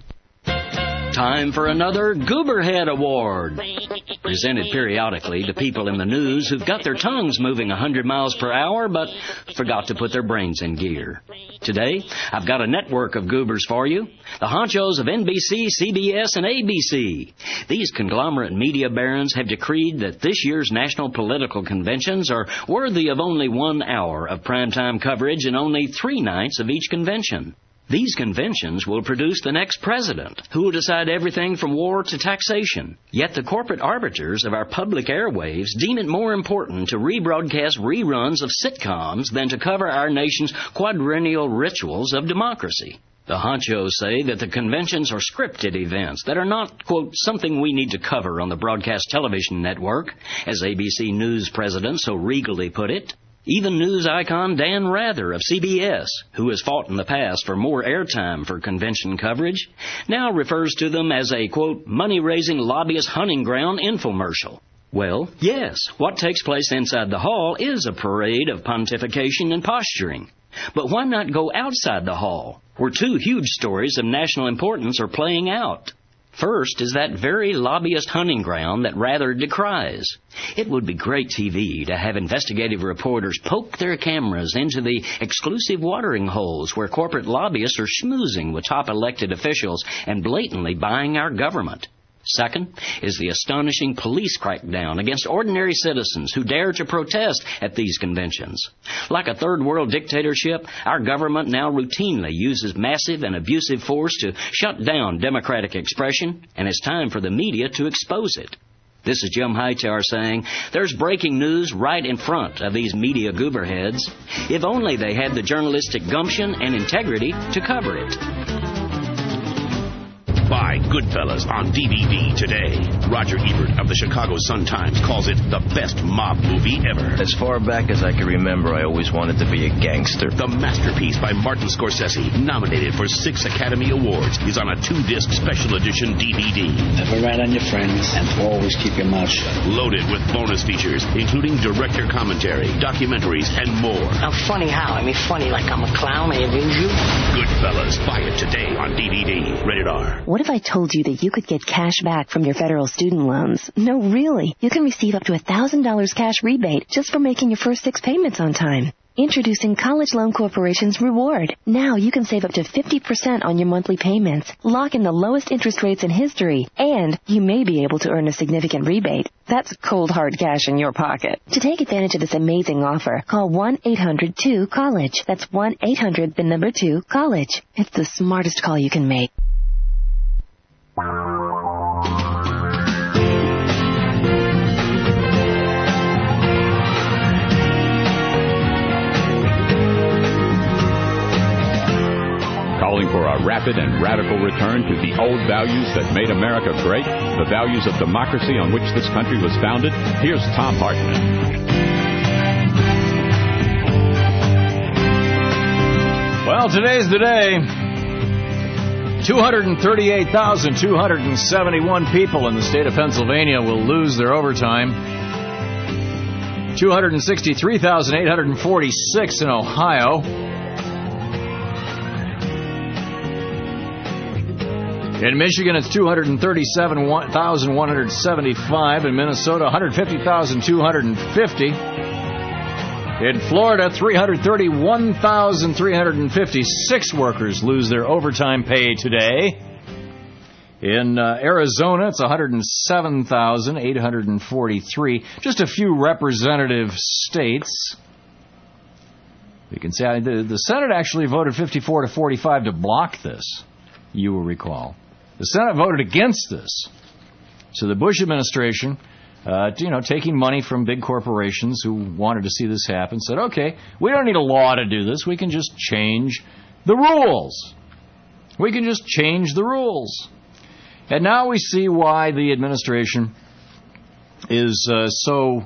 Time for another Gooberhead Award, presented periodically to people in the news who've got their tongues moving 100 miles per hour but forgot to put their brains in gear. Today, I've got a network of goobers for you, the honchos of NBC, CBS, and ABC. These conglomerate media barons have decreed that this year's national political conventions are worthy of only 1 hour of primetime coverage and only 3 nights of each convention. These conventions will produce the next president, who will decide everything from war to taxation. Yet the corporate arbiters of our public airwaves deem it more important to rebroadcast reruns of sitcoms than to cover our nation's quadrennial rituals of democracy. The honchos say that the conventions are scripted events that are not, quote, something we need to cover on the broadcast television network, as ABC News president so regally put it. Even news icon Dan Rather of CBS, who has fought in the past for more airtime for convention coverage, now refers to them as a, quote, money-raising lobbyist hunting ground infomercial. Well, yes, what takes place inside the hall is a parade of pontification and posturing. But why not go outside the hall, where 2 huge stories of national importance are playing out? First is that very lobbyist hunting ground that Rather decries. It would be great TV to have investigative reporters poke their cameras into the exclusive watering holes where corporate lobbyists are schmoozing with top elected officials and blatantly buying our government. Second is the astonishing police crackdown against ordinary citizens who dare to protest at these conventions. Like a third world dictatorship, our government now routinely uses massive and abusive force to shut down democratic expression, and it's time for the media to expose it. This is Jim Hightower saying, there's breaking news right in front of these media gooberheads. If only they had the journalistic gumption and integrity to cover it. Buy Buy Goodfellas on DVD today. Roger Ebert of the Chicago Sun-Times calls it the best mob movie ever. As far back as I can remember, I always wanted to be a gangster. The masterpiece by Martin Scorsese, nominated for 6 Academy Awards, is on a 2-disc special edition DVD. Never rat on your friends and always keep your mouth shut. Loaded with bonus features, including director commentary, documentaries, and more. I'm funny how? I mean, funny like I'm a clown, I amuse you? Goodfellas. Buy it today on DVD. Rated R. What if I told you that you could get cash back from your federal student loans? No, really. You can receive up to $1,000 cash rebate just for making your first 6 payments on time. Introducing College Loan Corporation's Reward. Now you can save up to 50% on your monthly payments, lock in the lowest interest rates in history, and you may be able to earn a significant rebate. That's cold, hard cash in your pocket. To take advantage of this amazing offer, call 1-800-2-COLLEGE. That's 1-800-2-COLLEGE. It's the smartest call you can make. Calling for a rapid and radical return to the old values that made America great, the values of democracy on which this country was founded. Here's Thom Hartmann. Well, today's the day. 238,271 people in the state of Pennsylvania will lose their overtime. 263,846 in Ohio. In Michigan, it's 237,175. In Minnesota, 150,250. In Florida, 331,356 workers lose their overtime pay today. In Arizona, it's 107,843. Just a few representative states. You can say the Senate actually voted 54-45 to block this, you will recall. The Senate voted against this. So the Bush administration, taking money from big corporations who wanted to see this happen, said, okay, we don't need a law to do this. We can just change the rules. We can just change the rules. And now we see why the administration is so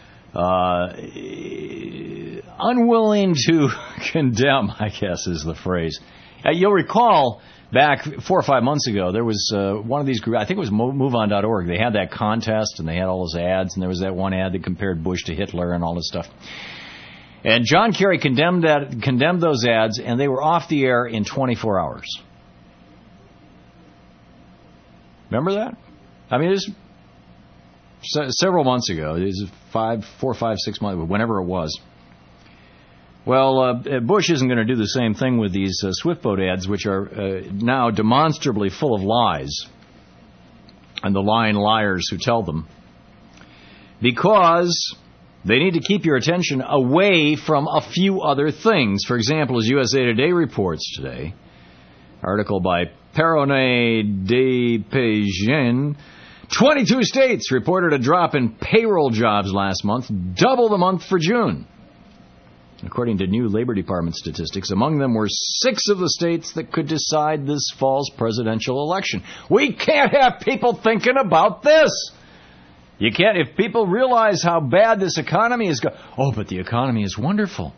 unwilling to condemn, I guess is the phrase. You'll recall back 4 or 5 months ago, there was one of these groups, I think it was MoveOn.org. They had that contest, and they had all those ads, and there was that one ad that compared Bush to Hitler and all this stuff. And John Kerry condemned those ads, and they were off the air in 24 hours. Remember that? I mean, it was several months ago. It was 4, 5, 6 months, whenever it was. Well, Bush isn't going to do the same thing with these Swiftboat ads, which are now demonstrably full of lies, and the lying liars who tell them, because they need to keep your attention away from a few other things. For example, as USA Today reports today, article by Perronnet de Pagien, 22 states reported a drop in payroll jobs last month, double the month for June. According to new Labor Department statistics, among them were 6 of the states that could decide this fall's presidential election. We can't have people thinking about this. You can't. If people realize how bad this economy is going, but the economy is wonderful.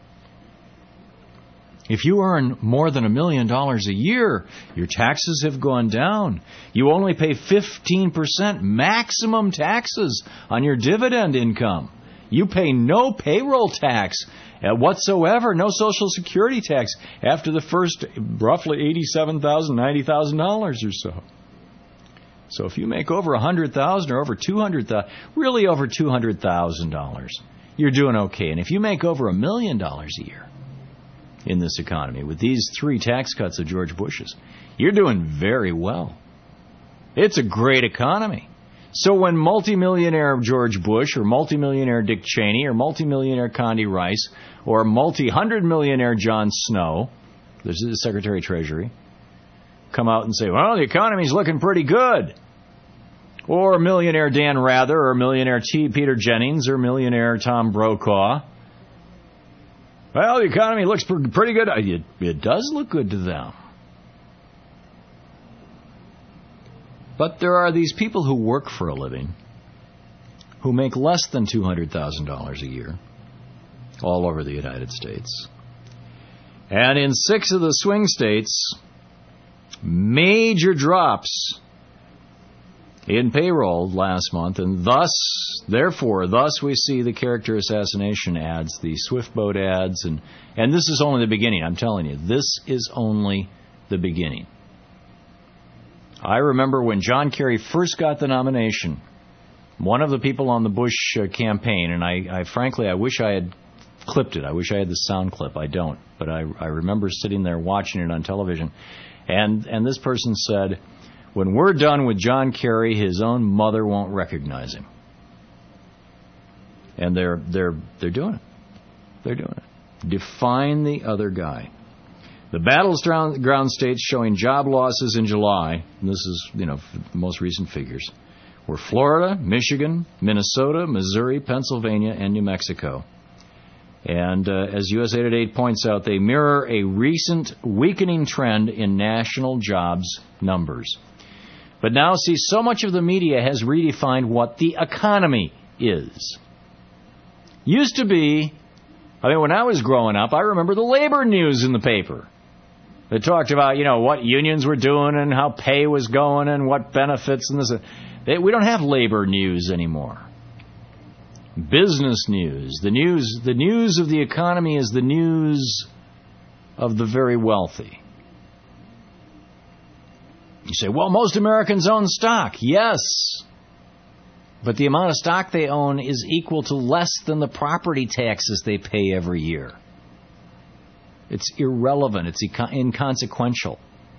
If you earn more than $1 million a year, your taxes have gone down. You only pay 15% maximum taxes on your dividend income. You pay no payroll tax whatsoever, no Social Security tax after the first roughly $87,000, $90,000 or so. So if you make over $100,000 or over $200,000, really over $200,000, you're doing okay. And if you make over $1 million a year in this economy with these 3 tax cuts of George Bush's, you're doing very well. It's a great economy. So when multimillionaire George Bush or multimillionaire Dick Cheney or multimillionaire Condi Rice or multi-hundred-millionaire John Snow, this is the Secretary of Treasury, come out and say, well, the economy's looking pretty good. Or millionaire Dan Rather or millionaire Peter Jennings or millionaire Tom Brokaw. Well, the economy looks pretty good. It does look good to them. But there are these people who work for a living who make less than $200,000 a year all over the United States. And in 6 of the swing states, major drops in payroll last month, and thus we see the character assassination ads, the Swift Boat ads, and this is only the beginning. I'm telling you, this is only the beginning. I remember when John Kerry first got the nomination, one of the people on the Bush campaign, and I frankly, I wish I had clipped it. I wish I had the sound clip. I don't. But I remember sitting there watching it on television, and this person said, when we're done with John Kerry, his own mother won't recognize him. And they're doing it. They're doing it. Define the other guy. The battleground states showing job losses in July, and this is, the most recent figures, were Florida, Michigan, Minnesota, Missouri, Pennsylvania, and New Mexico. And as USA Today points out, they mirror a recent weakening trend in national jobs numbers. But now, see, so much of the media has redefined what the economy is. Used to be, when I was growing up, I remember the labor news in the paper. They talked about, what unions were doing and how pay was going and what benefits and this. We don't have labor news anymore. Business news. The news of the economy is the news of the very wealthy. You say, well, most Americans own stock. Yes. But the amount of stock they own is equal to less than the property taxes they pay every year. It's irrelevant. It's inconsequential.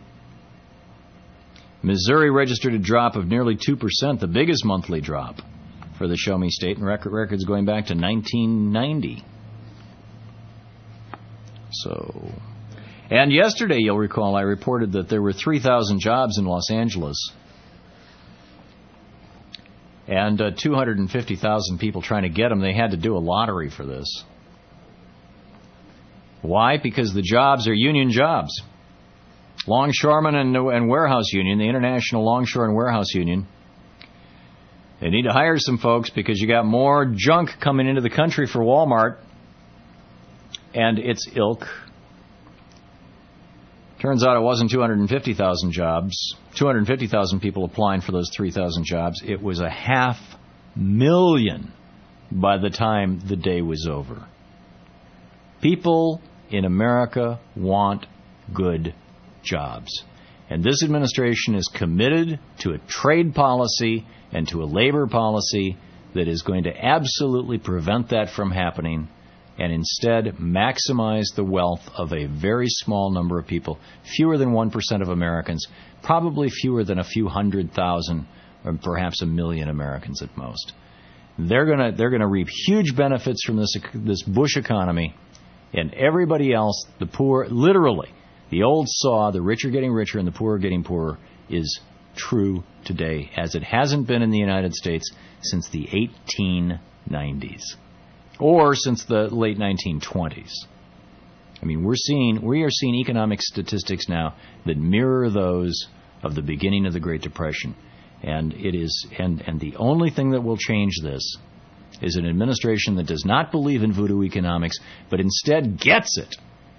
Missouri registered a drop of nearly 2%, the biggest monthly drop for the Show Me State, and records going back to 1990. And yesterday, you'll recall, I reported that there were 3,000 jobs in Los Angeles and 250,000 people trying to get them. They had to do a lottery for this. Why? Because the jobs are union jobs. Longshoremen and Warehouse Union, the International Longshore and Warehouse Union, they need to hire some folks because you got more junk coming into the country for Walmart and its ilk. Turns out it wasn't 250,000 jobs, 250,000 people applying for those 3,000 jobs. It was 500,000 by the time the day was over. People in America want good jobs. And this administration is committed to a trade policy and to a labor policy that is going to absolutely prevent that from happening and instead maximize the wealth of a very small number of people, fewer than 1% of Americans, probably fewer than a few 100,000 or perhaps 1 million Americans at most. They're going to reap huge benefits from this Bush economy, and everybody else, the poor, literally, the old saw, the rich are getting richer and the poor are getting poorer, is true today, as it hasn't been in the United States since the 1890s. Or since the late 1920s. We are seeing economic statistics now that mirror those of the beginning of the Great Depression. And the only thing that will change this is an administration that does not believe in voodoo economics, but instead gets it.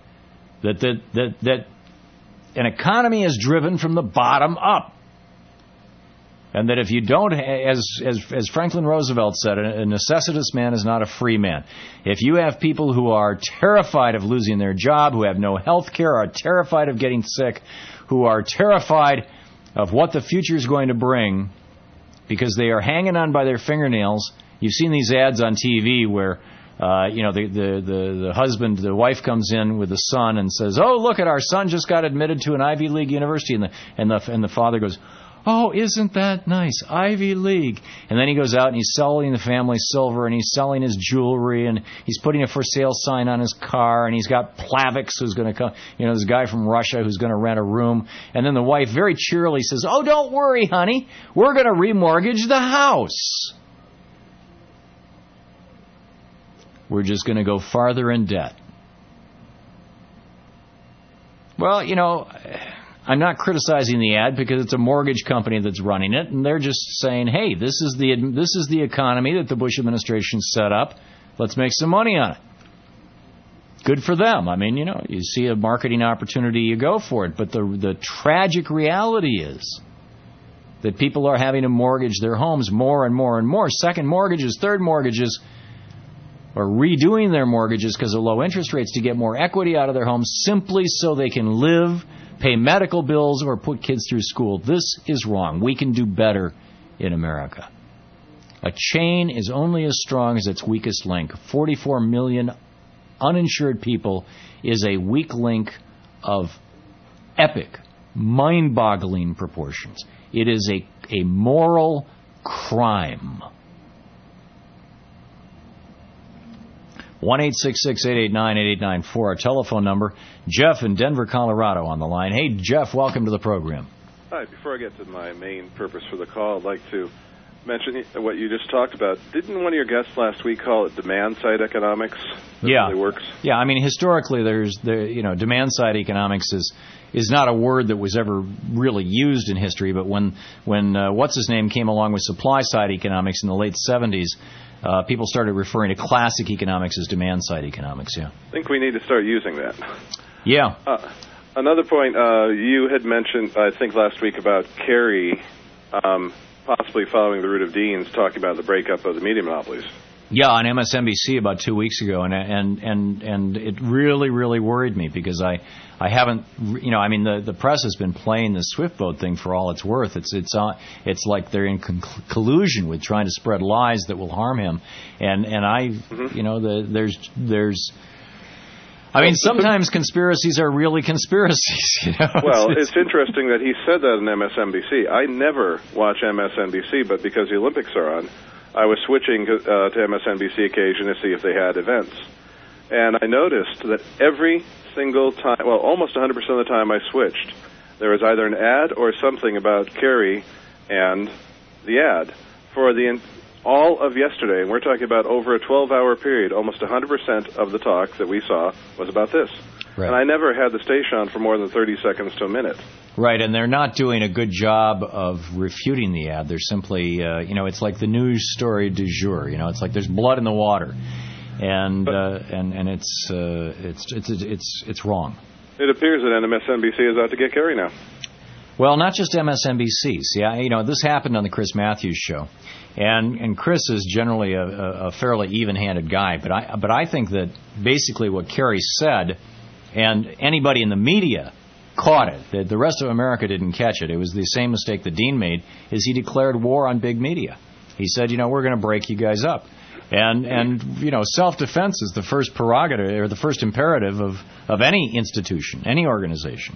That an economy is driven from the bottom up. And that if you don't, as Franklin Roosevelt said, a necessitous man is not a free man. If you have people who are terrified of losing their job, who have no health care, are terrified of getting sick, who are terrified of what the future is going to bring, because they are hanging on by their fingernails. You've seen these ads on TV where the husband, the wife comes in with the son and says, "Oh, look at our son just got admitted to an Ivy League university," and the father goes, "Oh, isn't that nice, Ivy League?" And then he goes out and he's selling the family silver and he's selling his jewelry and he's putting a for sale sign on his car and he's got Plavix who's going to come, this guy from Russia who's going to rent a room. And then the wife very cheerily says, "Oh, don't worry, honey, we're going to remortgage the house. We're just going to go farther in debt." Well, I'm not criticizing the ad because it's a mortgage company that's running it, and they're just saying, hey, this is the economy that the Bush administration set up. Let's make some money on it. Good for them. I mean, you see a marketing opportunity, you go for it. But the tragic reality is that people are having to mortgage their homes more and more and more. Second mortgages, third mortgages, or redoing their mortgages because of low interest rates to get more equity out of their homes simply so they can live, pay medical bills, or put kids through school. This is wrong. We can do better in America. A chain is only as strong as its weakest link. 44 million uninsured people is a weak link of epic, mind-boggling proportions. It is a moral crime. 1-866-889-8894, our telephone number. Jeff in Denver, Colorado on the line. Hey, Jeff, welcome to the program. Hi, before I get to my main purpose for the call, I'd like to mention what you just talked about. Didn't one of your guests last week call it demand-side economics? Yeah. Really works? Yeah, I mean, historically, demand-side economics is not a word that was ever really used in history, but when what's-his-name came along with supply-side economics in the late 70s, people started referring to classic economics as demand-side economics, yeah. I think we need to start using that. Yeah. Another point, you had mentioned, I think last week, about Kerry possibly following the route of Dean's, talking about the breakup of the media monopolies. Yeah, on MSNBC about 2 weeks ago, and it really, really worried me because I haven't, the press has been playing the Swift boat thing for all it's worth. It's like they're in collusion with trying to spread lies that will harm him, sometimes conspiracies are really conspiracies. Well, it's interesting that he said that on MSNBC. I never watch MSNBC, but because the Olympics are on, I was switching to MSNBC occasion to see if they had events. And I noticed that every single time, well, almost 100% of the time I switched, there was either an ad or something about Kerry and the ad. For all of yesterday, and we're talking about over a 12-hour period, almost 100% of the talk that we saw was about this. Right. And I never had the station on for more than 30 seconds to a minute. Right, and they're not doing a good job of refuting the ad. They're simply, it's like the news story du jour. It's like there's blood in the water, and it's wrong. It appears that MSNBC is out to get Kerry now. Well, not just MSNBC. See, this happened on the Chris Matthews show, and Chris is generally a fairly even-handed guy. But I think that basically what Kerry said, and anybody in the media caught it. The rest of America didn't catch it. It was the same mistake that Dean made, is he declared war on big media. He said, we're going to break you guys up. And self-defense is the first prerogative or the first imperative of any institution, any organization.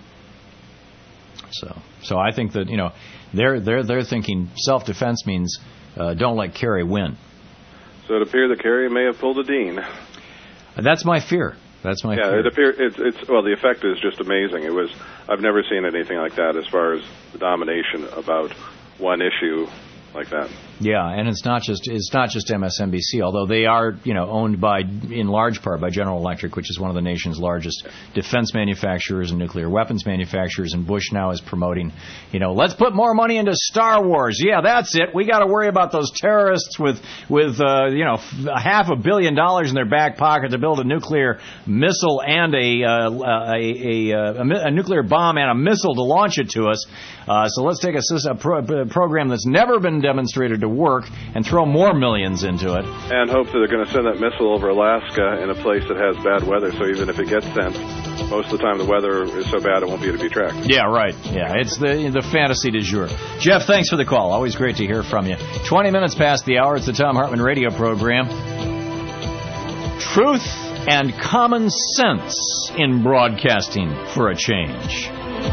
So I think that, they're thinking self-defense means don't let Kerry win. So it appears that Kerry may have pulled a Dean. That's my fear. Yeah, it appears the effect is just amazing. I've never seen anything like that as far as the domination about one issue like that. Yeah, and it's not just MSNBC, although they are, owned in large part by General Electric, which is one of the nation's largest defense manufacturers and nuclear weapons manufacturers, and Bush now is promoting, let's put more money into Star Wars. Yeah, that's it. We got to worry about those terrorists with $500 million in their back pocket to build a nuclear missile and a nuclear bomb and a missile to launch it to us. So let's take a program that's never been demonstrated to work and throw more millions into it. And hope that they're going to send that missile over Alaska in a place that has bad weather, so even if it gets sent, most of the time the weather is so bad it won't be able to be tracked. Yeah, right. Yeah, it's the fantasy du jour. Jeff, thanks for the call. Always great to hear from you. 20 minutes past the hour. It's the Thom Hartmann radio program. Truth and common sense in broadcasting for a change.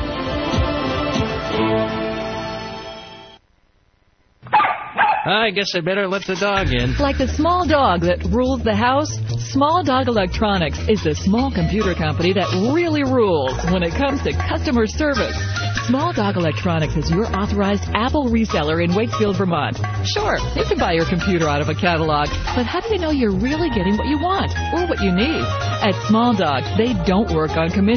I guess I better let the dog in. Like the small dog that rules the house, Small Dog Electronics is the small computer company that really rules when it comes to customer service. Small Dog Electronics is your authorized Apple reseller in Wakefield, Vermont. Sure, you can buy your computer out of a catalog, but how do you know you're really getting what you want or what you need? At Small Dog, they don't work on commission.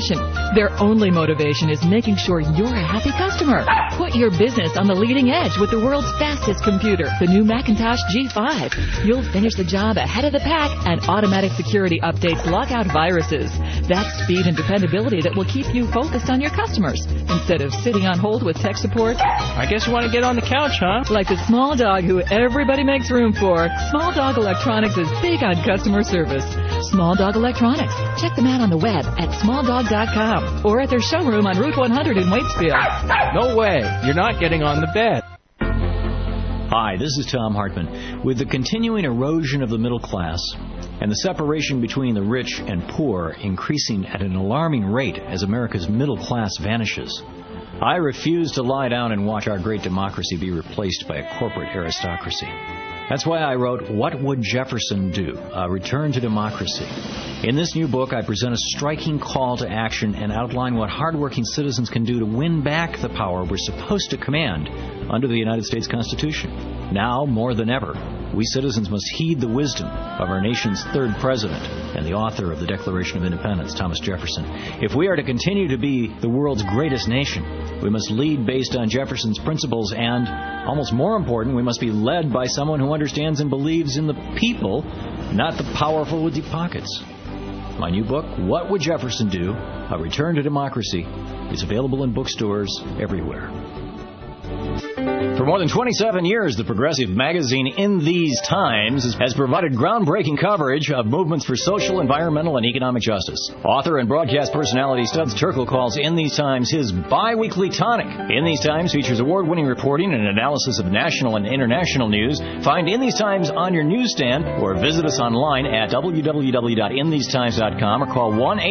Their only motivation is making sure you're a happy customer. Put your business on the leading edge with the world's fastest computer, the new Macintosh G5. You'll finish the job ahead of the pack, and automatic security updates lock out viruses. That's speed and dependability that will keep you focused on your customers instead of sitting on hold with tech support. I guess you want to get on the couch, huh? Like the small dog who everybody makes room for, Small Dog Electronics is big on customer service. Small Dog Electronics. Check them out on the web at smalldog.com or at their showroom on Route 100 in Waitsfield. No way. You're not getting on the bed. Hi, this is Tom Hartman. With the continuing erosion of the middle class and the separation between the rich and poor increasing at an alarming rate as America's middle class vanishes, I refuse to lie down and watch our great democracy be replaced by a corporate aristocracy. That's why I wrote What Would Jefferson Do? A Return to Democracy. In this new book, I present a striking call to action and outline what hardworking citizens can do to win back the power we're supposed to command under the United States Constitution. Now, more than ever, we citizens must heed the wisdom of our nation's third president and the author of the Declaration of Independence, Thomas Jefferson. If we are to continue to be the world's greatest nation, we must lead based on Jefferson's principles and, almost more important, we must be led by someone who understands and believes in the people, not the powerful with deep pockets. My new book, What Would Jefferson Do? A Return to Democracy, is available in bookstores everywhere. For more than 27 years, the progressive magazine In These Times has provided groundbreaking coverage of movements for social, environmental, and economic justice. Author and broadcast personality Studs Terkel calls In These Times his bi-weekly tonic. In These Times features award-winning reporting and analysis of national and international news. Find In These Times on your newsstand or visit us online at www.inthesetimes.com or call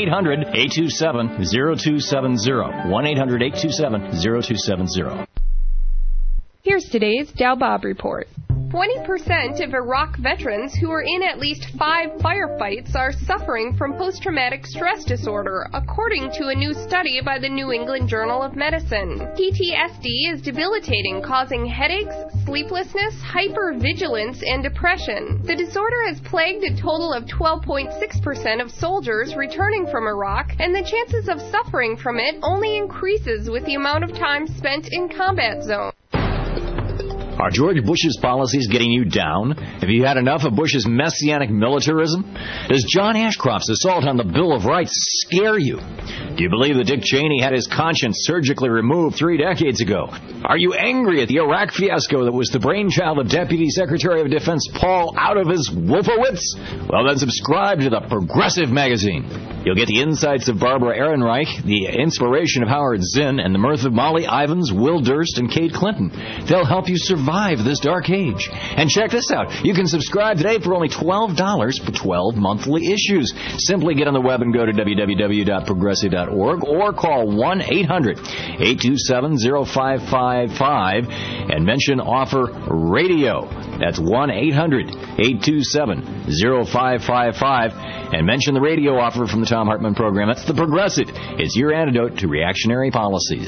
1-800-827-0270. 1-800-827-0270. Here's today's Dow Bob report. 20% of Iraq veterans who are in at least 5 firefights are suffering from post-traumatic stress disorder, according to a new study by the New England Journal of Medicine. PTSD is debilitating, causing headaches, sleeplessness, hypervigilance, and depression. The disorder has plagued a total of 12.6% of soldiers returning from Iraq, and the chances of suffering from it only increases with the amount of time spent in combat zones. Are George Bush's policies getting you down? Have you had enough of Bush's messianic militarism? Does John Ashcroft's assault on the Bill of Rights scare you? Do you believe that Dick Cheney had his conscience surgically removed 3 decades ago? Are you angry at the Iraq fiasco that was the brainchild of Deputy Secretary of Defense Paul out of his Wolfowitz? Well, then subscribe to the Progressive magazine. You'll get the insights of Barbara Ehrenreich, the inspiration of Howard Zinn, and the mirth of Molly Ivins, Will Durst, and Kate Clinton. They'll help you survive this dark age. And check this out. You can subscribe today for only $12 for 12 monthly issues. Simply get on the web and go to www.progressive.org or call 1-800-827-0555 and mention offer radio. That's 1-800-827-0555 and mention the radio offer from the Tom Hartman program. That's the Progressive. It's your antidote to reactionary policies.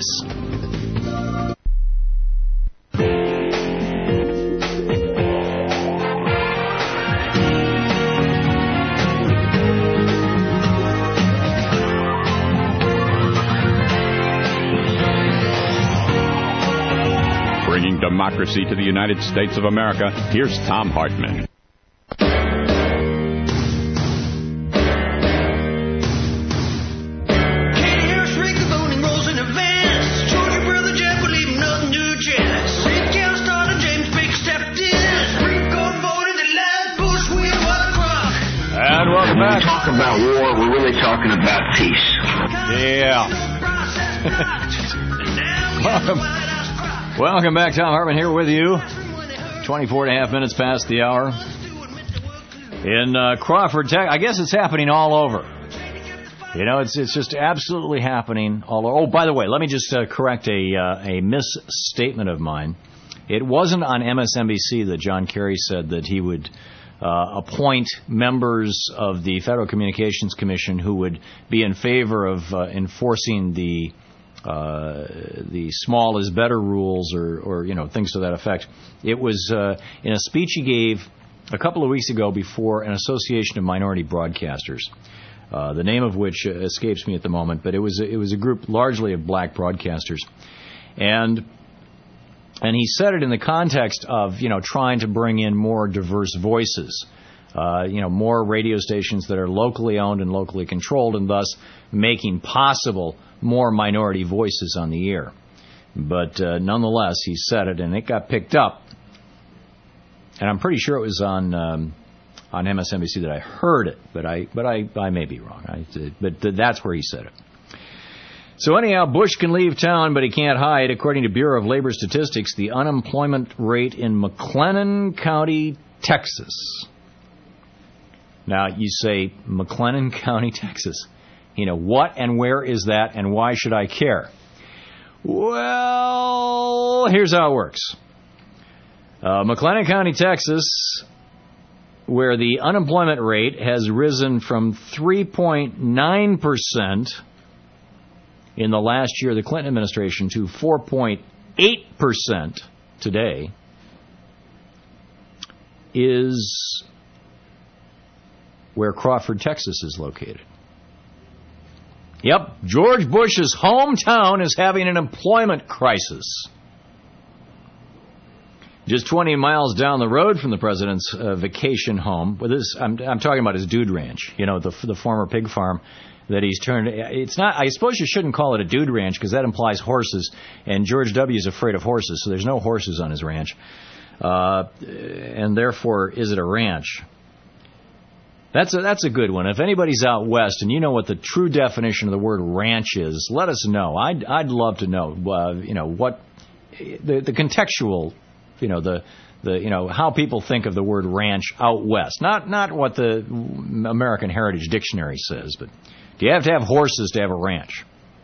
Bringing democracy to the United States of America, here's Tom Hartman. And welcome back. When we talk about war, we're really talking about peace. Yeah. Welcome back. Tom Hartman here with you. 24 and a half minutes past the hour. In Crawford, Texas. I guess it's happening all over. You know, it's just absolutely happening all over. Oh, by the way, let me just correct a misstatement of mine. It wasn't on MSNBC that John Kerry said that he would appoint members of the Federal Communications Commission who would be in favor of enforcing the small is better rules or you know, things to that effect. It was in a speech he gave a couple of weeks ago before an association of minority broadcasters. the name of which escapes me at the moment, but it was a group largely of black broadcasters. And he said it in the context of, trying to bring in more diverse voices, more radio stations that are locally owned and locally controlled, and thus making possible more minority voices on the air. But nonetheless, he said it, and it got picked up. And I'm pretty sure it was on MSNBC that I heard it, but I may be wrong. But that's where he said it. So anyhow, Bush can leave town, but he can't hide. According to Bureau of Labor Statistics, the unemployment rate in McLennan County, Texas. Now, you say, McLennan County, Texas. What and where is that, and why should I care? Well, here's how it works. McLennan County, Texas, where the unemployment rate has risen from 3.9% in the last year of the Clinton administration to 4.8% today, is where Crawford, Texas is located. Yep, George Bush's hometown is having an employment crisis. Just 20 miles down the road from the president's vacation home, I'm talking about his dude ranch, the former pig farm that he's turned. It's not. I suppose you shouldn't call it a dude ranch because that implies horses, and George W. is afraid of horses, so there's no horses on his ranch, and therefore, is it a ranch? That's a good one. If anybody's out west and you know what the true definition of the word ranch is, let us know. I'd love to know. What the contextual, how people think of the word ranch out west. Not what the American Heritage Dictionary says, but do you have to have horses to have a ranch?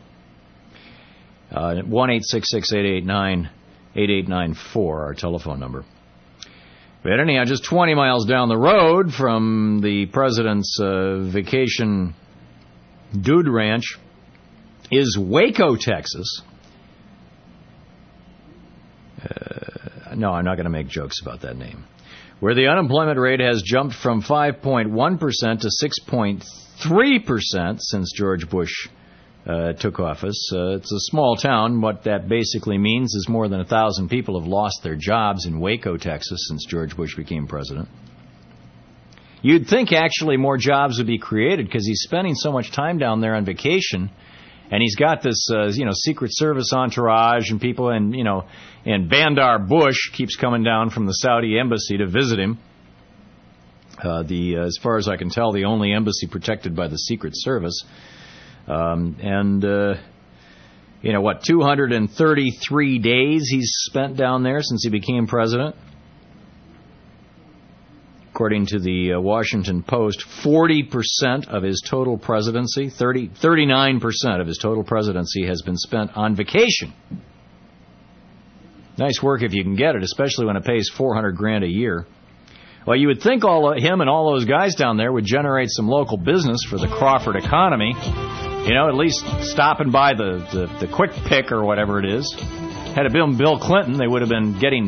1-866-889-8894, our telephone number. But anyhow, just 20 miles down the road from the president's vacation dude ranch is Waco, Texas. No, I'm not going to make jokes about that name. Where the unemployment rate has jumped from 5.1% to 6.3% since George Bush took office. It's a small town. What that basically means is more than 1,000 people have lost their jobs in Waco, Texas, since George Bush became president. You'd think actually more jobs would be created because he's spending so much time down there on vacation, and he's got this, Secret Service entourage and people, and Bandar Bush keeps coming down from the Saudi embassy to visit him. As far as I can tell, the only embassy protected by the Secret Service. 233 days he's spent down there since he became president. According to the Washington Post, 40% of his total presidency, 39% of his total presidency has been spent on vacation. Nice work if you can get it, especially when it pays $400,000 a year. Well, you would think him and all those guys down there would generate some local business for the Crawford economy. At least stopping by the Quick Pick or whatever it is. Had it been Bill Clinton, they would have been getting,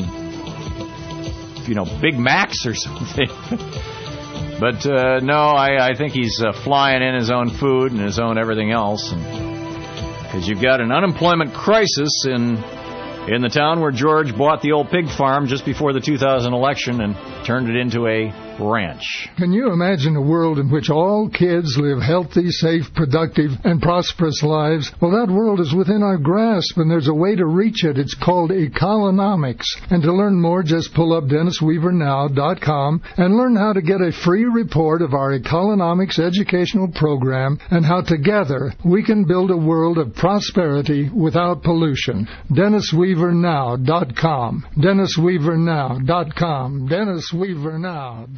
Big Macs or something. But no, I think he's flying in his own food and his own everything else. Because you've got an unemployment crisis in the town where George bought the old pig farm just before the 2000 election and turned it into a ranch. Can you imagine a world in which all kids live healthy, safe, productive, and prosperous lives? Well, that world is within our grasp, and there's a way to reach it. It's called Economics. And to learn more, just pull up DennisWeaverNow.com and learn how to get a free report of our Economics educational program and how together we can build a world of prosperity without pollution. DennisWeaverNow.com. DennisWeaverNow.com. DennisWeaverNow.com.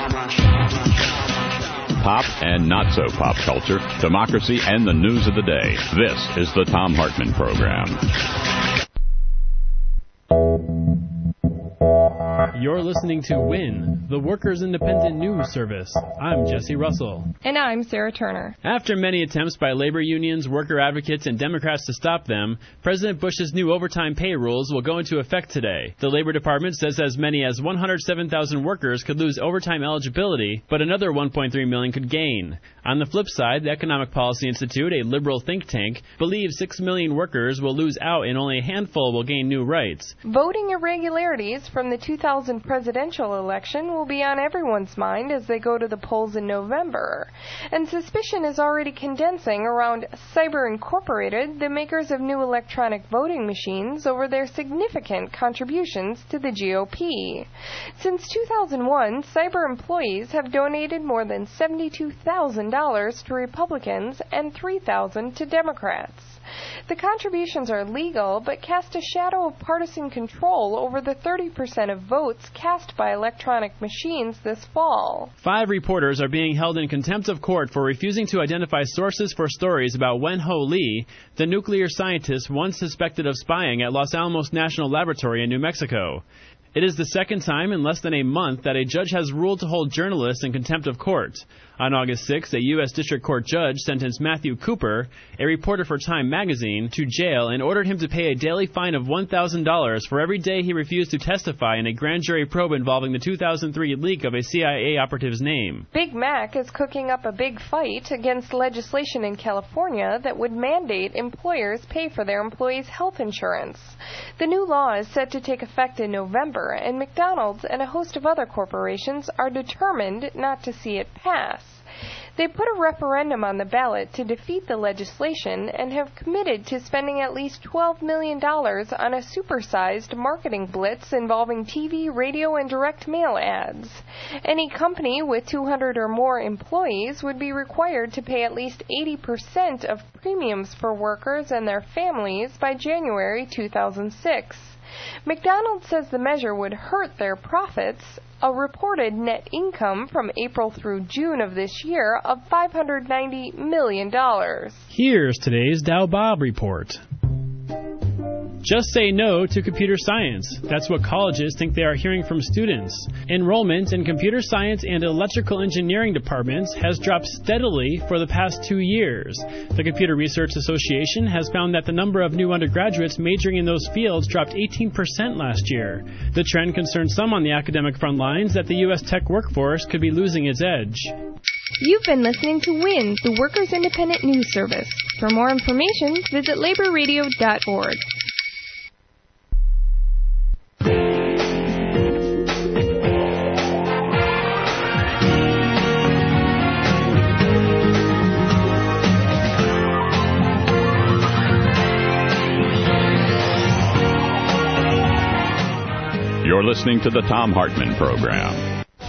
Pop and not so pop culture, democracy, and the news of the day. This is the Thom Hartmann Program. You're listening to WIN, the Workers' Independent News Service. I'm Jesse Russell. And I'm Sarah Turner. After many attempts by labor unions, worker advocates, and Democrats to stop them, President Bush's new overtime pay rules will go into effect today. The Labor Department says as many as 107,000 workers could lose overtime eligibility, but another 1.3 million could gain. On the flip side, the Economic Policy Institute, a liberal think tank, believes 6 million workers will lose out and only a handful will gain new rights. Voting irregularities from the 2000 presidential election will be on everyone's mind as they go to the polls in November. And suspicion is already condensing around Cyber Incorporated, the makers of new electronic voting machines, over their significant contributions to the GOP. Since 2001, Cyber employees have donated more than $72,000 to Republicans and $3,000 to Democrats. The contributions are legal, but cast a shadow of partisan control over the 30% of votes cast by electronic machines this fall. 5 reporters are being held in contempt of court for refusing to identify sources for stories about Wen-Ho Lee, the nuclear scientist once suspected of spying at Los Alamos National Laboratory in New Mexico. It is the second time in less than a month that a judge has ruled to hold journalists in contempt of court. On August 6th, a U.S. District Court judge sentenced Matthew Cooper, a reporter for Time magazine, to jail and ordered him to pay a daily fine of $1,000 for every day he refused to testify in a grand jury probe involving the 2003 leak of a CIA operative's name. Big Mac is cooking up a big fight against legislation in California that would mandate employers pay for their employees' health insurance. The new law is set to take effect in November, and McDonald's and a host of other corporations are determined not to see it pass. They put a referendum on the ballot to defeat the legislation and have committed to spending at least $12 million on a supersized marketing blitz involving TV, radio, and direct mail ads. Any company with 200 or more employees would be required to pay at least 80% of premiums for workers and their families by January 2006. McDonald's says the measure would hurt their profits, a reported net income from April through June of this year of $590 million. Here's today's Dow Bob report. Just say no to computer science. That's what colleges think they are hearing from students. Enrollment in computer science and electrical engineering departments has dropped steadily for the past 2 years. The Computer Research Association has found that the number of new undergraduates majoring in those fields dropped 18% last year. The trend concerns some on the academic front lines that the U.S. tech workforce could be losing its edge. You've been listening to WIN, the Workers' Independent News Service. For more information, visit laborradio.org. You're listening to the Thom Hartmann Program.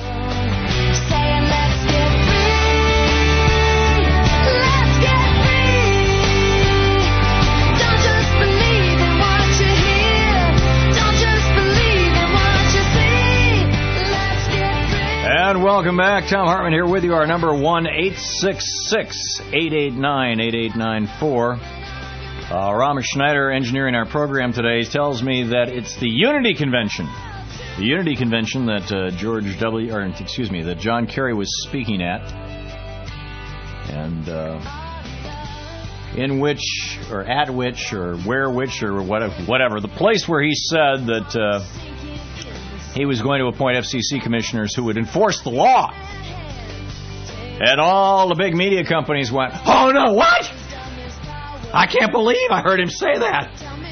And welcome back. Thom Hartmann here with you. Our number 1-866-889-8894. Ramesh Schneider, engineering our program today, tells me that it's the Unity Convention. The Unity Convention that that John Kerry was speaking at, and in which, or at which, or where which, or whatever, the place where he said that he was going to appoint FCC commissioners who would enforce the law. And all the big media companies went, "Oh no, what? I can't believe I heard him say that."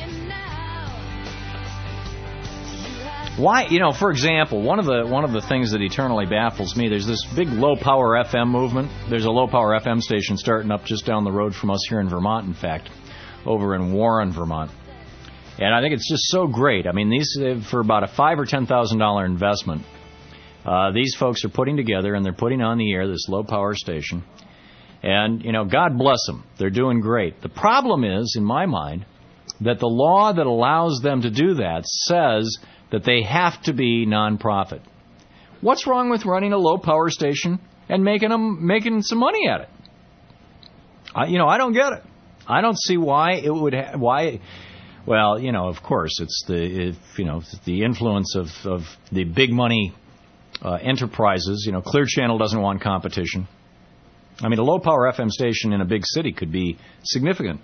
Why? For example, one of the things that eternally baffles me, there's this big low-power FM movement. There's a low-power FM station starting up just down the road from us here in Vermont, in fact, over in Warren, Vermont. And I think it's just so great. I mean, these, for about a $5,000 or $10,000 investment, these folks are putting together and they're putting on the air this low-power station. And, God bless them. They're doing great. The problem is, in my mind, that the law that allows them to do that says that they have to be nonprofit. What's wrong with running a low-power station and making some money at it? I don't get it. I don't see why it would Well, of course, it's the influence of the big money enterprises. Clear Channel doesn't want competition. I mean, a low-power FM station in a big city could be significant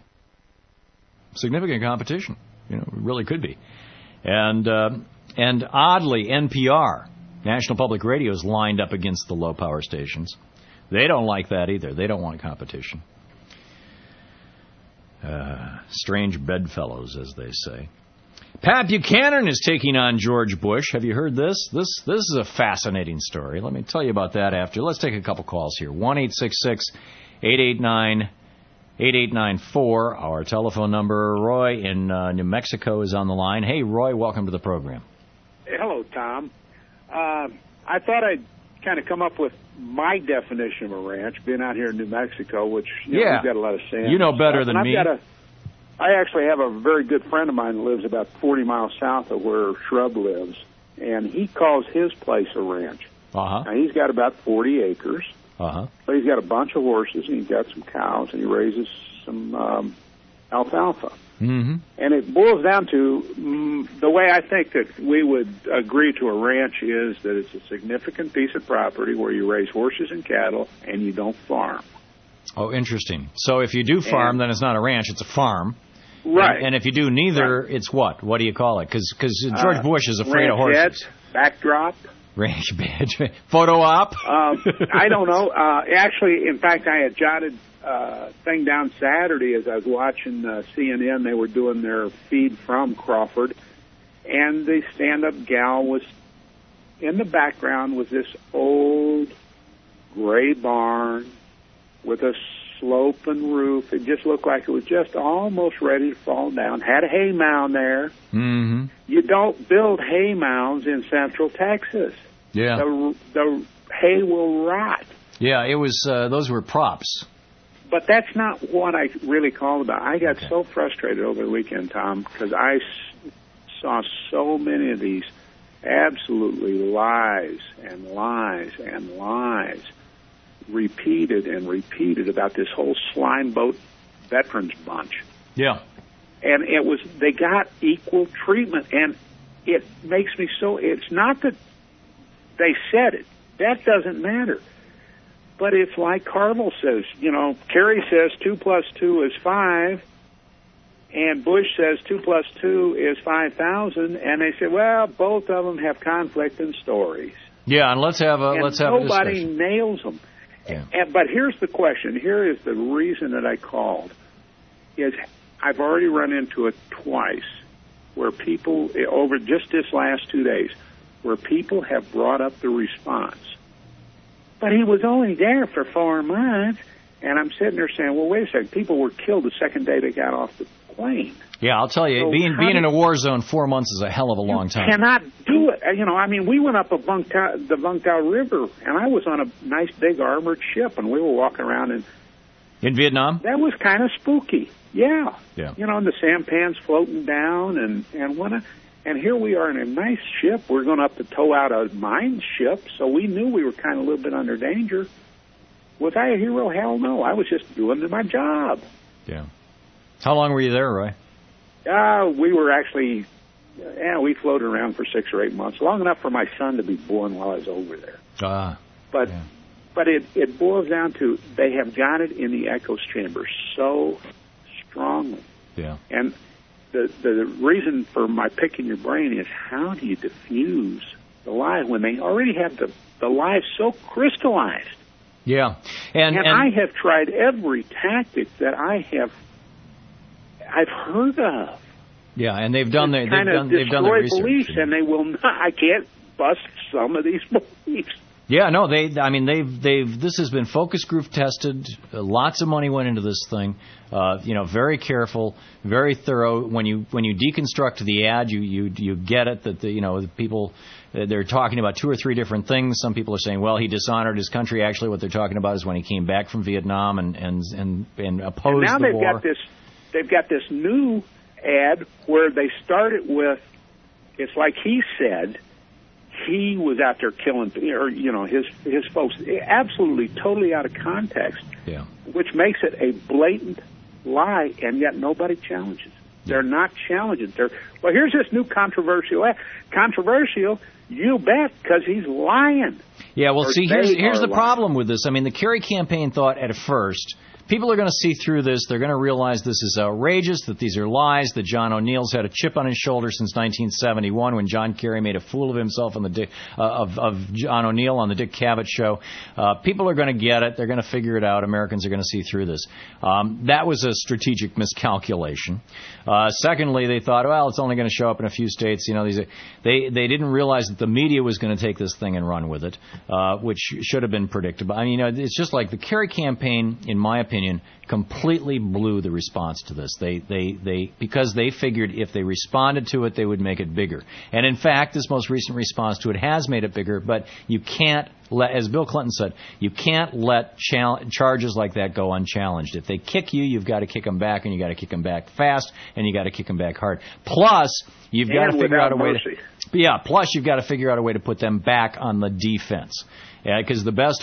competition. It really could be. And oddly, NPR, National Public Radio, is lined up against the low-power stations. They don't like that either. They don't want competition. Strange bedfellows, as they say. Pat Buchanan is taking on George Bush. Have you heard this? This is a fascinating story. Let me tell you about that after. Let's take a couple calls here. 1-866-889-8894. Our telephone number. Roy in New Mexico is on the line. Hey, Roy, welcome to the program. Hello, Tom. I thought I'd kind of come up with my definition of a ranch, being out here in New Mexico, which we've got a lot of sand. You know better than me. I actually have a very good friend of mine that lives about 40 miles south of where Shrub lives, and he calls his place a ranch. Uh-huh. Now, he's got about 40 acres, but he's got a bunch of horses, and he's got some cows, and he raises some alfalfa. Mm-hmm. And it boils down to the way I think that we would agree to a ranch is that it's a significant piece of property where you raise horses and cattle and you don't farm. Oh, interesting. So if you do farm, then it's not a ranch, it's a farm. Right. And if you do neither, it's what? What do you call it? Because George Bush is afraid of horses. Ranch backdrop. Ranch badge. Photo op? I don't know. Actually, in fact, I had jotted thing down Saturday as I was watching CNN. They were doing their feed from Crawford, and the stand-up gal was in the background was this old gray barn with a sloping roof. It just looked like it was just almost ready to fall down. Had a hay mound there. Mm-hmm. You don't build hay mounds in Central Texas. Yeah. The hay will rot. Yeah, it was. Those were props. But that's not what I really called about. I got so frustrated over the weekend, Tom, because I saw so many of these absolutely lies and lies and lies repeated and repeated about this whole slime boat veterans bunch. Yeah. And they got equal treatment, and it makes me so, it's not that they said it. That doesn't matter. But it's like Carville says, Kerry says 2 + 2 is 5, and Bush says 2 + 2 is 5,000, and they say, well, both of them have conflicting stories. Yeah, and let's have a discussion. Nobody nails them. Yeah. But here's the question. Here is the reason that I called. Is I've already run into it twice, where people over just this last 2 days, where people have brought up the response. But he was only there for 4 months, and I'm sitting there saying, well, wait a second. People were killed the second day they got off the plane. Yeah, I'll tell you, so being in a war zone 4 months is a hell of a long time. You cannot do it. We went up the Vung Tau River, and I was on a nice big armored ship, and we were walking around in Vietnam? That was kind of spooky. Yeah. Yeah. And the sampans floating down, and here we are in a nice ship. We're going up to tow out a mine ship, so we knew we were kind of a little bit under danger. Was I a hero? Hell no. I was just doing my job. Yeah. How long were you there, Roy? We were actually, we floated around for 6 or 8 months, long enough for my son to be born while I was over there. But it boils down to they have got it in the echo chamber so strongly. Yeah. And the reason for my picking your brain is how do you diffuse the lie when they already have the lie so crystallized? Yeah. And I have tried every tactic that I've heard of. Yeah, and they've done their research. Beliefs, and they will not. I can't bust some of these beliefs. Yeah, no, this has been focus group tested. Lots of money went into this thing. Very careful, very thorough. When you deconstruct the ad, you get it that the people they're talking about 2 or 3 different things. Some people are saying, well, he dishonored his country. Actually, what they're talking about is when he came back from Vietnam and opposed the war. Now they've got this new ad where they started with, it's like he said. He was out there killing, his folks, absolutely, totally out of context. Yeah. Which makes it a blatant lie, and yet nobody challenges. They're not challenging. Well, here's this new controversial act. Controversial, you bet, because he's lying. Yeah, well, see, here's the lying. problem with this. I mean, the Kerry campaign thought at first, people are going to see through this. They're going to realize this is outrageous, that these are lies, that John O'Neill's had a chip on his shoulder since 1971 when John Kerry made a fool of himself on the of John O'Neill on the Dick Cavett show. People are going to get it. They're going to figure it out. Americans are going to see through this. That was a strategic miscalculation. Secondly, they thought, well, it's only going to show up in a few states. You know, they didn't realize that the media was going to take this thing and run with it, which should have been predictable. I mean, you know, it's just like the Kerry campaign, in my opinion, completely blew the response to this. Because they figured if they responded to it, they would make it bigger. And in fact, this most recent response to it has made it bigger, but you can't let, as Bill Clinton said, you can't let charges like that go unchallenged. If they kick you, you've got to kick them back, and you got to kick them back fast, and you got to kick them back hard. Plus, you've got to figure out a way Plus, you've got to figure out a way to put them back on the defense. Yeah, because the best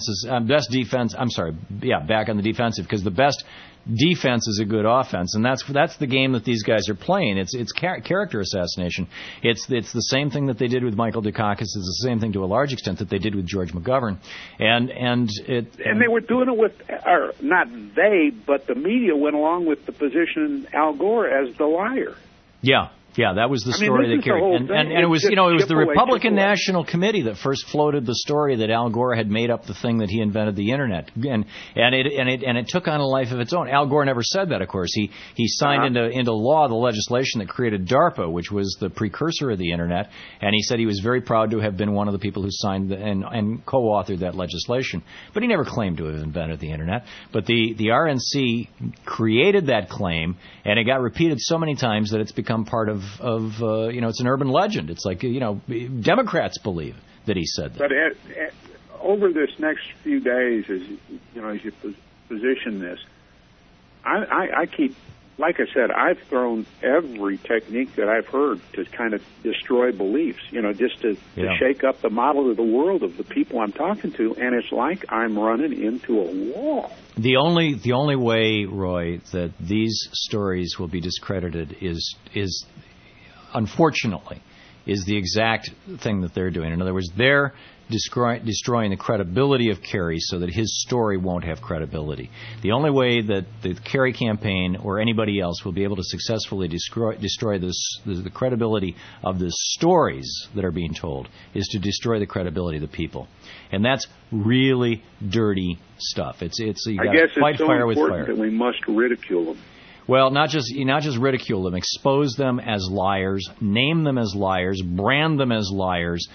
back on the defensive, because the best defense is a good offense, and that's the game that these guys are playing. It's character assassination. It's the same thing that they did with Michael Dukakis. It's the same thing to a large extent that they did with George McGovern, and they were doing it with, or not they, but the media went along with the position Al Gore as the liar. Yeah. Yeah, that was the story they carried. And it was, you know, it was the Republican National Committee that first floated the story that Al Gore had made up the thing that he invented the Internet. And it took on a life of its own. Al Gore never said that, of course. He signed into law the legislation that created DARPA, which was the precursor of the Internet, and he said he was very proud to have been one of the people who signed and co-authored that legislation. But he never claimed to have invented the Internet. But the RNC created that claim, and it got repeated so many times that it's become part of you know, it's an urban legend. It's like, you know, Democrats believe that he said that. But over this next few days, as you position this, I keep, like I said, I've thrown every technique that I've heard to kind of destroy beliefs, you know, just to shake up the model of the world of the people I'm talking to, and it's like I'm running into a wall. The only way, Roy, that these stories will be discredited is unfortunately, is the exact thing that they're doing. In other words, they're destroying the credibility of Kerry so that his story won't have credibility. The only way that the Kerry campaign or anybody else will be able to successfully destroy the credibility of the stories that are being told is to destroy the credibility of the people. And that's really dirty stuff. It's you got to fight fire with fire. I guess it's so important that we must ridicule them. Well, not just ridicule them, expose them as liars, name them as liars, brand them as liars,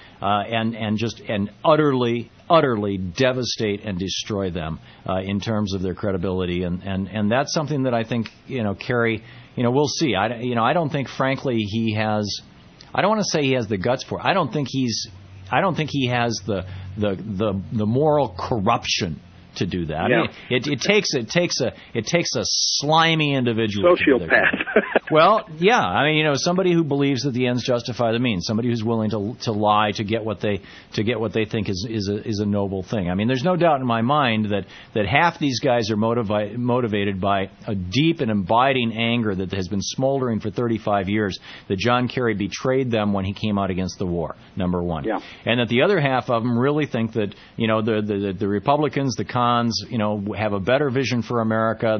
and utterly devastate and destroy them in terms of their credibility, and that's something that I think, you know, Kerry, you know, we'll see. I don't think, frankly, he has. I don't want to say he has the guts for it. I don't think he has the moral corruption to do that. Yeah. I mean, it takes a slimy individual. Sociopath. Well, yeah. I mean, you know, somebody who believes that the ends justify the means. Somebody who's willing to lie to get what they think is a noble thing. I mean, there's no doubt in my mind that half these guys are motivated by a deep and abiding anger that has been smoldering for 35 years that John Kerry betrayed them when he came out against the war. Number one. Yeah. And that the other half of them really think that, you know, the Republicans, the cons, you know, have a better vision for America,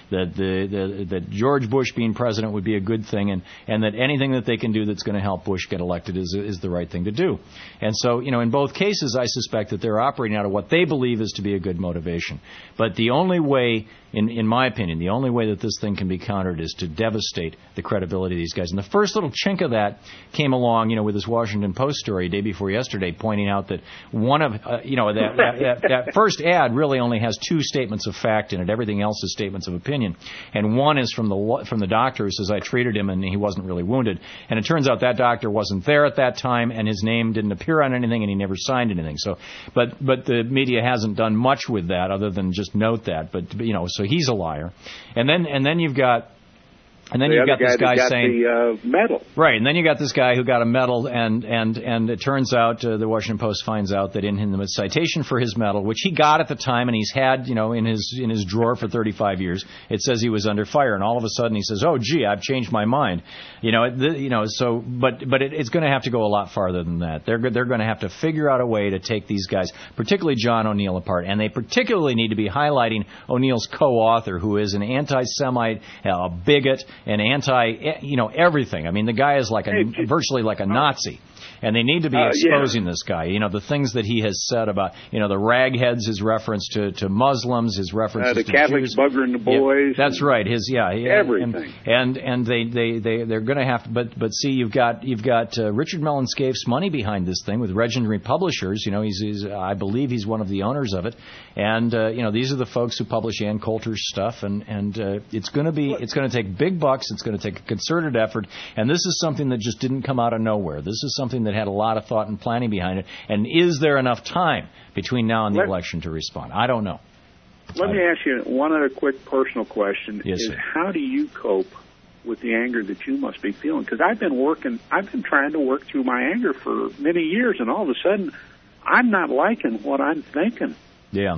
that George Bush being president would be a good thing, and that anything that they can do that's going to help Bush get elected is the right thing to do. And so, you know, in both cases, I suspect that they're operating out of what they believe is to be a good motivation. But the only way, in my opinion, the only way that this thing can be countered is to devastate the credibility of these guys. And the first little chink of that came along, you know, with this Washington Post story day before yesterday, pointing out that one of, that first ad really only has two statements of fact in it. Everything else is statements of opinion. And one is from the doctor who says, I treated him and he wasn't really wounded. And it turns out that doctor wasn't there at that time, and his name didn't appear on anything, and he never signed anything. So, but the media hasn't done much with that other than just note that. But you know, so he's a liar. And then you've got And then you've got this guy saying the medal. Right, and then you got this guy who got a medal, and it turns out the Washington Post finds out that in the citation for his medal, which he got at the time, and he's had in his drawer for 35 years, it says he was under fire, and all of a sudden he says, "Oh, gee, I've changed my mind." So but it's going to have to go a lot farther than that. They're going to have to figure out a way to take these guys, particularly John O'Neill, apart, and they particularly need to be highlighting O'Neill's co-author, who is an anti-Semite, a bigot, and everything. I mean, the guy is virtually like a Nazi. And they need to be exposing this guy. The things that he has said about, the ragheads, his reference to Muslims, his references to Catholics Jews. buggering the boys. Yeah, that's right. Everything. And they're going to have to. But see, you've got Richard Mellon-Scaife's money behind this thing with Legendary Publishers. I believe he's one of the owners of it. And these are the folks who publish Ann Coulter's stuff. And it's going to take big bucks. It's going to take a concerted effort. And this is something that just didn't come out of nowhere. This is something that had a lot of thought and planning behind it. And is there enough time between now and the election to respond? I don't know. Let me ask you one other quick personal question. Yes, sir. How do you cope with the anger that you must be feeling? Because I've been trying to work through my anger for many years, and all of a sudden, I'm not liking what I'm thinking. Yeah,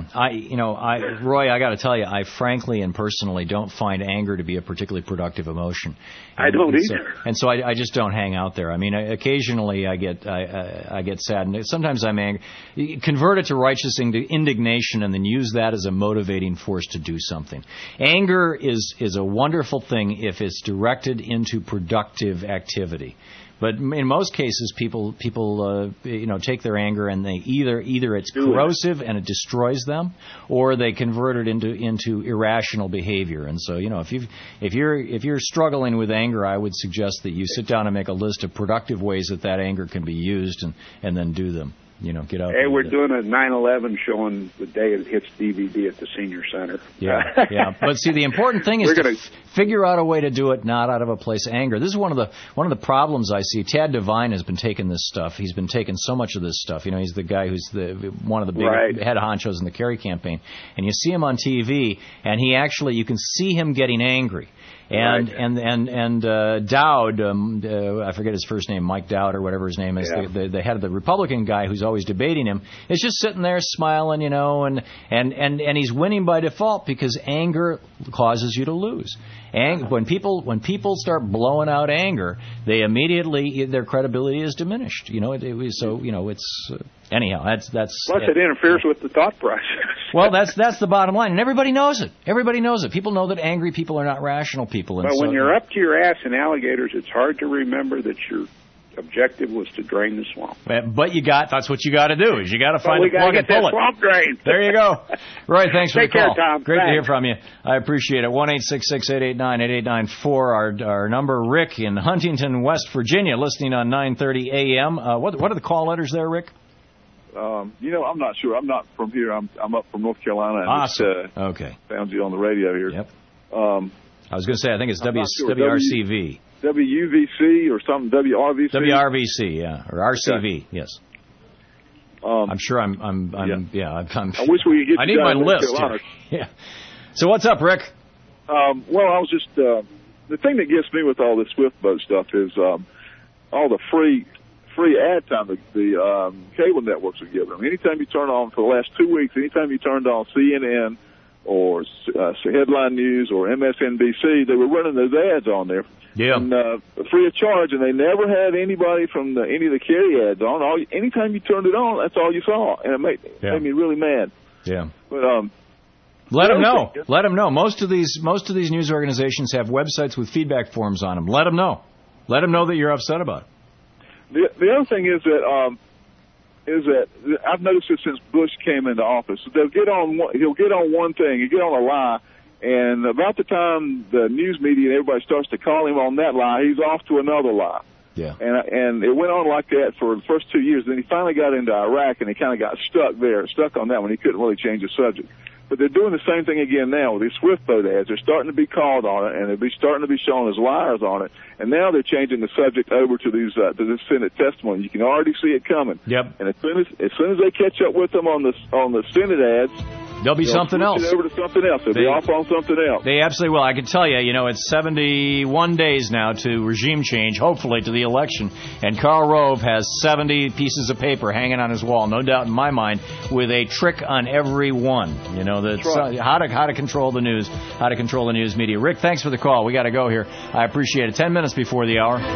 Roy, I got to tell you, I frankly and personally don't find anger to be a particularly productive emotion. I don't either. So I just don't hang out there. I mean, occasionally I get sad, and sometimes I'm angry. Convert it to righteous indignation, and then use that as a motivating force to do something. Anger is a wonderful thing if it's directed into productive activity. But in most cases, people take their anger and they either it's corrosive and it destroys them, or they convert it into irrational behavior. And so, if you're struggling with anger, I would suggest that you sit down and make a list of productive ways that anger can be used, and then do them. Get out. Hey, we're doing a 9/11 showing the day it hits DVD at the Senior Center. Yeah. But see, the important thing is to figure out a way to do it not out of a place of anger. This is one of the problems I see. Tad Devine has been taking this stuff. He's been taking so much of this stuff. He's the guy who's one of the big head honchos in the Kerry campaign. And you see him on TV, and you can see him getting angry. And Dowd, I forget his first name, Mike Dowd or whatever his name is, the head of the Republican guy who's always debating him, is just sitting there smiling, and he's winning by default because anger causes you to lose. When people start blowing out anger, they immediately, their credibility is diminished. Anyhow, that's plus it interferes with the thought process. Well, that's the bottom line, and everybody knows it. Everybody knows it. People know that angry people are not rational people. But when you're up to your ass in alligators, it's hard to remember that your objective was to drain the swamp. But that's what you got to do. Is you got to find the plug and pull it. Swamp drain. There you go. Roy, thanks for the call. Take care, Tom. Great to hear from you. I appreciate it. 1-866-889-8894. Our number. Rick in Huntington, West Virginia, listening on 9:30 a.m. What are the call letters there, Rick? I'm not sure. I'm not from here. I'm up from North Carolina. And awesome. Okay. Found you on the radio here. Yep. I was going to say, I think it's WRCV. WUVC or something, WRVC? WRVC, yeah. Or RCV, yes. I'm sure I'm I wish we could get I need my list. Yeah. So what's up, Rick? I was just, the thing that gets me with all this Swift boat stuff is all the free ad time the cable networks are giving them. Anytime you turn on, for the last 2 weeks, anytime you turned on CNN or Headline News or MSNBC, they were running those ads on there. Yeah. And free of charge, and they never had anybody from any of the Kerry ads on. Anytime you turned it on, that's all you saw, and it made me really mad. Yeah. But let them know. Let them know. Most of these news organizations have websites with feedback forms on them. Let them know. Let them know that you're upset about it. The other thing is that I've noticed it since Bush came into office. He'll get on one thing, he'll get on a lie, and about the time the news media and everybody starts to call him on that lie, he's off to another lie. Yeah. And it went on like that for the first 2 years. Then he finally got into Iraq, and he kind of got stuck on that one. He couldn't really change the subject. But they're doing the same thing again now with these Swift boat ads. They're starting to be called on it, and they're starting to be shown as liars on it. And now they're changing the subject over to these to this Senate testimony. You can already see it coming. Yep. And as soon as they catch up with them on the Senate ads, There'll be something else. Switch it over to something else. They'll be off on something else. They absolutely will. I can tell you, it's 71 days now to regime change, hopefully, to the election. And Karl Rove has 70 pieces of paper hanging on his wall, no doubt in my mind, with a trick on every one. That's right. How to control the news, how to control the news media. Rick, thanks for the call. We got to go here. I appreciate it. 10 minutes before the hour.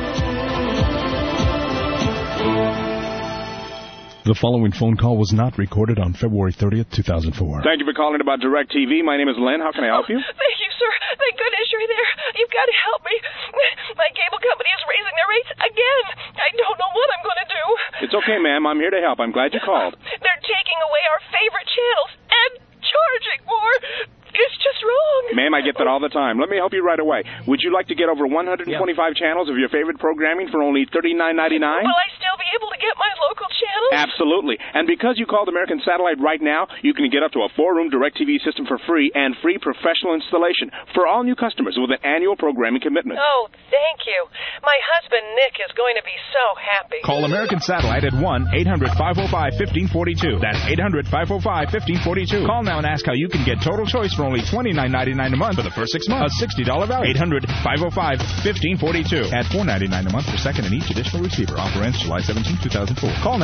The following phone call was not recorded on February 30th, 2004. Thank you for calling about DirecTV. My name is Len. How can I help you? Thank you, sir. Thank goodness you're there. You've got to help me. My cable company is raising their rates again. I don't know what I'm going to do. It's okay, ma'am. I'm here to help. I'm glad you called. They're taking away our favorite channels and charging more. It's just wrong. Ma'am, I get that all the time. Let me help you right away. Would you like to get over 125 channels of your favorite programming for only $39.99? Will I still be able to get my local channels? Absolutely. And because you called American Satellite right now, you can get up to a 4-room DirecTV system for free and free professional installation for all new customers with an annual programming commitment. Oh, thank you. My husband, Nick, is going to be so happy. Call American Satellite at 1-800-505-1542. That's 800-505-1542. Call now and ask how you can get total choice for only $29.99 a month for the first 6 months. A $60 value. 800-505-1542. At $4.99 a month per second in each additional receiver. Offer ends July 17, 2004. Call now.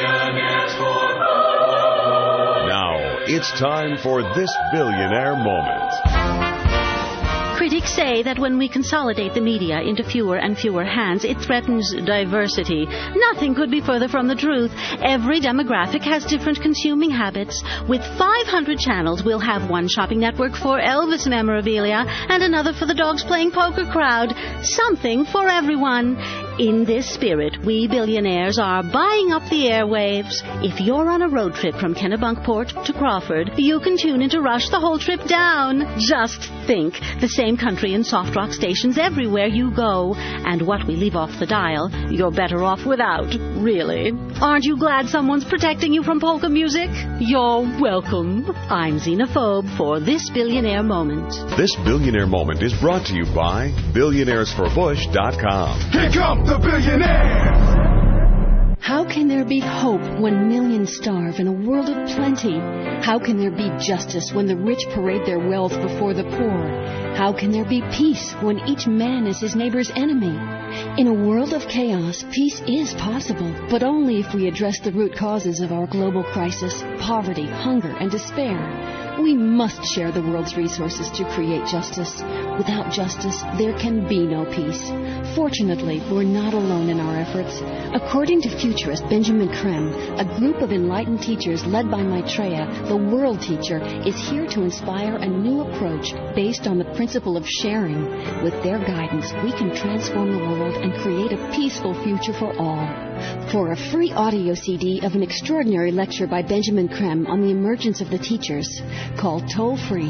Now, it's time for This Billionaire Moment. Critics say that when we consolidate the media into fewer and fewer hands, it threatens diversity. Nothing could be further from the truth. Every demographic has different consuming habits. With 500 channels, we'll have one shopping network for Elvis memorabilia and another for the dogs playing poker crowd. Something for everyone. In this spirit, we billionaires are buying up the airwaves. If you're on a road trip from Kennebunkport to Crawford, you can tune into Rush the whole trip down. Just think. The same country and soft rock stations everywhere you go. And what we leave off the dial, you're better off without, really. Aren't you glad someone's protecting you from polka music? You're welcome. I'm Xenophobe for This Billionaire Moment. This Billionaire Moment is brought to you by BillionairesForBush.com. Here come the billionaires! How can there be hope when millions starve in a world of plenty? How can there be justice when the rich parade their wealth before the poor? How can there be peace when each man is his neighbor's enemy? In a world of chaos, peace is possible, but only if we address the root causes of our global crisis, poverty, hunger, and despair. We must share the world's resources to create justice. Without justice, there can be no peace. Fortunately, we're not alone in our efforts. According to futurist Benjamin Creme, a group of enlightened teachers led by Maitreya, the world teacher, is here to inspire a new approach based on the principle of sharing. With their guidance, we can transform the world and create a peaceful future for all. For a free audio CD of an extraordinary lecture by Benjamin Creme on the emergence of the teachers, call toll-free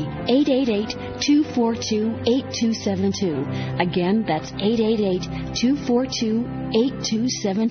888-242-8272. Again, that's 888-242-8272.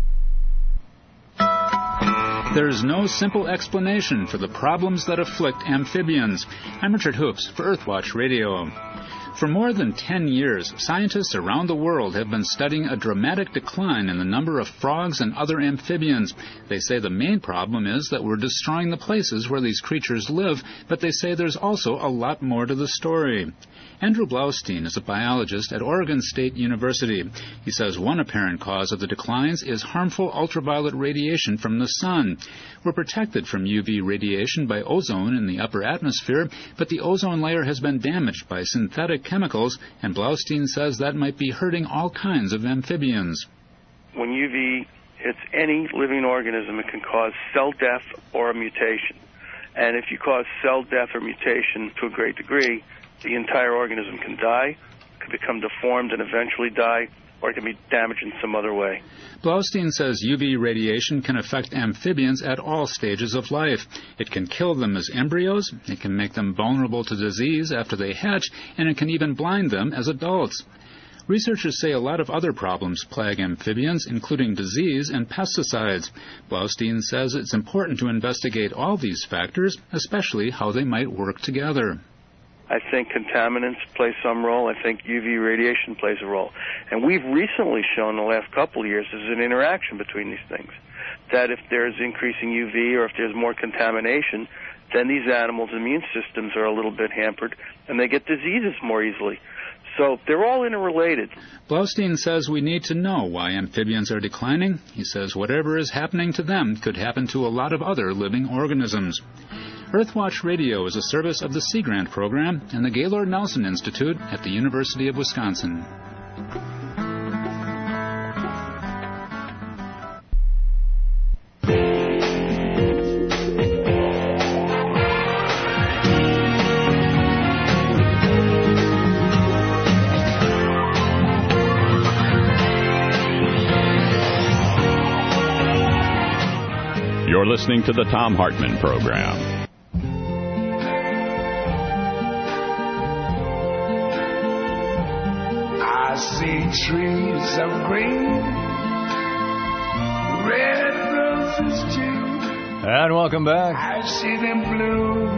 There is no simple explanation for the problems that afflict amphibians. I'm Richard Hoops for Earthwatch Radio. For more than 10 years, scientists around the world have been studying a dramatic decline in the number of frogs and other amphibians. They say the main problem is that we're destroying the places where these creatures live, but they say there's also a lot more to the story. Andrew Blaustein is a biologist at Oregon State University. He says one apparent cause of the declines is harmful ultraviolet radiation from the sun. We're protected from UV radiation by ozone in the upper atmosphere, but the ozone layer has been damaged by synthetic chemicals, and Blaustein says that might be hurting all kinds of amphibians. When UV hits any living organism, it can cause cell death or a mutation. And if you cause cell death or mutation to a great degree, the entire organism can die, can become deformed and eventually die, or it can be damaged in some other way. Blaustein says UV radiation can affect amphibians at all stages of life. It can kill them as embryos, it can make them vulnerable to disease after they hatch, and it can even blind them as adults. Researchers say a lot of other problems plague amphibians, including disease and pesticides. Blaustein says it's important to investigate all these factors, especially how they might work together. I think contaminants play some role. I think UV radiation plays a role. And we've recently shown in the last couple of years there's an interaction between these things. That if there's increasing UV or if there's more contamination, then these animals' immune systems are a little bit hampered, and they get diseases more easily. So they're all interrelated. Blaustein says we need to know why amphibians are declining. He says whatever is happening to them could happen to a lot of other living organisms. Earthwatch Radio is a service of the Sea Grant Program and the Gaylord Nelson Institute at the University of Wisconsin. You're listening to the Thom Hartmann Program. I see trees of green, red roses too. And welcome back. I see them bloom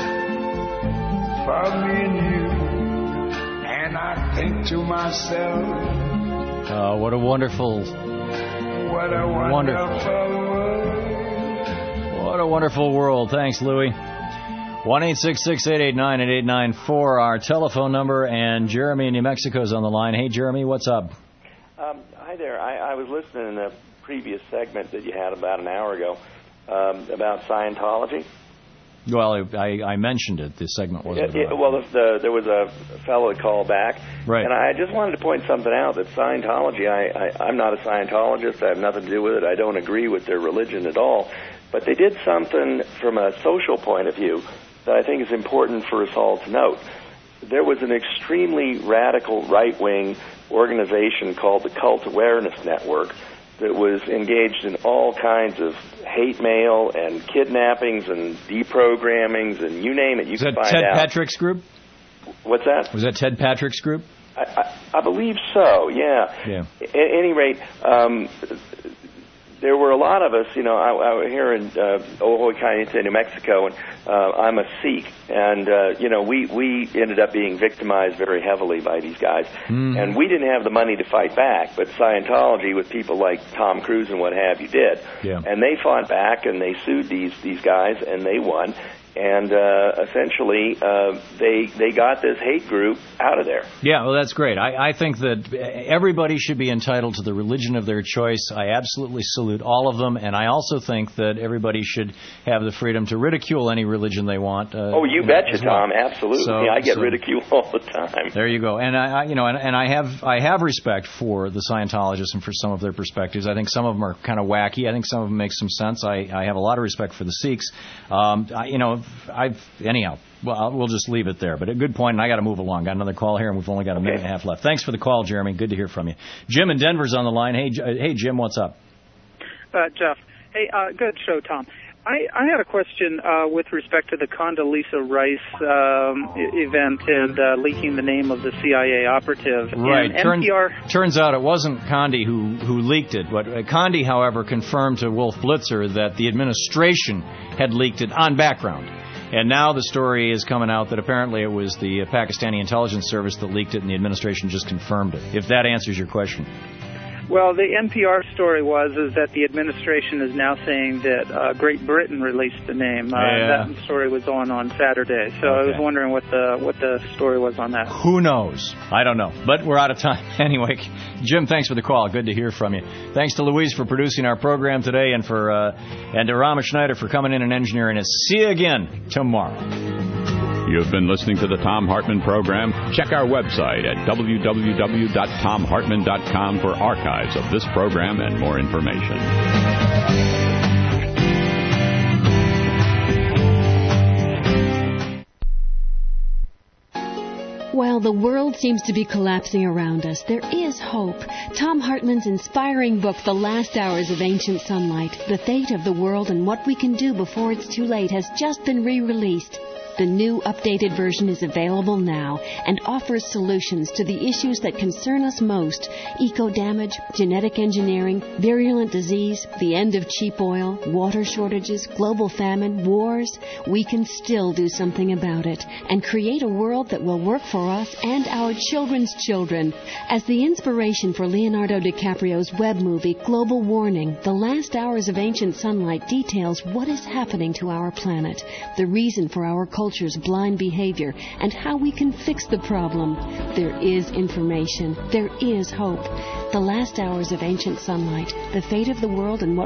for me and you, and I think to myself, what a wonderful world. What a wonderful world. Thanks, Louie. 1-866-889-8894, our telephone number, and Jeremy in New Mexico is on the line. Hey, Jeremy, what's up? Hi there. I was listening in a previous segment that you had about an hour ago about Scientology. Well, I mentioned it. This segment wasn't about well, there was a fellow that called back. Right. And I just wanted to point something out, that Scientology, I'm not a Scientologist. I have nothing to do with it. I don't agree with their religion at all. But they did something from a social point of view that I think is important for us all to note. There was an extremely radical right-wing organization called the Cult Awareness Network that was engaged in all kinds of hate mail and kidnappings and deprogrammings and you name it. You can find out. Was that Ted Patrick's group? What's that? Was that Ted Patrick's group? I believe so, yeah. At any rate, there were a lot of us, I here in Ojai Caliente, New Mexico, and I'm a Sikh, and, we ended up being victimized very heavily by these guys, and we didn't have the money to fight back, but Scientology, with people like Tom Cruise and what have you, did. Yeah. And they fought back, and they sued these guys, and they won. And essentially, they got this hate group out of there. Yeah, well, that's great. I think that everybody should be entitled to the religion of their choice. I absolutely salute all of them, and I also think that everybody should have the freedom to ridicule any religion they want. You betcha, Tom. Absolutely. I get ridiculed all the time. There you go. And I have respect for the Scientologists and for some of their perspectives. I think some of them are kind of wacky. I think some of them make some sense. I have a lot of respect for the Sikhs. Anyhow, well, we'll just leave it there. But a good point, and I got to move along. Got another call here, and we've only got a minute and a half left. Thanks for the call, Jeremy. Good to hear from you. Jim in Denver's on the line. Hey, Jim, what's up? Jeff. Hey, good show, Tom. I had a question with respect to the Condoleezza Rice event and leaking the name of the CIA operative. Right. And Turns out it wasn't Condi who leaked it. But Condi, however, confirmed to Wolf Blitzer that the administration had leaked it on background. And now the story is coming out that apparently it was the Pakistani intelligence service that leaked it, and the administration just confirmed it. If that answers your question. Well, the NPR story is that the administration is now saying that Great Britain released the name. That story was on Saturday. So I was wondering what the story was on that. Who knows? I don't know. But we're out of time. Anyway, Jim, thanks for the call. Good to hear from you. Thanks to Louise for producing our program today, and to Rama Schneider for coming in and engineering us. See you again tomorrow. You've been listening to the Thom Hartmann Program. Check our website at www.thomhartmann.com for archives of this program and more information. While the world seems to be collapsing around us, there is hope. Thom Hartmann's inspiring book, The Last Hours of Ancient Sunlight, The Fate of the World and What We Can Do Before It's Too Late, has just been re-released. The new updated version is available now and offers solutions to the issues that concern us most: eco-damage, genetic engineering, virulent disease, the end of cheap oil, water shortages, global famine, wars. We can still do something about it and create a world that will work for us and our children's children. As the inspiration for Leonardo DiCaprio's web movie Global Warning, The Last Hours of Ancient Sunlight details what is happening to our planet, the reason for our culture's blind behavior, and how we can fix the problem. There is information. There is hope. The Last Hours of Ancient Sunlight, the fate of the world and what